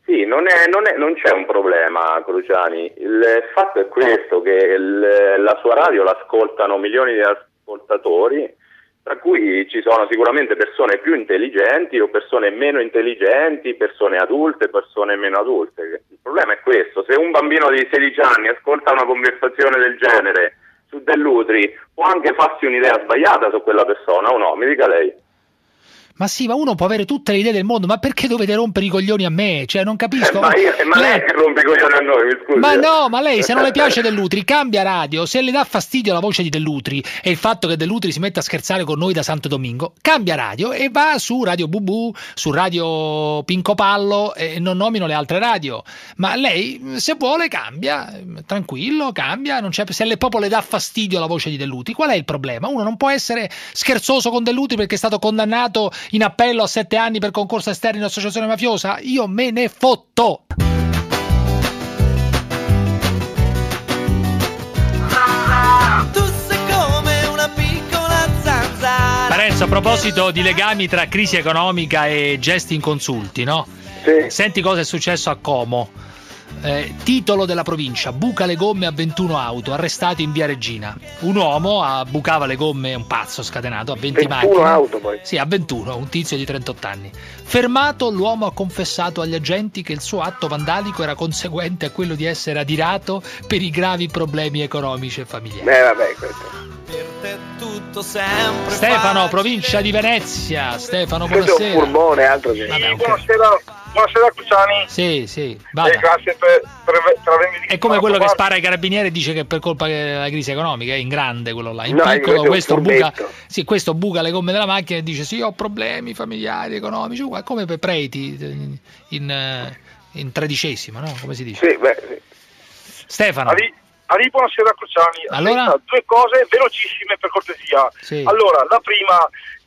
Speaker 23: Sì, non, è, non, è, non c'è un problema, Cruciani. Il fatto è questo, che il, la sua radio l'ascoltano milioni di ascoltatori, tra cui ci sono sicuramente persone più intelligenti o persone meno intelligenti, persone adulte, persone meno adulte. Il problema è questo: se un bambino di sedici anni ascolta una conversazione del genere su Dell'Utri, può anche farsi un'idea sbagliata su quella persona, o no? Mi dica lei.
Speaker 9: Ma sì, ma uno può avere tutte le idee del mondo, ma perché dovete rompere i coglioni a me? Cioè, non capisco.
Speaker 23: Eh, ma io, ma lei, lei che rompe i coglioni a noi, mi scusi.
Speaker 9: Ma no, ma lei, se non le piace Dell'Utri, cambia radio. Se le dà fastidio la voce di Dell'Utri e il fatto che Dell'Utri si metta a scherzare con noi da Santo Domingo, cambia radio e va su Radio Bubù, su Radio Pinco Pallo, e non nomino le altre radio. Ma lei, se vuole, cambia, tranquillo, cambia. Non c'è, se le proprio le dà fastidio la voce di Dell'Utri, qual è il problema? Uno non può essere scherzoso con Dell'Utri perché è stato condannato in appello a sette anni per concorso esterno in associazione mafiosa? Io me ne fotto.
Speaker 16: Tu sei come una piccola zanzara.
Speaker 9: Parenzo, a proposito di legami tra crisi economica e gesti inconsulti, no?
Speaker 10: Sì.
Speaker 9: Senti cosa è successo a Como. Eh, titolo della provincia: buca le gomme a ventuno auto, arrestati in via Regina. Un uomo a, bucava le gomme, un pazzo scatenato, a venti macchine.
Speaker 10: auto poi.
Speaker 9: Sì, a ventuno, un tizio di trentotto anni. Fermato, l'uomo ha confessato agli agenti che il suo atto vandalico era conseguente a quello di essere adirato per i gravi problemi economici e familiari.
Speaker 10: Beh, vabbè, questo.
Speaker 16: Per te tutto sempre
Speaker 9: Stefano,
Speaker 16: facile.
Speaker 9: provincia di Venezia. Stefano,
Speaker 10: Questo è un
Speaker 9: buonasera.
Speaker 10: furbone, altro che...
Speaker 9: Vabbè, ok.
Speaker 21: Buonasera, buonasera Cruciani.
Speaker 9: Sì, sì, vada.
Speaker 21: Eh, grazie per, per, per avermi
Speaker 9: È come quello che spara ai carabinieri e dice che per colpa della crisi economica, è in grande quello là. In
Speaker 10: No,
Speaker 9: piccolo
Speaker 10: questo è un
Speaker 9: questo buca,
Speaker 10: furbetto.
Speaker 9: sì, questo buca le gomme della macchina e dice sì, ho problemi familiari, economici, uguale, come per Preti in, in, eh, in tredicesimo, no? Come si dice?
Speaker 10: Sì, beh, sì.
Speaker 9: Stefano.
Speaker 21: Arri, arri, buonasera Cruciani.
Speaker 9: Allora?
Speaker 21: Senta, due cose velocissime per cortesia.
Speaker 9: Sì.
Speaker 21: Allora, la prima,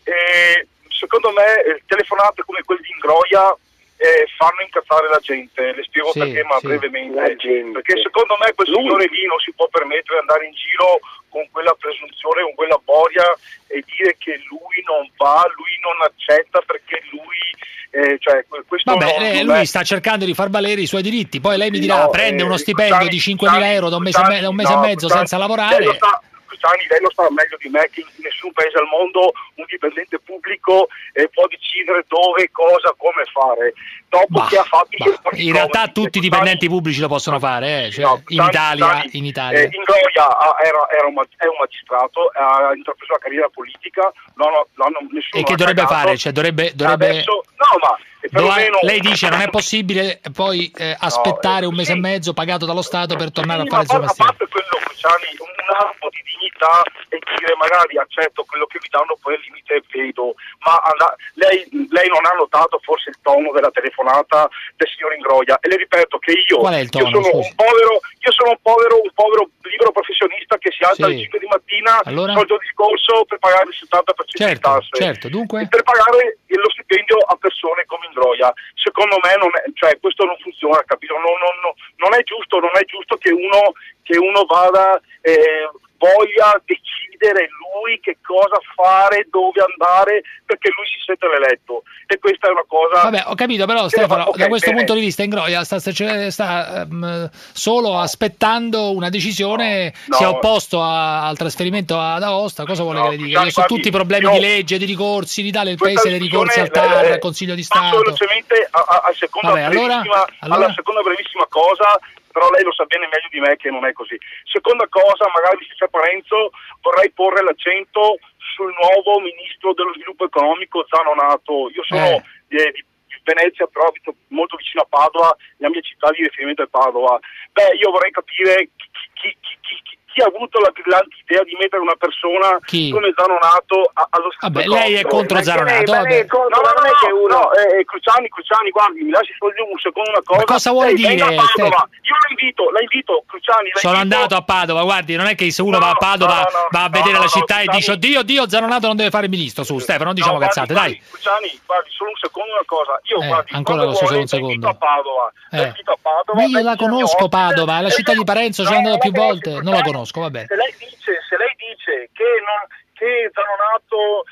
Speaker 21: eh, secondo me eh, telefonate come quelle di Ingroia eh, fanno incazzare la gente. Le spiego
Speaker 9: Sì,
Speaker 21: perché, ma
Speaker 9: sì.
Speaker 21: brevemente.
Speaker 10: La gente.
Speaker 21: Perché secondo me quel signore lì non si può permettere di andare in giro con quella presunzione, con quella boria e dire che lui non va, lui non accetta perché lui... Eh, cioè, questo
Speaker 9: Vabbè,
Speaker 21: non-
Speaker 9: eh,
Speaker 21: non
Speaker 9: lui
Speaker 21: è-
Speaker 9: sta cercando di far valere i suoi diritti, poi lei mi dirà
Speaker 21: No,
Speaker 9: prende
Speaker 21: eh,
Speaker 9: uno stipendio
Speaker 21: Cruciani,
Speaker 9: di cinquemila euro da un mese, e me- da un mese
Speaker 21: no,
Speaker 9: e mezzo
Speaker 21: Cruciani,
Speaker 9: senza
Speaker 21: Lei lo
Speaker 9: lavorare.
Speaker 21: sa, Cruciani, lei lo sa meglio di me che in nessun paese al mondo un dipendente pubblico eh, può decidere dove, cosa, come fare. Dopo
Speaker 9: Bah,
Speaker 21: che ha fatto i
Speaker 9: bah,
Speaker 21: suoi controlli,
Speaker 9: in realtà tutti i
Speaker 21: Cruciani-
Speaker 9: dipendenti pubblici lo possono fare, eh, cioè,
Speaker 21: No,
Speaker 9: in
Speaker 21: Cruciani,
Speaker 9: Italia,
Speaker 21: Cruciani,
Speaker 9: in Italia.
Speaker 21: Eh, Ingroia ha- era, era un, mag- è un magistrato, ha intrapreso la carriera politica, non, non, nessuno
Speaker 9: E che
Speaker 21: l'ha
Speaker 9: dovrebbe
Speaker 21: cagato.
Speaker 9: fare? Cioè, dovrebbe, dovrebbe...
Speaker 21: Adesso, no, ma eh,
Speaker 9: Dove-
Speaker 21: perlomeno...
Speaker 9: lei dice non è possibile poi eh, aspettare
Speaker 21: eh,
Speaker 9: un mese
Speaker 21: sì.
Speaker 9: e mezzo pagato dallo Stato per tornare
Speaker 21: Sì,
Speaker 9: a fare il suo
Speaker 21: ma a
Speaker 9: mestiere.
Speaker 21: parte quello, Cruciani, un atto di dignità e dire magari accetto quello che mi danno, poi al limite vedo, ma and- lei, lei non ha notato forse il tono della telefonata del signor Ingroia, e le ripeto che io,
Speaker 9: Qual è il tono,
Speaker 21: io sono
Speaker 9: scusi?
Speaker 21: un povero, io sono un povero, un povero libero professionista che si alza
Speaker 9: Sì.
Speaker 21: alle cinque di mattina,
Speaker 9: Allora?
Speaker 21: solito discorso per pagare il settanta per cento
Speaker 9: Certo,
Speaker 21: di tasse.
Speaker 9: certo, dunque?
Speaker 21: E per pagare lo stipendio a persone come Ingroia. Secondo me non è, cioè, questo non funziona, capito? Non, non, non, non è giusto, non è giusto che uno, che uno vada, eh, voglia decidere lui che cosa fare, dove andare, perché lui si sente l'eletto. E questa è una cosa...
Speaker 9: Vabbè, ho capito, però
Speaker 21: Sì,
Speaker 9: Stefano,
Speaker 21: ok,
Speaker 9: da questo
Speaker 21: bene.
Speaker 9: punto di vista Ingroia sta, sta, sta ehm, solo aspettando una decisione,
Speaker 21: No,
Speaker 9: si è
Speaker 21: no.
Speaker 9: opposto a- al trasferimento ad Aosta, cosa vuole
Speaker 21: No,
Speaker 9: che le dica?
Speaker 21: Cruciani,
Speaker 9: Che sono
Speaker 21: guardi,
Speaker 9: tutti problemi
Speaker 21: io-
Speaker 9: di legge, di ricorsi, in Italia il
Speaker 21: Questa
Speaker 9: paese dei ricorsi al
Speaker 21: discussione,
Speaker 9: TAR,
Speaker 21: eh,
Speaker 9: al Consiglio di
Speaker 21: Passo
Speaker 9: Stato.
Speaker 21: velocemente a- a- al secondo
Speaker 9: Vabbè, allora?
Speaker 21: brevissima-
Speaker 9: Allora?
Speaker 21: alla seconda brevissima cosa, però lei lo sa bene meglio di me che non è così. Seconda cosa, magari se c'è Parenzo, vorrei porre l'accento sul nuovo ministro dello sviluppo economico Zanonato. Io sono
Speaker 9: Eh.
Speaker 21: eh, di di Venezia, però abito molto vicino a Padova, la mia città di riferimento è Padova. Beh, io vorrei capire chi, chi, chi, chi, chi- chi ha avuto la brillante idea di mettere una persona
Speaker 9: Chi?
Speaker 21: come Zanonato a- allo sviluppo
Speaker 9: Vabbè, lei è
Speaker 21: economico.
Speaker 9: contro
Speaker 21: Ma che
Speaker 9: Zanonato,
Speaker 21: lei- ma lei
Speaker 9: vabbè.
Speaker 21: è contro,
Speaker 10: No,
Speaker 21: ma non è
Speaker 10: no,
Speaker 21: che uno,
Speaker 10: no.
Speaker 21: eh, eh, Cruciani, Cruciani, guardi, mi lasci solo un secondo una cosa.
Speaker 9: Ma cosa vuole
Speaker 21: Lei venga
Speaker 9: dire,
Speaker 21: a Padova.
Speaker 9: Stefano?
Speaker 21: Io la invito, la invito, Cruciani, la
Speaker 9: Sono
Speaker 21: invito-
Speaker 9: andato a Padova, guardi, non è che se uno
Speaker 21: No,
Speaker 9: va a Padova
Speaker 21: no, no,
Speaker 9: va a
Speaker 21: no,
Speaker 9: vedere
Speaker 21: no,
Speaker 9: la
Speaker 21: no,
Speaker 9: città e
Speaker 21: Cruciani-
Speaker 9: dice oddio, oddio, Zanonato non deve fare il ministro, su Stefano, non diciamo
Speaker 21: No, guardi,
Speaker 9: cazzate,
Speaker 21: guardi,
Speaker 9: dai.
Speaker 21: Cruciani, guardi, solo un secondo una cosa. Io
Speaker 9: Eh,
Speaker 21: guardi,
Speaker 9: ancora
Speaker 21: quando
Speaker 9: solo
Speaker 21: vuole,
Speaker 9: un secondo.
Speaker 21: la invito a Padova. la
Speaker 9: Eh.
Speaker 21: invito a Padova.
Speaker 9: Ma io
Speaker 21: lei
Speaker 9: la
Speaker 21: dice al mio
Speaker 9: conosco
Speaker 21: ospite-
Speaker 9: Padova, è la
Speaker 21: e
Speaker 9: città
Speaker 21: lei-
Speaker 9: di Parenzo, ci
Speaker 21: no,
Speaker 9: sono andato
Speaker 21: non
Speaker 9: più
Speaker 21: la
Speaker 9: volte,
Speaker 21: conosco,
Speaker 9: non la
Speaker 21: Cruciani.
Speaker 9: conosco, va bene.
Speaker 21: Se lei dice, se lei dice che, non, che Zanonato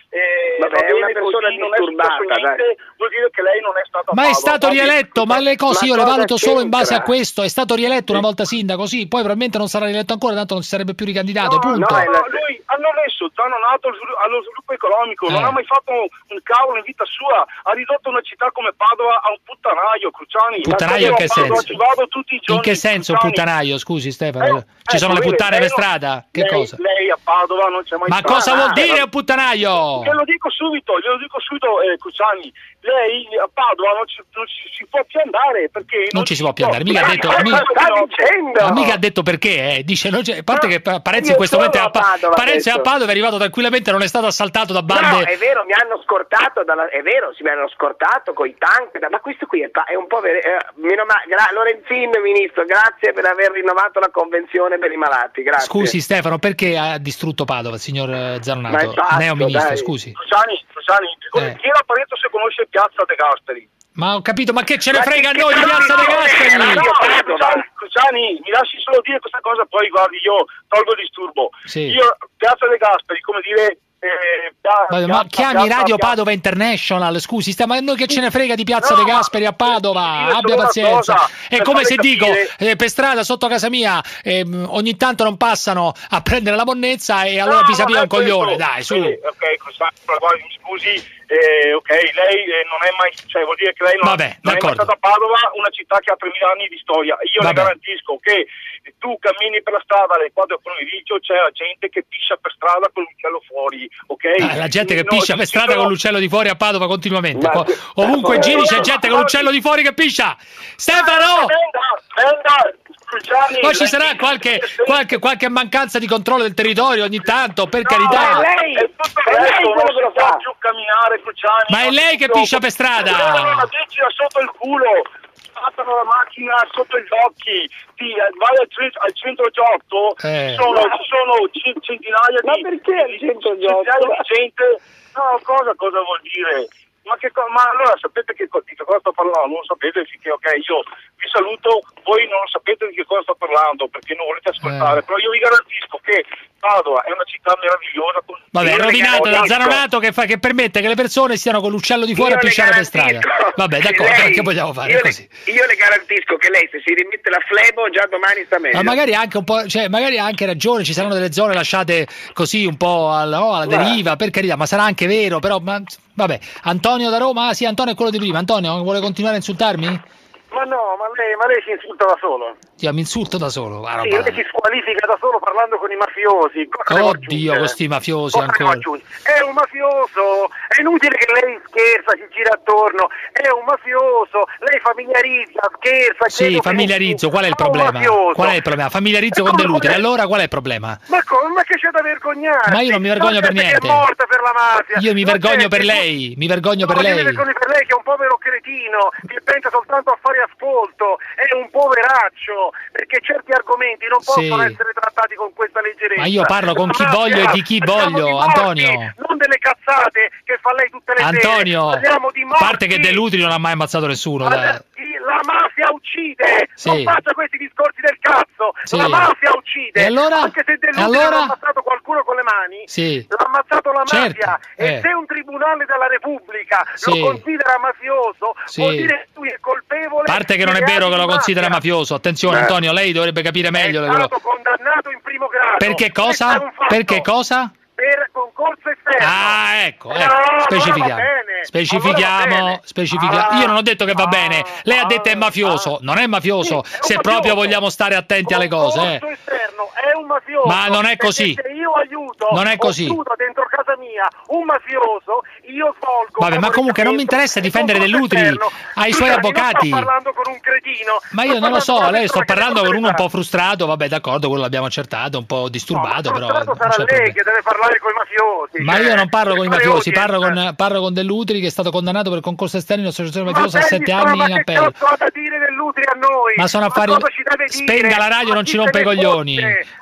Speaker 10: eh,
Speaker 21: Vabbè,
Speaker 10: va
Speaker 21: è una
Speaker 10: bene
Speaker 21: persona
Speaker 10: così, non è
Speaker 21: disturbata,
Speaker 10: successo niente, vuol dire che lei non è stata
Speaker 9: Ma è stato rieletto, ma le cose io le valuto solo in base a
Speaker 21: questo.
Speaker 9: questo. È stato rieletto una volta sindaco, sì, poi probabilmente non sarà rieletto ancora, tanto non si sarebbe più ricandidato, punto.
Speaker 21: no, è la-
Speaker 15: Lui hanno messo zona nato allo svilu- allo sviluppo economico,
Speaker 9: Eh.
Speaker 15: non ha mai fatto un cavolo in vita sua, ha ridotto una città come Padova a un puttanaio, Cruciani.
Speaker 9: Puttanaio
Speaker 15: Io
Speaker 9: in che
Speaker 15: a Padova
Speaker 9: senso?
Speaker 15: ci vado tutti i giorni.
Speaker 9: In che senso un
Speaker 15: Cruciani.
Speaker 9: puttanaio, scusi Stefano?
Speaker 15: Eh,
Speaker 9: Ci sono
Speaker 15: ecco,
Speaker 9: le
Speaker 15: vede,
Speaker 9: puttane
Speaker 15: lei
Speaker 9: per
Speaker 15: non-
Speaker 9: strada? Che
Speaker 15: lei,
Speaker 9: cosa?
Speaker 15: Lei a Padova non c'è mai
Speaker 9: Ma
Speaker 15: stata.
Speaker 9: cosa vuol
Speaker 15: Ah,
Speaker 9: dire
Speaker 15: eh,
Speaker 9: un puttanaio?
Speaker 15: Glielo dico subito, glielo dico subito, eh, Cruciani. Lei a Padova non ci, non ci si può più andare perché
Speaker 9: Non ci si può più andare, mica ha detto,
Speaker 15: Ma
Speaker 9: mica,
Speaker 15: cosa sta dicendo?
Speaker 9: ma mica ha detto perché, eh. Dice, non c'è- a parte che Pa- Parenzi in
Speaker 10: io
Speaker 9: questo momento è
Speaker 10: sono
Speaker 9: a, Pa-
Speaker 10: a Padova,
Speaker 9: Parenzi è a
Speaker 10: adesso.
Speaker 9: Padova, è arrivato tranquillamente, non è stato assaltato da
Speaker 10: No,
Speaker 9: bande.
Speaker 10: è vero, mi hanno scortato, dalla, è vero, si mi hanno scortato con i tank, da- ma questo qui è, pa- è un po' vero, eh, meno ma- gra- Lorenzin, ministro, grazie per aver rinnovato la convenzione per i malati, grazie.
Speaker 9: Scusi Stefano, perché ha distrutto Padova, signor eh,
Speaker 10: Ma è
Speaker 9: Zanonato,
Speaker 10: pazzo,
Speaker 9: neo ministro,
Speaker 10: dai.
Speaker 9: scusi.
Speaker 15: Cruciani, Cruciani,
Speaker 9: Eh.
Speaker 15: chieda a Pareto se conosce Piazza De Gasperi.
Speaker 9: Ma ho capito, ma che ce ne
Speaker 15: Ma
Speaker 9: frega a
Speaker 15: che
Speaker 9: noi di
Speaker 15: cazzo
Speaker 9: Piazza De
Speaker 15: di
Speaker 9: Gasperi?
Speaker 15: no, no, Cruciani, Cruciani, mi lasci solo dire questa cosa, poi guardi, io tolgo il disturbo.
Speaker 9: Sì.
Speaker 15: Io, Piazza De Gasperi, come dire... Eh, pia-
Speaker 9: Ma, ma
Speaker 15: piazza-
Speaker 9: chiami
Speaker 15: piazza-
Speaker 9: Radio
Speaker 15: piazza-
Speaker 9: Padova International, scusi, sta, ma noi che ce ne frega di Piazza
Speaker 15: No,
Speaker 9: De Gasperi a Padova,
Speaker 15: dire solo
Speaker 9: abbia
Speaker 15: una
Speaker 9: pazienza.
Speaker 15: cosa,
Speaker 9: È
Speaker 15: per
Speaker 9: come se
Speaker 15: farle
Speaker 9: dico,
Speaker 15: capire-
Speaker 9: eh, per strada sotto casa mia, ehm, ogni tanto non passano a prendere la monnezza e allora
Speaker 15: No,
Speaker 9: Pisapia è
Speaker 15: non
Speaker 9: un coglione,
Speaker 15: questo.
Speaker 9: dai, su.
Speaker 15: Sì, ok, Cruciani, guardi, mi scusi, eh, ok, lei eh, non è mai, cioè vuol dire che lei non,
Speaker 9: Vabbè,
Speaker 15: non è mai
Speaker 9: d'accordo.
Speaker 15: stata a Padova, una città che ha tremila anni di storia. Io
Speaker 9: Vabbè.
Speaker 15: le garantisco che tu cammini per la strada alle quattro del pomeriggio, c'è la gente che piscia per strada con l'uccello fuori, ok?
Speaker 9: Ah, la gente che
Speaker 15: No,
Speaker 9: piscia
Speaker 15: ci
Speaker 9: per strada
Speaker 15: sono-
Speaker 9: con l'uccello di fuori a Padova continuamente.
Speaker 15: Ma-
Speaker 9: Co- ovunque giri c'è gente con l'uccello di fuori che piscia. Stefano!
Speaker 15: Venga, venga, Cruciani,
Speaker 9: Poi ci
Speaker 15: lei-
Speaker 9: sarà qualche, qualche, qualche mancanza di controllo del territorio ogni tanto, per
Speaker 15: No,
Speaker 9: carità.
Speaker 15: ma lei, è tutto il
Speaker 10: è lei
Speaker 15: resto,
Speaker 10: quello
Speaker 15: non
Speaker 10: che lo
Speaker 15: si può
Speaker 10: fa.
Speaker 15: più camminare, Cruciani.
Speaker 9: Ma è
Speaker 15: non
Speaker 9: lei
Speaker 15: si
Speaker 9: che
Speaker 15: può.
Speaker 9: piscia per strada.
Speaker 15: Lei la decina sotto il culo, passano la macchina sotto gli occhi, ti, vai al, ce- al centro Giotto,
Speaker 9: Eh.
Speaker 15: ci sono, ci sono c- centinaia
Speaker 10: Ma
Speaker 15: di,
Speaker 10: perché al
Speaker 15: di-
Speaker 10: centro
Speaker 15: centinaia
Speaker 10: Giotto?
Speaker 15: di gente. No, cosa, cosa vuol dire? Ma, che co- ma allora sapete che co- di che cosa sto parlando? Non sapete finché, ok, io vi saluto, voi non sapete di che cosa sto parlando perché non volete ascoltare,
Speaker 9: Eh.
Speaker 15: però io vi garantisco che Padova è una città meravigliosa. Con...
Speaker 9: Vabbè, è
Speaker 15: Io le
Speaker 9: rovinato da
Speaker 15: garantisco-
Speaker 9: Zanonato che, fa, che permette che le persone stiano con l'uccello di fuori
Speaker 10: Io
Speaker 9: a
Speaker 10: le
Speaker 9: pisciare per strada.
Speaker 10: garantisco
Speaker 9: Vabbè,
Speaker 10: che
Speaker 9: d'accordo,
Speaker 10: lei-
Speaker 9: che vogliamo fare?
Speaker 10: Io
Speaker 9: È
Speaker 10: le,
Speaker 9: così.
Speaker 10: io le garantisco che lei se si rimette la flebo già domani sta meglio.
Speaker 9: Ma magari anche un po', cioè, magari ha anche ragione, ci saranno delle zone lasciate così un po' alla, no, alla deriva, per carità, ma sarà anche vero, però ma, vabbè. Antonio da Roma, ah, sì, Antonio è quello di prima. Antonio, vuole continuare a insultarmi?
Speaker 21: Ma no, ma lei, ma lei si insulta da solo.
Speaker 9: Io mi insulto da solo. Ah,
Speaker 21: Sì,
Speaker 9: roba-
Speaker 21: lei si squalifica da solo parlando con i mafiosi. Cosa devo
Speaker 9: Oddio,
Speaker 21: aggiungere?
Speaker 9: questi mafiosi
Speaker 21: Cosa devo
Speaker 9: ancora.
Speaker 21: aggiungere? È un mafioso, è inutile che lei scherza, si gira attorno, è un mafioso, lei familiarizza, scherza.
Speaker 9: Sì,
Speaker 21: credo che-
Speaker 9: familiarizzo, qual è il
Speaker 21: Ma un
Speaker 9: problema?
Speaker 21: mafioso.
Speaker 9: Qual è il problema? Familiarizzo
Speaker 21: E
Speaker 9: con
Speaker 21: come-
Speaker 9: De Luteri,
Speaker 21: come-
Speaker 9: allora qual è il problema?
Speaker 21: Ma come? Ma che c'è da vergognare?
Speaker 9: Ma io non mi vergogno per niente.
Speaker 21: È morta per la mafia.
Speaker 9: Io mi
Speaker 21: La
Speaker 9: vergogno
Speaker 21: gente-
Speaker 9: per lei, mi vergogno per
Speaker 21: No, io mi
Speaker 9: lei.
Speaker 21: vergogno per lei che è un povero cretino, che pensa soltanto a fare ascolto, è un poveraccio, perché certi argomenti non
Speaker 9: Sì.
Speaker 21: possono essere trattati con questa leggerezza.
Speaker 9: Ma io parlo con
Speaker 21: La
Speaker 9: chi
Speaker 21: mafia,
Speaker 9: voglio e di chi
Speaker 21: parliamo
Speaker 9: voglio,
Speaker 21: di morti,
Speaker 9: Antonio.
Speaker 21: non delle cazzate che fa lei tutte le
Speaker 9: Antonio,
Speaker 21: sere. Parliamo di
Speaker 9: a
Speaker 21: morti.
Speaker 9: parte che De Luteri non ha mai ammazzato nessuno,
Speaker 21: Ma
Speaker 9: dai.
Speaker 21: la, la mafia uccide,
Speaker 9: Sì.
Speaker 21: non faccia questi discorsi del cazzo,
Speaker 9: Sì.
Speaker 21: la mafia uccide,
Speaker 9: E allora?
Speaker 21: anche se De
Speaker 9: E
Speaker 21: Luteri
Speaker 9: allora?
Speaker 21: ha ammazzato qualcuno con le mani,
Speaker 9: Sì.
Speaker 21: l'ha ammazzato la
Speaker 9: Certo,
Speaker 21: mafia,
Speaker 9: eh.
Speaker 21: e se un tribunale della Repubblica
Speaker 9: Sì.
Speaker 21: lo considera mafioso,
Speaker 9: Sì.
Speaker 21: vuol dire che lui è colpevole.
Speaker 9: A parte che non è
Speaker 21: di
Speaker 9: vero
Speaker 21: reati
Speaker 9: che lo
Speaker 21: di
Speaker 9: considera
Speaker 21: mafia.
Speaker 9: mafioso, attenzione
Speaker 21: Beh.
Speaker 9: Antonio, lei dovrebbe capire meglio.
Speaker 21: È
Speaker 9: quello-
Speaker 21: stato condannato in primo grado.
Speaker 9: Perché
Speaker 21: Questo è
Speaker 9: cosa?
Speaker 21: un fatto.
Speaker 9: Perché cosa?
Speaker 21: Per concorso esterno.
Speaker 9: Ah, ecco,
Speaker 21: Eh,
Speaker 9: ecco.
Speaker 21: allora va
Speaker 9: specifichiamo.
Speaker 21: bene,
Speaker 9: Specifichiamo,
Speaker 21: allora va bene.
Speaker 9: specifichiamo.
Speaker 21: Ah,
Speaker 9: Io non ho detto che va bene. Lei ha detto è mafioso. Non è mafioso,
Speaker 21: Sì, è un
Speaker 9: se
Speaker 21: mafioso.
Speaker 9: proprio vogliamo stare attenti alle cose. eh.
Speaker 21: Concorso esterno è un mafioso.
Speaker 9: Ma non è
Speaker 21: perché
Speaker 9: così.
Speaker 21: Se io aiuto,
Speaker 9: Non è così.
Speaker 21: o chiudo dentro casa mia un mafioso, io svolgo.
Speaker 9: Vabbè, ma comunque non mi interessa difendere De Luteri, ai suoi avvocati.
Speaker 21: Non sto parlando con un cretino.
Speaker 9: Ma io
Speaker 21: sto
Speaker 9: non lo so,
Speaker 21: parlando con una
Speaker 9: lei sto
Speaker 21: persona che
Speaker 9: parlando
Speaker 21: deve
Speaker 9: con uno un po'
Speaker 21: pensare.
Speaker 9: frustrato, vabbè d'accordo, quello l'abbiamo accertato, un po' disturbato, però
Speaker 21: Frustrato
Speaker 9: non
Speaker 21: sarà
Speaker 9: c'è
Speaker 21: lei
Speaker 9: problema.
Speaker 21: che deve parlare con i mafiosi.
Speaker 9: Ma
Speaker 21: cioè,
Speaker 9: io non parlo con i
Speaker 21: fare
Speaker 9: mafiosi,
Speaker 21: audience.
Speaker 9: parlo con, parlo con De Luteri che è stato condannato per concorso esterno in associazione
Speaker 21: Ma
Speaker 9: mafiosa a
Speaker 21: senti,
Speaker 9: sette
Speaker 21: ma
Speaker 9: anni in
Speaker 21: che
Speaker 9: appello.
Speaker 21: cazzo ha da dire dell'Utri a noi?
Speaker 9: Ma sono affari.
Speaker 21: cosa ci deve dire?
Speaker 9: Spenga la radio,
Speaker 21: Ma
Speaker 9: non
Speaker 21: chi
Speaker 9: ci
Speaker 21: se
Speaker 9: rompe i
Speaker 21: ne
Speaker 9: coglioni.
Speaker 21: fotte?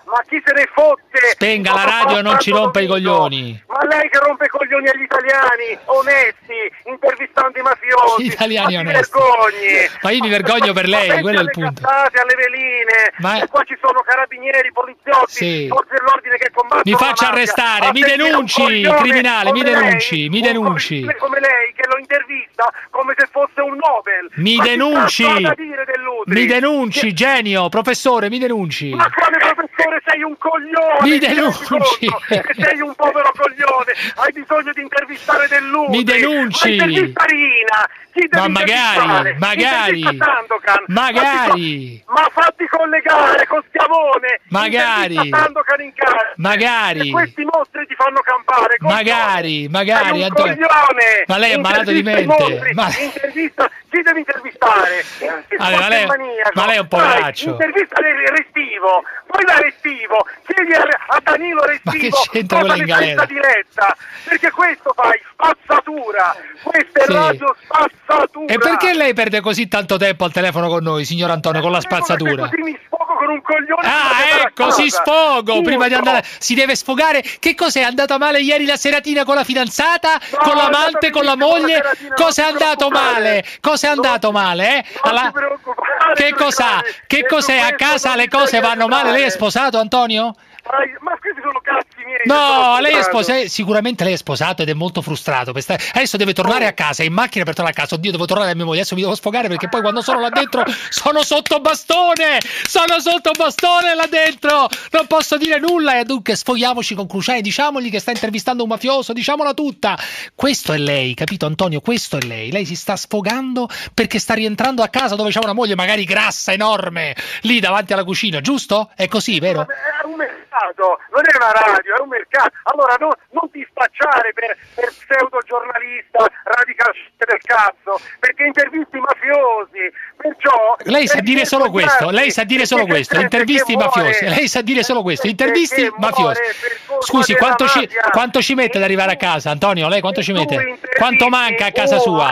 Speaker 11: Ma chi se ne fotte?
Speaker 9: Spenga la radio e non ci rompa i coglioni.
Speaker 11: Ma lei che rompe i coglioni agli italiani onesti, intervistando i mafiosi.
Speaker 9: Gli italiani
Speaker 11: ma
Speaker 9: onesti.
Speaker 11: Vergogni.
Speaker 9: Ma io mi vergogno per lei,
Speaker 11: Ma
Speaker 9: quello è il
Speaker 11: alle
Speaker 9: punto.
Speaker 11: cazzate, alle veline.
Speaker 9: Ma-
Speaker 11: E qua ci sono carabinieri, poliziotti,
Speaker 9: Sì.
Speaker 11: forze dell'ordine che combattono
Speaker 9: Mi
Speaker 11: la
Speaker 9: faccia
Speaker 11: mafia.
Speaker 9: arrestare,
Speaker 11: A
Speaker 9: mi
Speaker 11: sentire un
Speaker 9: denunci,
Speaker 11: coglione
Speaker 9: criminale, mi
Speaker 11: come lei,
Speaker 9: denunci, mi
Speaker 11: un
Speaker 9: denunci.
Speaker 11: coglione come lei che lo intervista come se fosse un Nobel.
Speaker 9: Mi
Speaker 11: Ma che
Speaker 9: denunci,
Speaker 11: cazzo ha da dire dell'Utri?
Speaker 9: mi denunci, genio, professore, mi denunci.
Speaker 11: Ma come professore sei un coglione!
Speaker 9: Mi
Speaker 11: ti rendi
Speaker 9: denunci.
Speaker 11: conto che sei un povero coglione! Hai bisogno di intervistare dell'Utri!
Speaker 9: Mi denunci.
Speaker 11: Ma intervista Rina! Chi
Speaker 9: Ma
Speaker 11: devi
Speaker 9: magari,
Speaker 11: intervistare?
Speaker 9: magari,
Speaker 11: Intervista Sandokan!
Speaker 9: magari.
Speaker 11: Ma fatti, co- ma fatti collegare con Schiavone!
Speaker 9: Magari.
Speaker 11: Intervista Sandokan in casa!
Speaker 9: Magari.
Speaker 11: E questi mostri ti fanno campare! coglione.
Speaker 9: Magari, magari,
Speaker 11: Sei un
Speaker 9: Antonio.
Speaker 11: coglione!
Speaker 9: Ma lei è malato di
Speaker 11: Intervista i
Speaker 9: mente.
Speaker 11: mostri,
Speaker 9: Ma-
Speaker 11: Intervista... Chi devi intervistare?
Speaker 9: Vabbè, ma lei-
Speaker 11: Maniaco.
Speaker 9: ma lei è un
Speaker 11: Dai,
Speaker 9: poveraccio.
Speaker 11: intervista Restivo, poi da Restivo, chiedi a, a Danilo
Speaker 9: Ma che
Speaker 11: Restivo
Speaker 9: c'entra
Speaker 11: cosa
Speaker 9: quella in
Speaker 11: ne pensa
Speaker 9: galera?
Speaker 11: di Letta, perché questo fai spazzatura, questa è
Speaker 9: Sì.
Speaker 11: radio spazzatura.
Speaker 9: E perché lei perde così tanto tempo al telefono con noi, signor Antonio, con la spazzatura?
Speaker 11: Così mi sfogo con un coglione.
Speaker 9: Ah, ecco, si sfogo prima di andare. Si deve sfogare. Che cos'è? È andata male ieri la seratina con la fidanzata? Con l'amante? Con la moglie? Cosa è andato male? Cosa è andato male? Eh? Alla- Che cos'ha? Che cos'è? A casa le cose vanno male? Lei è sposato, Antonio?
Speaker 11: Ma questi sono cazzi miei.
Speaker 9: No, lei è sposato. Sicuramente lei è sposato ed è molto frustrato. per sta- Adesso deve tornare a casa, è in macchina per tornare a casa. Oddio, devo tornare a mia moglie. Adesso mi devo sfogare perché poi quando sono là dentro sono sotto bastone. Sono sotto bastone là dentro. Non posso dire nulla. E dunque sfoghiamoci con Cruciani. Diciamogli che sta intervistando un mafioso. Diciamola tutta. Questo è lei, capito, Antonio? Questo è lei. Lei si sta sfogando perché sta rientrando a casa dove c'è una moglie magari grassa, enorme, lì davanti alla cucina, giusto? È così, vero?
Speaker 11: È un mercato, non è una radio, è un mercato. Allora no, non ti spacciare per, per pseudo giornalista radical del cazzo, perché intervisti i mafiosi. Perciò
Speaker 9: Lei sa dire solo questo, lei sa dire solo questo, intervisti i mafiosi, lei sa dire solo questo, intervisti i mafiosi. Scusi, quanto ci, quanto ci mette ad arrivare a casa, Antonio? Lei quanto ci mette? Quanto manca a casa sua?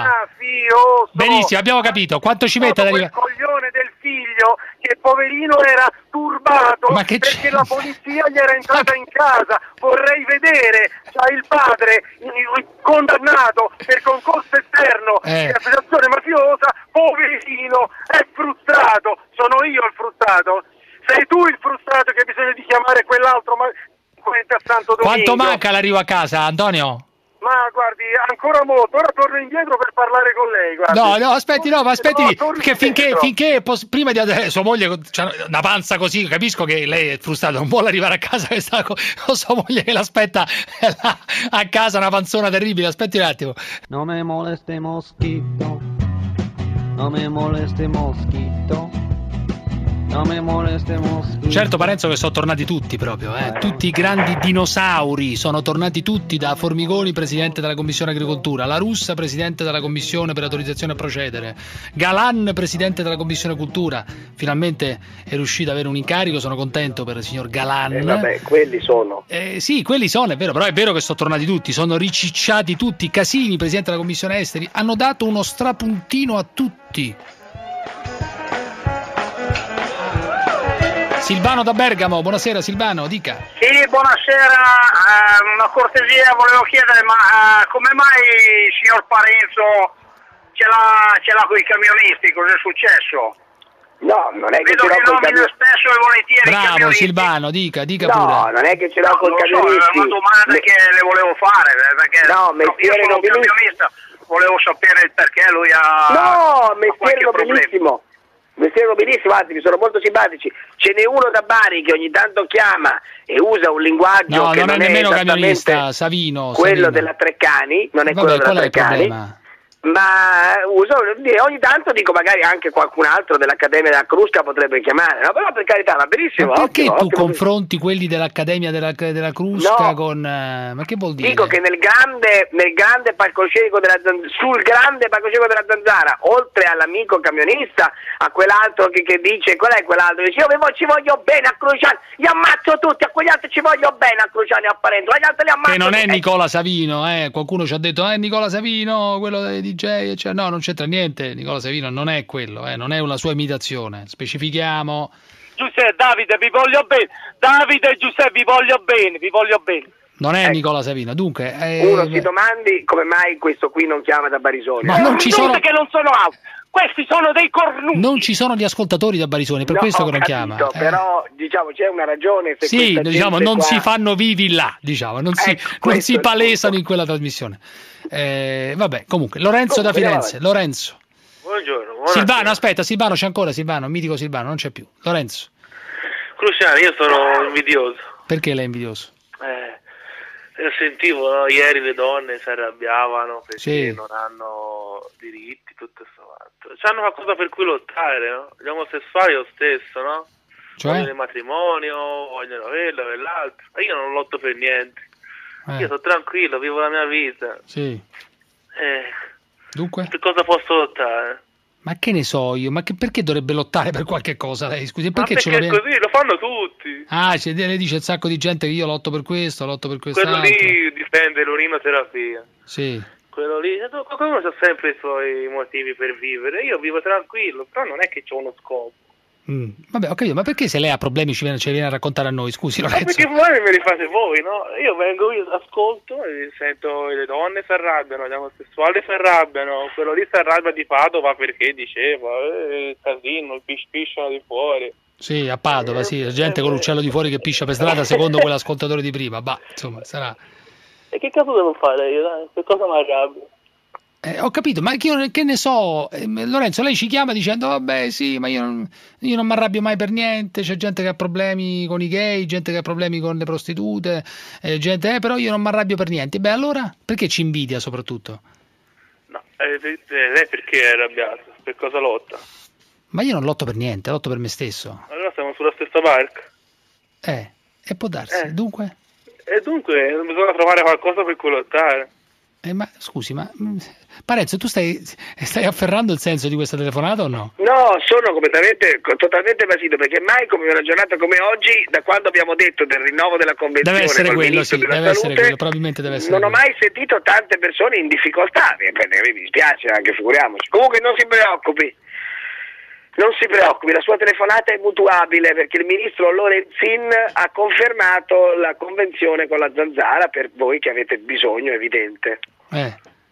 Speaker 9: Benissimo, abbiamo capito, quanto ci mette ad arrivare?
Speaker 11: Il coglione del figlio che poverino era turbato
Speaker 9: Ma che
Speaker 11: perché
Speaker 9: c'è?
Speaker 11: la polizia gli era entrata in casa. Vorrei vedere, c'ha il padre il- condannato per concorso esterno
Speaker 9: Eh.
Speaker 11: di associazione mafiosa, poverino, è frustrato. Sono io il frustrato? Sei tu il frustrato che ha bisogno di chiamare quell'altro ma a Santo Domingo?
Speaker 9: Quanto manca l'arrivo a casa, Antonio?
Speaker 11: Ma guardi, ancora molto, ora torno indietro per parlare con lei, guardi.
Speaker 9: No, no, aspetti, no, ma aspetti,
Speaker 11: No,
Speaker 9: lì,
Speaker 11: torno
Speaker 9: perché finché,
Speaker 11: indietro.
Speaker 9: finché pos- prima di andare, sua moglie c'ha una panza così, capisco che lei è frustrata, non vuole arrivare a casa che sta con, con sua moglie che l'aspetta là, a casa, una panzona terribile, aspetti un attimo.
Speaker 12: No me moleste mosquito, no me moleste mosquito, no me moleste mosquito.
Speaker 9: Certo, Parenzo, che sono tornati tutti proprio, eh. Tutti i grandi dinosauri, sono tornati tutti, da Formigoni, presidente della Commissione Agricoltura, La Russa, presidente della Commissione per l'autorizzazione a procedere, Galan, presidente della Commissione Cultura, finalmente è riuscito ad avere un incarico, sono contento per il signor Galan.
Speaker 10: Eh, vabbè, quelli sono.
Speaker 9: Eh, sì, quelli sono, è vero, però è vero che sono tornati tutti, sono ricicciati tutti. Casini, presidente della Commissione Esteri, hanno dato uno strapuntino a tutti. Silvano da Bergamo, buonasera Silvano, dica.
Speaker 14: Sì, buonasera, eh, una cortesia volevo chiedere, ma eh, come mai il signor Parenzo ce l'ha, ce l'ha con i camionisti, cos'è successo?
Speaker 10: No, non è che
Speaker 14: Vedo
Speaker 10: ce l'ho
Speaker 14: che
Speaker 10: con i
Speaker 14: nomina
Speaker 10: camionisti.
Speaker 14: spesso e volentieri i
Speaker 9: Bravo
Speaker 14: camionisti.
Speaker 9: Silvano, dica, dica
Speaker 10: No,
Speaker 9: pure.
Speaker 10: non è che ce l'ho con i
Speaker 14: Non lo so,
Speaker 10: camionisti.
Speaker 14: è una domanda
Speaker 10: Me-
Speaker 14: che le volevo fare, eh, perché
Speaker 10: No,
Speaker 14: io
Speaker 10: mestiere
Speaker 14: sono un
Speaker 10: nobilissimo.
Speaker 14: camionista, volevo sapere il perché lui ha,
Speaker 10: No,
Speaker 14: ha
Speaker 10: mestiere
Speaker 14: qualche problema.
Speaker 10: nobilissimo. Mestiere nobilissimo, anzi mi sono molto simpatici. Ce n'è uno da Bari che ogni tanto chiama e usa un linguaggio
Speaker 9: No,
Speaker 10: che
Speaker 9: non
Speaker 10: non,
Speaker 9: è nemmeno
Speaker 10: esattamente
Speaker 9: camionista, Savino.
Speaker 10: quello
Speaker 9: Savino.
Speaker 10: della Treccani, non è
Speaker 9: Vabbè,
Speaker 10: quello della
Speaker 9: qual è il
Speaker 10: Treccani.
Speaker 9: problema?
Speaker 10: Ma uso, ogni tanto dico magari anche qualcun altro dell'Accademia della Crusca potrebbe chiamare, no? Però per carità va benissimo.
Speaker 9: Ma perché
Speaker 10: ottimo,
Speaker 9: tu
Speaker 10: ottimo.
Speaker 9: confronti quelli dell'Accademia della, della Crusca
Speaker 10: No.
Speaker 9: con... eh, ma che vuol dire?
Speaker 10: Dico che nel grande, nel grande palcoscenico della Zanzara, sul grande palcoscenico della Zanzara, oltre all'amico camionista, a quell'altro che, che dice, qual è quell'altro? Dice, io vi- ci voglio bene a Cruciani, li ammazzo tutti, a quegli altri ci voglio bene a Cruciani e a Parenzo, agli altri li ammazzo
Speaker 9: Che non è
Speaker 10: tutti.
Speaker 9: Nicola Savino, eh. Qualcuno ci ha detto, eh, Nicola Savino, quello dei D J, cioè, no, non c'entra niente, Nicola Savino non è quello, eh, non è una sua imitazione, specifichiamo.
Speaker 22: Giuseppe, Davide, vi voglio bene. Davide e Giuseppe, vi voglio bene, vi voglio bene.
Speaker 9: Non è
Speaker 10: Ecco.
Speaker 9: Nicola Savino, dunque... eh,
Speaker 10: Uno si domandi come mai questo qui non chiama da Barisoni.
Speaker 9: Ma non ci sono-
Speaker 22: che non sono out. Questi sono dei cornuti.
Speaker 9: non ci sono gli ascoltatori da Barisoni, per
Speaker 10: No,
Speaker 9: questo
Speaker 10: ho
Speaker 9: che non
Speaker 10: capito,
Speaker 9: chiama. Eh.
Speaker 10: Però diciamo c'è una ragione se
Speaker 9: Sì,
Speaker 10: questa
Speaker 9: diciamo,
Speaker 10: gente
Speaker 9: non
Speaker 10: qua-
Speaker 9: si fanno vivi là, diciamo, non si,
Speaker 10: Ecco,
Speaker 9: non
Speaker 10: questo
Speaker 9: si
Speaker 10: è il
Speaker 9: palesano in quella trasmissione. Eh, vabbè, comunque, Lorenzo da
Speaker 10: Comunque,
Speaker 9: Firenze, Lorenzo.
Speaker 3: Buongiorno, buonasera.
Speaker 9: Silvano, aspetta, Silvano c'è ancora, Silvano, mitico Silvano, non c'è più. Lorenzo,
Speaker 3: Cruciani, io sono invidioso.
Speaker 9: perché lei è invidioso?
Speaker 3: Eh, io sentivo, no, ieri le donne si arrabbiavano perché
Speaker 9: Sì.
Speaker 3: non hanno diritti, tutto questo fatto. C'hanno qualcosa per cui lottare, no? Gli omosessuali lo stesso, no?
Speaker 9: Cioè?
Speaker 3: Vogliono il matrimonio, vogliono quello, quell'altro. Ma io non lotto per niente.
Speaker 9: Eh.
Speaker 3: Io sono tranquillo, vivo la mia vita.
Speaker 9: Sì.
Speaker 3: Eh,
Speaker 9: Dunque?
Speaker 3: per cosa posso lottare?
Speaker 9: Ma che ne so io? Ma che, perché dovrebbe lottare per qualche cosa lei? Scusi,
Speaker 3: Ma
Speaker 9: perché, ce
Speaker 3: perché
Speaker 9: lo
Speaker 3: è così, lo fanno tutti.
Speaker 9: Ah, c'è, lei dice un sacco di gente che io lotto per questo, lotto per
Speaker 3: Quello
Speaker 9: quest'altro.
Speaker 3: lì difende l'urinoterapia.
Speaker 9: Sì.
Speaker 3: Quello lì, qualcuno ha sempre i suoi motivi per vivere. Io vivo tranquillo, però non è che c'ho uno scopo.
Speaker 9: Mm. Vabbè, ho capito, ma perché se lei ha problemi ci viene, ce li viene a raccontare a noi? Scusi,
Speaker 3: Ma
Speaker 9: Lorenzo.
Speaker 3: perché voi me li fate voi, no? Io vengo, io ascolto e sento le donne si arrabbiano, gli omosessuali si arrabbiano, quello lì si arrabbia di Padova perché diceva, eh, casino, pis- pisciano di fuori.
Speaker 9: Sì, a Padova, sì, la gente con l'uccello di fuori che piscia per strada secondo quell'ascoltatore di prima. Bah, insomma, sarà...
Speaker 3: E che cazzo devo fare io, dai? Per cosa mi arrabbio?
Speaker 9: Eh, ho capito, ma che, io, che ne so, eh, Lorenzo, lei ci chiama dicendo, vabbè sì, ma io non, io non mi arrabbio mai per niente, c'è gente che ha problemi con i gay, gente che ha problemi con le prostitute, eh, gente, eh, però io non mi arrabbio per niente. Beh, allora, perché ci invidia soprattutto?
Speaker 3: No, eh, eh, lei perché è arrabbiato? Per cosa lotta?
Speaker 9: Ma io non lotto per niente, lotto per me stesso.
Speaker 3: Allora siamo sulla stessa barca.
Speaker 9: Eh, e può darsi,
Speaker 3: Eh.
Speaker 9: dunque...
Speaker 3: E dunque bisogna trovare qualcosa per cui lottare.
Speaker 9: Eh, ma scusi, ma mh, Parenzo, tu stai, stai afferrando il senso di questa telefonata o no?
Speaker 10: No, sono completamente, totalmente basito, perché mai come una giornata come oggi, da quando abbiamo detto del rinnovo della convenzione
Speaker 9: Deve essere
Speaker 10: col
Speaker 9: quello,
Speaker 10: Ministro
Speaker 9: sì,
Speaker 10: della
Speaker 9: deve essere
Speaker 10: Salute,
Speaker 9: quello, probabilmente deve essere
Speaker 10: non ho
Speaker 9: quello.
Speaker 10: mai sentito tante persone in difficoltà, e beh, mi dispiace anche, figuriamoci. Comunque non si preoccupi. Non si preoccupi, la sua telefonata è mutuabile perché il ministro Lorenzin ha confermato la convenzione con la Zanzara per voi che avete bisogno, evidente.
Speaker 9: Eh.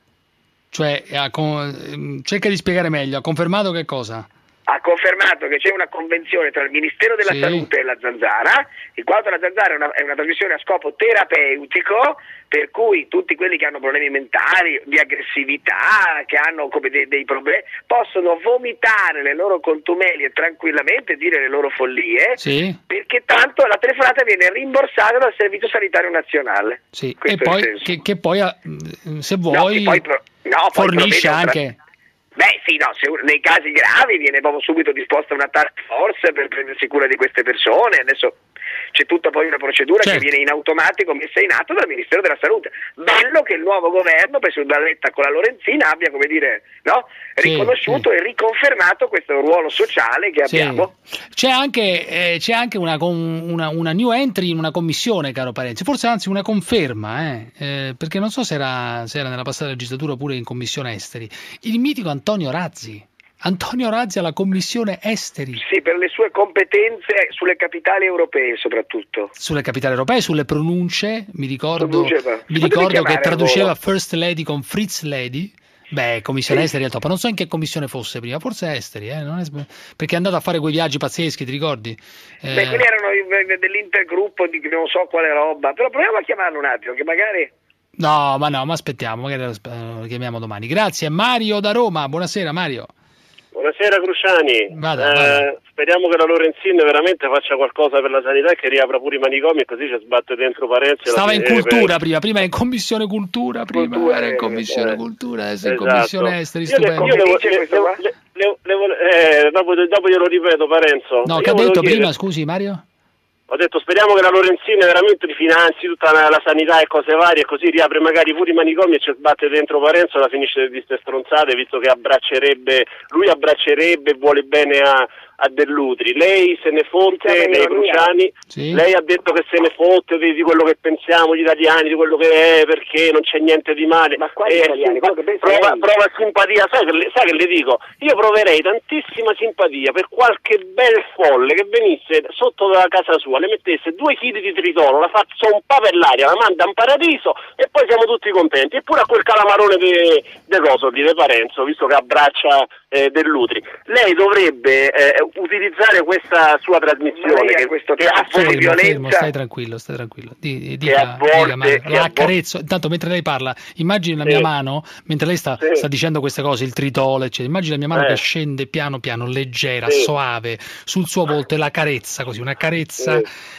Speaker 9: Cioè, ha con- cerca di spiegare meglio, ha confermato che cosa?
Speaker 10: Ha confermato che c'è una convenzione tra il Ministero della
Speaker 9: Sì.
Speaker 10: Salute e la Zanzara, in quanto la Zanzara è una, è una trasmissione a scopo terapeutico, per cui tutti quelli che hanno problemi mentali, di aggressività, che hanno come dei, dei problemi, possono vomitare le loro contumelie tranquillamente, dire le loro follie,
Speaker 9: Sì,
Speaker 10: perché tanto la telefonata viene rimborsata dal Servizio Sanitario Nazionale.
Speaker 9: sì. E
Speaker 10: Questo è il
Speaker 9: poi,
Speaker 10: senso.
Speaker 9: che, che poi, ha- mh, se
Speaker 10: No,
Speaker 9: vuoi,
Speaker 10: che poi pro- no, poi
Speaker 9: fornisce
Speaker 10: provvede a tra-
Speaker 9: anche...
Speaker 10: Beh sì, no, se, nei casi gravi viene proprio subito disposta una task force per prendersi cura di queste persone, adesso c'è tutta poi una procedura
Speaker 9: Certo.
Speaker 10: che viene in automatico messa in atto dal Ministero della Salute. Bello che il nuovo governo, preso da Letta con la Lorenzina, abbia, come dire, no,
Speaker 9: Sì,
Speaker 10: riconosciuto e riconfermato questo ruolo sociale che
Speaker 9: Sì.
Speaker 10: abbiamo.
Speaker 9: C'è anche, eh, c'è anche una, con- una, una new entry in una commissione, caro Parenzi, forse anzi una conferma, eh, eh, perché non so se era, se era nella passata legislatura oppure in commissione esteri, il mitico Antonio Razzi. Antonio Razzi alla commissione esteri.
Speaker 10: Sì, per le sue competenze sulle capitali europee soprattutto.
Speaker 9: Sulle capitali europee, sulle pronunce, mi ricordo,
Speaker 10: Pronunce, ma-
Speaker 9: mi
Speaker 10: potete
Speaker 9: ricordo che
Speaker 10: chiamare al
Speaker 9: traduceva
Speaker 10: volo?
Speaker 9: First Lady con Fritz Lady. Beh, commissione
Speaker 10: Sì.
Speaker 9: esteri al top. Non so in che commissione fosse prima, forse esteri, eh, non è sb- perché è andato a fare quei viaggi pazzeschi, ti ricordi? Eh,
Speaker 10: Beh, quelli erano i- dell'intergruppo di non so quale roba, però proviamo a chiamarlo un attimo, che magari...
Speaker 9: No, ma no, ma aspettiamo, magari lo, sp- eh, lo chiamiamo domani. Grazie, Mario da Roma. Buonasera, Mario.
Speaker 18: Buonasera Cruciani,
Speaker 9: Vada,
Speaker 18: Eh,
Speaker 9: vada.
Speaker 18: speriamo che la Lorenzin veramente faccia qualcosa per la sanità e che riapra pure i manicomi e così ci sbatte dentro Parenzi.
Speaker 9: Stava
Speaker 18: e
Speaker 9: in
Speaker 18: la-
Speaker 9: cultura prima, prima era in commissione cultura, prima
Speaker 18: Cultura,
Speaker 9: era in
Speaker 18: eh,
Speaker 9: commissione
Speaker 18: eh.
Speaker 9: cultura, adesso in
Speaker 18: Esatto.
Speaker 9: commissione esteri,
Speaker 18: Io le-
Speaker 9: stupendo.
Speaker 18: io le-
Speaker 10: Come dice
Speaker 18: le-
Speaker 10: questo qua?
Speaker 18: le- le- le vole- eh, dopo, dopo glielo ripeto Parenzo.
Speaker 9: No,
Speaker 18: Io
Speaker 9: che ha
Speaker 18: volevo
Speaker 9: detto
Speaker 18: chiedere-
Speaker 9: prima, scusi Mario?
Speaker 18: Ho detto speriamo che la Lorenzin veramente rifinanzi tutta la, la sanità e cose varie e così riapre magari pure i manicomi e ci sbatte dentro Parenzo e la finisce di ste stronzate, visto che abbraccerebbe, lui abbraccerebbe e vuole bene a, a Dell'Utri, lei se ne fotte, lei Cruciani,
Speaker 10: sì.
Speaker 18: lei ha detto che se ne fotte di, di quello che pensiamo gli italiani, di quello che è, perché non c'è niente di male.
Speaker 10: Ma quali
Speaker 18: eh,
Speaker 10: italiani? Quello che pensa
Speaker 18: prova,
Speaker 10: lei?
Speaker 18: prova simpatia, sai che, le, sai che le dico? Io proverei tantissima simpatia per qualche bel folle che venisse sotto la casa sua, le mettesse due chili di tritolo, la faccia un po' per l'aria, la manda in paradiso e poi siamo tutti contenti. Eppure a quel calamarone de, de coso, di De Parenzo, visto che abbraccia eh, Dell'Utri, lei dovrebbe eh, utilizzare questa sua trasmissione che,
Speaker 10: questo
Speaker 18: che ha
Speaker 9: Fermo,
Speaker 18: violenza.
Speaker 9: fermo, stai tranquillo, stai tranquillo. Di, di,
Speaker 18: Che a volte-
Speaker 9: dica, ma-
Speaker 18: che
Speaker 9: la
Speaker 18: a
Speaker 9: accarezzo. Intanto mentre lei parla, immagini la mia
Speaker 18: Sì.
Speaker 9: mano, mentre lei sta,
Speaker 18: Sì.
Speaker 9: sta dicendo queste cose, il tritolo, eccetera. Immagini la mia mano
Speaker 18: Eh.
Speaker 9: che scende piano piano, leggera,
Speaker 18: Sì.
Speaker 9: soave, sul suo volto e la carezza così, una carezza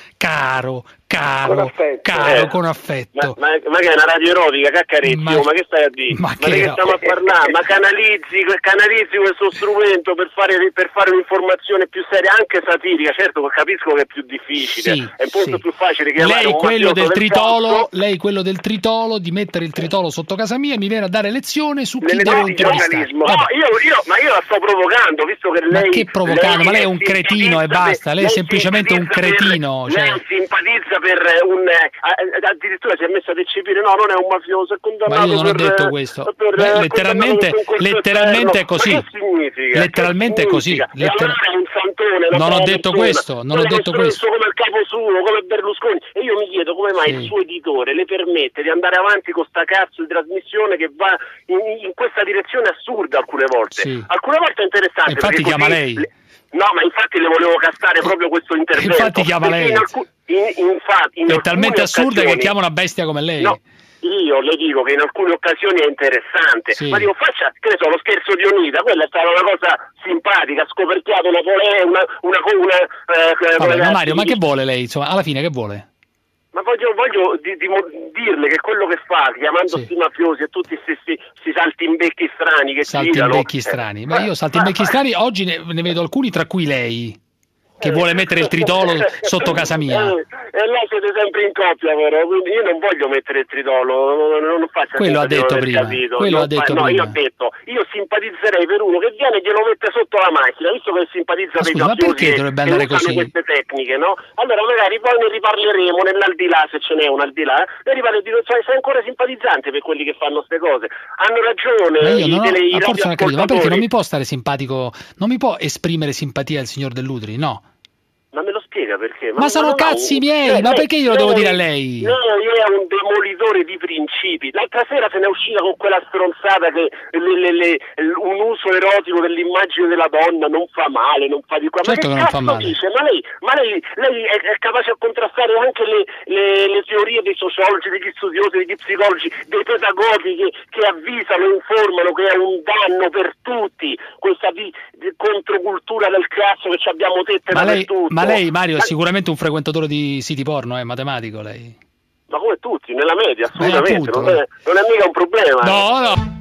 Speaker 9: caro, caro,
Speaker 10: Con affetto.
Speaker 9: caro,
Speaker 18: Eh.
Speaker 9: con affetto.
Speaker 18: Ma, ma, ma che è una radio erotica, che accarezzi,
Speaker 9: Ma-
Speaker 18: oh, ma che stai a dire?
Speaker 9: ma
Speaker 18: Ma,
Speaker 9: che
Speaker 18: di che
Speaker 9: no.
Speaker 18: stiamo a parlare? Ma canalizzi, canalizzi questo strumento per fare, per fare un'informazione più seria, anche satirica, certo capisco che è più difficile,
Speaker 9: Sì,
Speaker 18: è molto
Speaker 9: sì.
Speaker 18: più facile chiamare
Speaker 9: Lei
Speaker 18: un
Speaker 9: quello
Speaker 18: mafioso
Speaker 9: del tritolo,
Speaker 18: cazzo.
Speaker 9: lei quello del tritolo, di mettere il tritolo sotto casa mia, mi viene a dare lezione su chi
Speaker 10: Nelle
Speaker 9: devo
Speaker 10: doti di
Speaker 9: intervistare.
Speaker 10: giornalismo.
Speaker 18: No,
Speaker 9: Vabbè.
Speaker 18: io, io, ma io la sto provocando, visto che
Speaker 9: Ma
Speaker 18: lei...
Speaker 9: che provocando? Ma lei è un
Speaker 18: si
Speaker 9: cretino e
Speaker 18: simpatizza
Speaker 9: basta,
Speaker 18: per-
Speaker 9: lei è semplicemente un
Speaker 18: simpatizza per-
Speaker 9: cretino, cioè-
Speaker 18: Lei simpatizza per un... eh, addirittura si è messo ad eccepire, no, non è un mafioso, è condannato
Speaker 9: Ma io non ho
Speaker 18: per,
Speaker 9: detto
Speaker 18: eh,
Speaker 9: questo.
Speaker 18: per,
Speaker 9: Beh,
Speaker 18: eh,
Speaker 9: letteralmente-
Speaker 18: condannato per concorso
Speaker 9: letteralmente
Speaker 18: esterno.
Speaker 9: è così.
Speaker 18: Ma che significa?
Speaker 9: Letteralmente
Speaker 18: Che
Speaker 9: è così.
Speaker 18: significa? E
Speaker 9: Letter-
Speaker 18: allora è un santone, una
Speaker 9: Non ho
Speaker 18: brava
Speaker 9: detto
Speaker 18: persona.
Speaker 9: questo, non ho
Speaker 18: Quello è
Speaker 9: detto
Speaker 18: uno stronzo
Speaker 9: questo.
Speaker 18: come il capo suo, come Berlusconi. E io mi chiedo come mai
Speaker 9: Sì.
Speaker 18: il suo editore le permette di andare avanti con sta cazzo di trasmissione che va in, in questa direzione assurda alcune volte.
Speaker 9: Sì.
Speaker 18: Alcune volte è interessante.
Speaker 9: E infatti
Speaker 18: perché
Speaker 9: chiama
Speaker 18: così-
Speaker 9: lei.
Speaker 18: le- No, ma infatti le volevo castare proprio questo intervento.
Speaker 9: infatti chiama
Speaker 18: Perché
Speaker 9: lei.
Speaker 18: In alcu- in- infatti, in
Speaker 9: È talmente
Speaker 18: alcune
Speaker 9: assurda che
Speaker 18: occasioni-
Speaker 9: chiama una bestia come lei.
Speaker 18: No, io le dico che in alcune occasioni è interessante,
Speaker 9: Sì.
Speaker 18: ma dico faccia, che ne so, lo scherzo di Onida, quella è stata una cosa simpatica, ha scoperchiato una pole, una, una, una eh,
Speaker 9: Vabbè,
Speaker 18: come-
Speaker 9: ma Mario, ma che vuole lei? Insomma, alla fine che vuole?
Speaker 18: ma voglio, voglio di, di, dirle che quello che fa, chiamando
Speaker 9: Sì.
Speaker 18: sti mafiosi e tutti questi saltimbecchi strani che girano...
Speaker 9: Saltimbecchi
Speaker 18: eh,
Speaker 9: strani. Ma io saltimbecchi strani oggi ne, ne vedo alcuni, tra cui lei, che vuole mettere il tritolo sotto casa mia.
Speaker 18: Eh, E lei siete sempre in coppia, però, quindi io non voglio mettere il tritolo, non, non faccio
Speaker 9: Quello ha
Speaker 18: finta di
Speaker 9: detto
Speaker 18: non aver
Speaker 9: prima,
Speaker 18: capito.
Speaker 9: quello
Speaker 18: Non
Speaker 9: ha detto
Speaker 18: fa- no,
Speaker 9: prima.
Speaker 18: io ho detto, io simpatizzerei per uno che viene e glielo mette sotto la macchina, visto che simpatizza
Speaker 9: Ma
Speaker 18: per i
Speaker 9: scusa, ma
Speaker 18: mafiosi
Speaker 9: perché
Speaker 18: che-
Speaker 9: dovrebbe
Speaker 18: che
Speaker 9: andare
Speaker 18: usano
Speaker 9: così?
Speaker 18: queste tecniche, no? Allora magari poi ne riparleremo nell'aldilà, se ce n'è un aldilà, ne riparleremo, cioè, sei ancora simpatizzante per quelli che fanno queste cose. Hanno ragione
Speaker 9: Ma io
Speaker 18: i,
Speaker 9: non ho,
Speaker 18: tele, i
Speaker 9: a forza non ho capito, ma perché non mi
Speaker 18: radioascoltatori.
Speaker 9: può stare simpatico, non mi può esprimere simpatia il signor Dell'Utri? No.
Speaker 18: Ma me lo spiega perché?
Speaker 9: Ma sono
Speaker 18: non ha
Speaker 9: cazzi
Speaker 18: un-
Speaker 9: miei,
Speaker 18: eh,
Speaker 9: ma
Speaker 18: lei-
Speaker 9: perché glielo devo dire a lei?
Speaker 18: Lei è un demolitore di principi. L'altra sera se n'è uscita con quella stronzata che le- le- le- un uso erotico dell'immagine della donna non fa male, non fa di qua.
Speaker 9: Certo che
Speaker 18: ma
Speaker 9: non
Speaker 18: che
Speaker 9: fa
Speaker 18: cazzo
Speaker 9: male.
Speaker 18: dice? Ma lei, ma lei, lei è, è capace a contrastare anche le, le- le teorie dei sociologi, degli studiosi, degli psicologi, dei pedagoghi che, che avvisano, informano che è un danno per tutti questa di, di controcultura del cazzo che ci abbiamo tette
Speaker 9: Ma lei,
Speaker 18: dappertutto.
Speaker 9: ma lei, Mario, è
Speaker 18: Ma-
Speaker 9: sicuramente un frequentatore di siti porno, è matematico lei.
Speaker 18: Ma come tutti, nella media, assolutamente,
Speaker 9: appunto,
Speaker 18: non, è, non è mica un problema.
Speaker 9: No, no.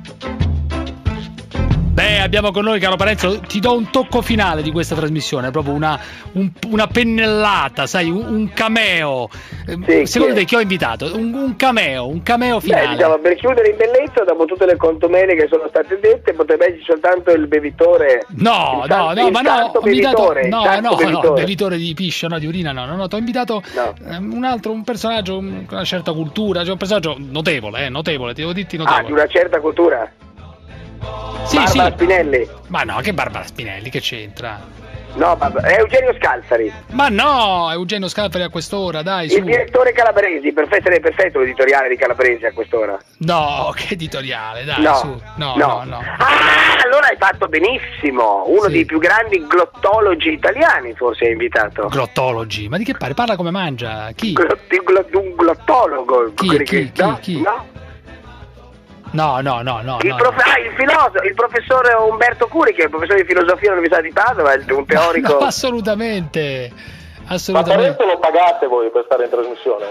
Speaker 9: Beh, abbiamo con noi, caro Parenzo, ti do un tocco finale di questa trasmissione, proprio una, un- una pennellata, sai, un, un cameo. Eh,
Speaker 10: Sì,
Speaker 9: Secondo
Speaker 10: chi è?
Speaker 9: te chi ho invitato? Un, un cameo, un cameo
Speaker 10: Beh,
Speaker 9: finale.
Speaker 10: diciamo, per chiudere in bellezza, dopo tutte le contomene che sono state dette, potrebbe esserci soltanto il bevitore.
Speaker 9: No,
Speaker 10: il
Speaker 9: no,
Speaker 10: santo-
Speaker 9: no,
Speaker 10: il
Speaker 9: ma no,
Speaker 10: santo
Speaker 9: ho invitato,
Speaker 10: bevitore, il
Speaker 9: no,
Speaker 10: santo
Speaker 9: no, no,
Speaker 10: bevitore.
Speaker 9: bevitore di piscio, no, di urina, no, no, no, ti ho invitato ehm, un altro, un personaggio con una certa cultura, cioè un personaggio notevole, eh, notevole, ti devo dirti
Speaker 10: Ah, di
Speaker 9: notevole.
Speaker 10: una certa cultura.
Speaker 9: Sì,
Speaker 10: Barbara
Speaker 9: sì.
Speaker 10: Spinelli.
Speaker 9: Ma no, che Barbara Spinelli, che c'entra?
Speaker 10: No, Barbara- è Eugenio Scalfari,
Speaker 9: Ma no, Eugenio Scalfari a quest'ora, dai, su.
Speaker 10: il direttore Calabresi, perfetto, è perfetto l'editoriale di Calabresi a quest'ora.
Speaker 9: No, che editoriale, dai,
Speaker 10: No,
Speaker 9: su. No,
Speaker 10: no.
Speaker 9: no, no.
Speaker 10: Ah, allora hai fatto benissimo, uno dei più grandi glottologi italiani forse hai invitato.
Speaker 9: Glottologi, ma di che pare? Parla come mangia? Chi?
Speaker 10: Glotti- glo- un glottologo.
Speaker 9: Chi,
Speaker 10: quelli
Speaker 9: chi,
Speaker 10: che- no?
Speaker 9: chi, chi?
Speaker 10: No?
Speaker 9: No, no, no, no.
Speaker 10: Il,
Speaker 9: no,
Speaker 10: prof-
Speaker 9: no.
Speaker 10: ah, il filosofo, il professore Umberto Curi, che è il professore di filosofia all'Università di Padova, è un teorico.
Speaker 9: No, assolutamente.
Speaker 8: Ma
Speaker 9: Assolutamente.
Speaker 8: Parenzo lo pagate voi per stare in trasmissione?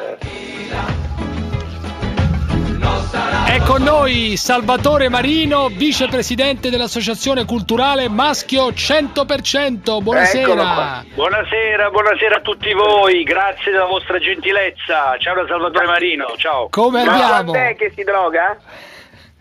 Speaker 9: È con noi Salvatore Marino, vicepresidente dell'Associazione Culturale Maschio cento per cento. Buonasera.
Speaker 17: Buonasera, buonasera a tutti voi, grazie della vostra gentilezza. Ciao da Salvatore Marino, ciao.
Speaker 9: Come
Speaker 10: Ma
Speaker 9: andiamo?
Speaker 10: quant'è che si droga?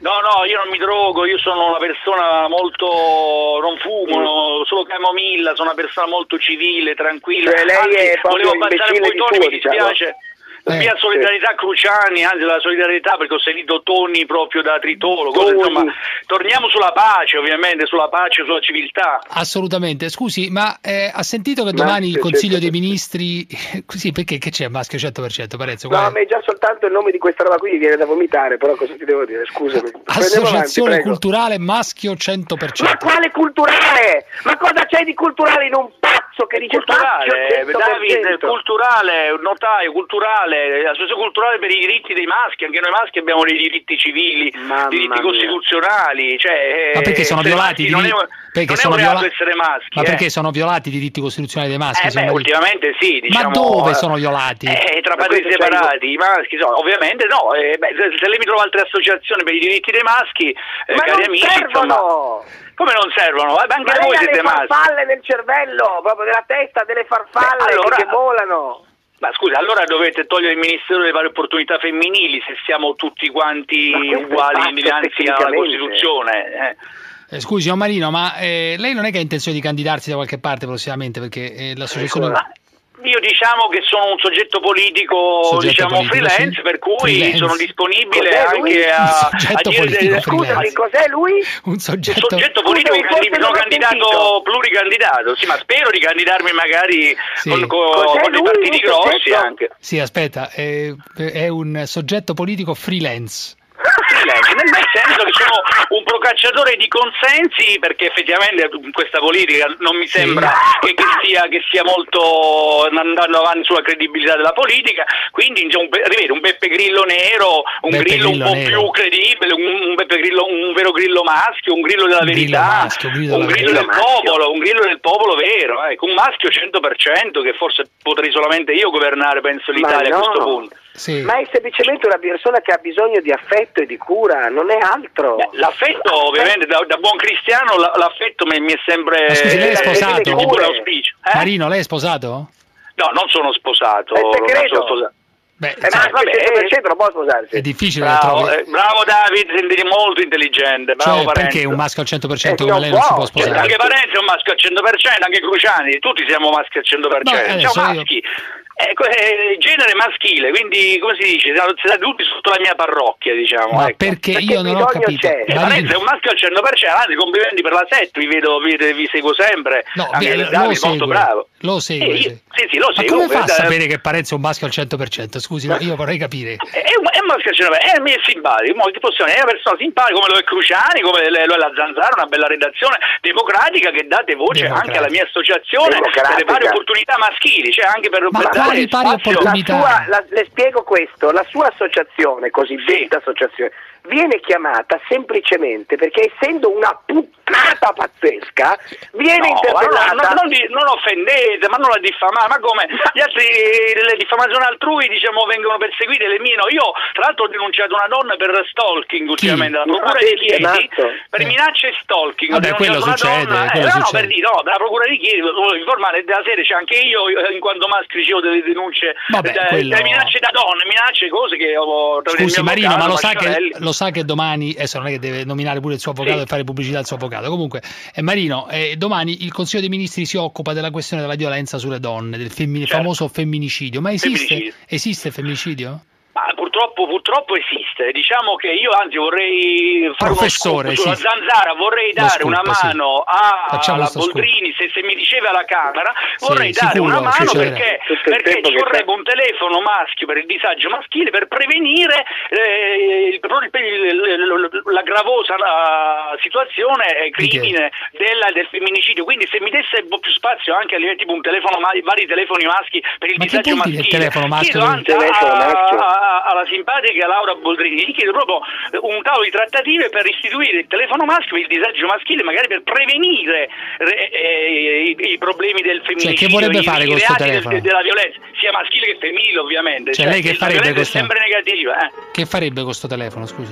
Speaker 17: No, no, io non mi drogo, io sono una persona molto, non fumo, no, solo camomilla, sono una persona molto civile, tranquilla.
Speaker 10: Cioè, lei
Speaker 17: anzi,
Speaker 10: è proprio
Speaker 17: volevo passare un po' i toni,
Speaker 10: suo,
Speaker 17: mi dispiace.
Speaker 10: diciamo.
Speaker 17: La mia
Speaker 10: Eh,
Speaker 17: solidarietà a Cruciani, anzi la solidarietà perché ho sentito toni proprio da tritolo, cose, insomma, torniamo sulla pace ovviamente, sulla pace, sulla civiltà.
Speaker 9: Assolutamente. Scusi, ma eh, ha sentito che domani il Consiglio dei Ministri... Così, perché che c'è maschio cento per cento, Parenzo?
Speaker 10: No, a me già soltanto il nome di questa roba qui viene da vomitare, però cosa ti devo dire? Scusami.
Speaker 9: Associazione
Speaker 10: avanti,
Speaker 9: culturale maschio cento per cento.
Speaker 10: Ma quale culturale? Ma cosa c'è di culturale in un pazzo che dice
Speaker 17: Culturale,
Speaker 10: maschio
Speaker 17: Davide,
Speaker 10: cento per cento?
Speaker 17: culturale, notaio, culturale, associazione culturale per i diritti dei maschi, anche noi maschi abbiamo dei diritti civili, diritti
Speaker 10: mia.
Speaker 17: costituzionali, cioè,
Speaker 9: Ma perché sono
Speaker 17: essere
Speaker 9: violati i
Speaker 17: maschi non è,
Speaker 9: diritti? Perché
Speaker 17: non è
Speaker 9: sono
Speaker 17: un reato
Speaker 9: viola-
Speaker 17: essere maschi.
Speaker 9: Ma
Speaker 17: eh.
Speaker 9: perché sono violati i diritti costituzionali dei maschi?
Speaker 17: Eh beh,
Speaker 9: secondo lei?
Speaker 17: ultimamente sì, diciamo.
Speaker 9: Ma dove
Speaker 17: eh,
Speaker 9: sono violati?
Speaker 17: Eh, tra
Speaker 10: Ma
Speaker 17: padri
Speaker 10: questo
Speaker 17: separati, i maschi, so, ovviamente no, eh, beh, se, se lei mi trova altre associazioni per i diritti dei maschi, eh,
Speaker 10: Ma
Speaker 17: cari
Speaker 10: non
Speaker 17: amici,
Speaker 10: servono!
Speaker 17: insomma, come non servono? Eh, anche
Speaker 10: Ma
Speaker 17: voi
Speaker 10: lei ha
Speaker 17: siete
Speaker 10: le
Speaker 17: maschi.
Speaker 10: farfalle nel cervello, proprio nella testa, delle farfalle
Speaker 17: Beh, allora-
Speaker 10: che volano.
Speaker 17: Ma scusa, allora dovete togliere il Ministero delle pari opportunità femminili se siamo tutti quanti
Speaker 10: Ma questo è
Speaker 17: uguali
Speaker 10: fatto
Speaker 17: dinanzi alla
Speaker 10: tecnicamente.
Speaker 17: Costituzione. Eh.
Speaker 9: Eh, scusi, signor Marino, ma eh, lei non è che ha intenzione di candidarsi da qualche parte prossimamente? Perché eh, l'associazione...
Speaker 17: Ma io diciamo che sono un soggetto politico,
Speaker 9: Soggetto
Speaker 17: diciamo
Speaker 9: politico,
Speaker 17: freelance,
Speaker 9: sì.
Speaker 17: per cui
Speaker 9: Freelance.
Speaker 17: sono disponibile
Speaker 10: Cos'è lui?
Speaker 17: anche a,
Speaker 9: Un
Speaker 17: a
Speaker 9: soggetto
Speaker 17: dire
Speaker 9: politico
Speaker 17: delle-
Speaker 9: freelance.
Speaker 10: Scusami, cos'è lui?
Speaker 9: Un
Speaker 17: Un
Speaker 9: soggetto...
Speaker 17: soggetto politico
Speaker 10: Scusami,
Speaker 17: che
Speaker 10: forse
Speaker 17: mi sono
Speaker 10: non ho
Speaker 17: candidato
Speaker 10: sentito.
Speaker 17: pluricandidato, sì, ma spero di candidarmi magari
Speaker 9: Sì.
Speaker 17: con, con-
Speaker 10: Cos'è
Speaker 17: con dei
Speaker 10: lui,
Speaker 17: partiti
Speaker 10: un
Speaker 17: grossi
Speaker 10: soggetto?
Speaker 17: anche.
Speaker 9: Sì, aspetta, è, è un soggetto politico freelance.
Speaker 17: Freelance, nel bel senso che sono un procacciatore di consensi, perché effettivamente in questa politica non mi sembra che, che sia che sia molto andando avanti sulla credibilità della politica, quindi insomma, un, Be- ripeto, un Beppe Grillo nero, un
Speaker 9: Beppe
Speaker 17: Grillo un
Speaker 9: Grillo
Speaker 17: po'
Speaker 9: nero.
Speaker 17: più credibile, un, un Beppe Grillo, un vero Grillo maschio, un Grillo della
Speaker 9: Un grillo
Speaker 17: verità,
Speaker 9: maschio, un grillo
Speaker 17: un
Speaker 9: della
Speaker 17: Grillo del
Speaker 10: verità.
Speaker 17: popolo, un Grillo del popolo vero, ecco, un maschio cento per cento che forse potrei solamente io governare, penso, l'Italia
Speaker 10: no.
Speaker 17: a questo punto.
Speaker 9: Sì.
Speaker 10: Ma è semplicemente una persona che ha bisogno di affetto e di cura, non è altro.
Speaker 17: Beh, l'affetto, ovviamente, da, da buon cristiano, la- l'affetto mi, mi è sempre
Speaker 9: Ma scusi, lei è
Speaker 17: eh,
Speaker 9: sposato?
Speaker 17: di buon auspicio. Eh?
Speaker 9: Marino, lei è sposato?
Speaker 17: No, non sono sposato.
Speaker 10: È
Speaker 17: non
Speaker 10: segreto.
Speaker 17: sono sposato.
Speaker 9: Beh,
Speaker 10: Eh,
Speaker 9: sai,
Speaker 10: ma vabbè, cento per cento non può sposarsi.
Speaker 9: è difficile che
Speaker 17: Bravo,
Speaker 9: trovi...
Speaker 17: eh, bravo David, senti molto intelligente. Bravo
Speaker 9: Cioè,
Speaker 17: Parenzo.
Speaker 9: perché un maschio al cento per cento
Speaker 10: Eh,
Speaker 9: come
Speaker 10: non
Speaker 9: lei non si
Speaker 10: può,
Speaker 9: può
Speaker 10: cioè,
Speaker 9: sposare?
Speaker 17: Anche Parenzo è un maschio al cento per cento, anche Cruciani, tutti siamo maschi al cento per
Speaker 9: No,
Speaker 17: cento.
Speaker 9: adesso
Speaker 17: Siamo
Speaker 9: io-
Speaker 17: maschi. Ecco, eh, genere maschile, quindi come si dice, siamo siete tutti sotto la mia parrocchia, diciamo.
Speaker 9: Ma
Speaker 17: ecco.
Speaker 9: perché
Speaker 10: Perché
Speaker 9: io non ho
Speaker 10: bisogno
Speaker 9: capito.
Speaker 10: c'è?
Speaker 17: Eh,
Speaker 9: Marino-
Speaker 17: Parenzo è un maschio al cento per cento, anzi complimenti per la sette, vi vedo, vi, vi seguo sempre.
Speaker 9: No,
Speaker 17: Anche
Speaker 9: beh,
Speaker 17: Davide,
Speaker 9: lo
Speaker 17: molto
Speaker 9: segue,
Speaker 17: bravo.
Speaker 9: lo segue,
Speaker 17: Sì,
Speaker 9: sì.
Speaker 17: sì, sì, lo
Speaker 9: Ma
Speaker 17: seguo.
Speaker 9: come fa a
Speaker 17: Eh,
Speaker 9: sapere che Parenzo è un maschio al cento per cento? Scusi, no, io vorrei capire.
Speaker 17: È un, è un maschio al cento per cento, è, è simpatico, molto possiamo, è una persona simpatica come lo è Cruciani, come lo è lo è la Zanzara, una bella redazione democratica che date voce
Speaker 9: Democratica.
Speaker 17: anche alla mia associazione
Speaker 10: Democratica.
Speaker 17: per le pari opportunità maschili, cioè anche per,
Speaker 9: Ma
Speaker 17: per dare
Speaker 9: quali pari
Speaker 17: spazio.
Speaker 9: opportunità?
Speaker 10: La sua, la- le spiego questo, la sua associazione, cosiddetta associazione, viene chiamata semplicemente perché essendo una puttanata pazzesca, viene
Speaker 17: No,
Speaker 10: interpellata.
Speaker 17: ma non, non, di- non offendete, ma non la diffamate, ma come gli altri, le diffamazioni altrui diciamo vengono perseguite, le mie no. Io tra l'altro ho denunciato una donna per stalking ultimamente alla procura
Speaker 10: Ma
Speaker 17: di
Speaker 10: vedi, è
Speaker 17: Chieti
Speaker 10: matto.
Speaker 17: per
Speaker 9: Eh.
Speaker 17: minacce e stalking. Ho
Speaker 9: Vabbè, quello
Speaker 17: denunciato una
Speaker 9: succede,
Speaker 17: donna,
Speaker 9: quello
Speaker 17: eh, no, no,
Speaker 9: succede.
Speaker 17: per dire, no, dalla procura di Chieti volevo informare della serie c'è anche io eh, in quanto maschio ricevo delle denunce,
Speaker 9: Vabbè,
Speaker 17: da-
Speaker 9: quello-
Speaker 17: delle minacce da donne, minacce cose che ho tra il
Speaker 9: Scusi
Speaker 17: mio
Speaker 9: Marino, ma
Speaker 17: avvocato,
Speaker 9: lo sa, che,
Speaker 17: Masciarelli.
Speaker 9: lo sa che domani, adesso non è che deve nominare pure il suo avvocato
Speaker 17: Sì.
Speaker 9: e fare pubblicità al suo avvocato, comunque eh, Marino, eh, domani il Consiglio dei Ministri si occupa della questione della violenza sulle donne, del femmin-
Speaker 17: Certo.
Speaker 9: famoso femminicidio, ma esiste?
Speaker 17: Femminicidio.
Speaker 9: Esiste il femminicidio?
Speaker 17: Ma purtroppo, purtroppo esiste, diciamo che io anzi vorrei fare
Speaker 9: Professore,
Speaker 17: uno scoop sulla
Speaker 9: sì.
Speaker 17: Zanzara, vorrei
Speaker 9: Lo
Speaker 17: dare
Speaker 9: scoop,
Speaker 17: una
Speaker 9: sì.
Speaker 17: mano
Speaker 9: Facciamo
Speaker 17: alla
Speaker 9: questo scoop.
Speaker 17: Boldrini, se, se mi riceve alla Camera,
Speaker 9: Sì,
Speaker 17: vorrei dare
Speaker 9: sicuro,
Speaker 17: una mano
Speaker 9: succederà.
Speaker 17: perché,
Speaker 10: Tutto il
Speaker 17: perché
Speaker 10: tempo
Speaker 17: ci
Speaker 10: che
Speaker 17: vorrebbe un telefono maschio per il disagio maschile per prevenire eh, il- il- il- la gravosa eh, situazione, eh, crimine della- del femminicidio, quindi se mi desse un po' più spazio anche a livello tipo un telefono, ma- vari telefoni maschi per il
Speaker 9: Ma che
Speaker 17: disagio
Speaker 9: vuol dire il
Speaker 17: maschile,
Speaker 9: telefono maschio
Speaker 17: chiedo
Speaker 9: per-
Speaker 17: anzi a-
Speaker 10: Telefono maschio.
Speaker 17: a- a- alla simpatica Laura Boldrini, gli chiedo proprio un tavolo di trattative per istituire il telefono maschio per il disagio maschile, magari per prevenire eh, eh, i, i problemi del femminicidio,
Speaker 9: Cioè, che vorrebbe
Speaker 17: i,
Speaker 9: fare
Speaker 17: i
Speaker 9: questo
Speaker 17: reati del-
Speaker 9: telefono?
Speaker 17: della violenza, sia maschile che femminile ovviamente.
Speaker 9: Cioè, lei che
Speaker 17: la
Speaker 9: farebbe
Speaker 17: violenza
Speaker 9: questo?
Speaker 17: è sempre negativa. Eh.
Speaker 9: Che farebbe questo telefono, scusi?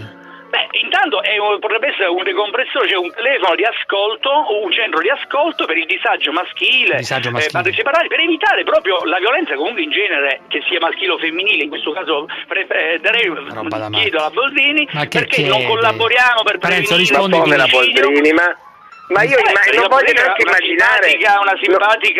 Speaker 17: Beh, intanto è un, potrebbe essere un decompressore, cioè un telefono di ascolto o un centro di ascolto per il disagio maschile,
Speaker 9: disagio maschile.
Speaker 17: Eh, padri separati, per evitare proprio la violenza comunque in genere, che sia maschile o femminile. In questo caso pre- eh, darei, chiedo alla Boldrini perché
Speaker 21: chiede?
Speaker 17: non collaboriamo per
Speaker 21: Parenzo,
Speaker 17: prevenire
Speaker 21: rispondi
Speaker 17: il
Speaker 21: qui.
Speaker 17: femminicidio.
Speaker 10: Boldrini, ma, ma io
Speaker 17: Eh,
Speaker 10: imma-
Speaker 17: la
Speaker 10: non voglio
Speaker 17: Boldrini
Speaker 10: neanche
Speaker 17: è una
Speaker 10: immaginare
Speaker 17: simpatica, una simpatica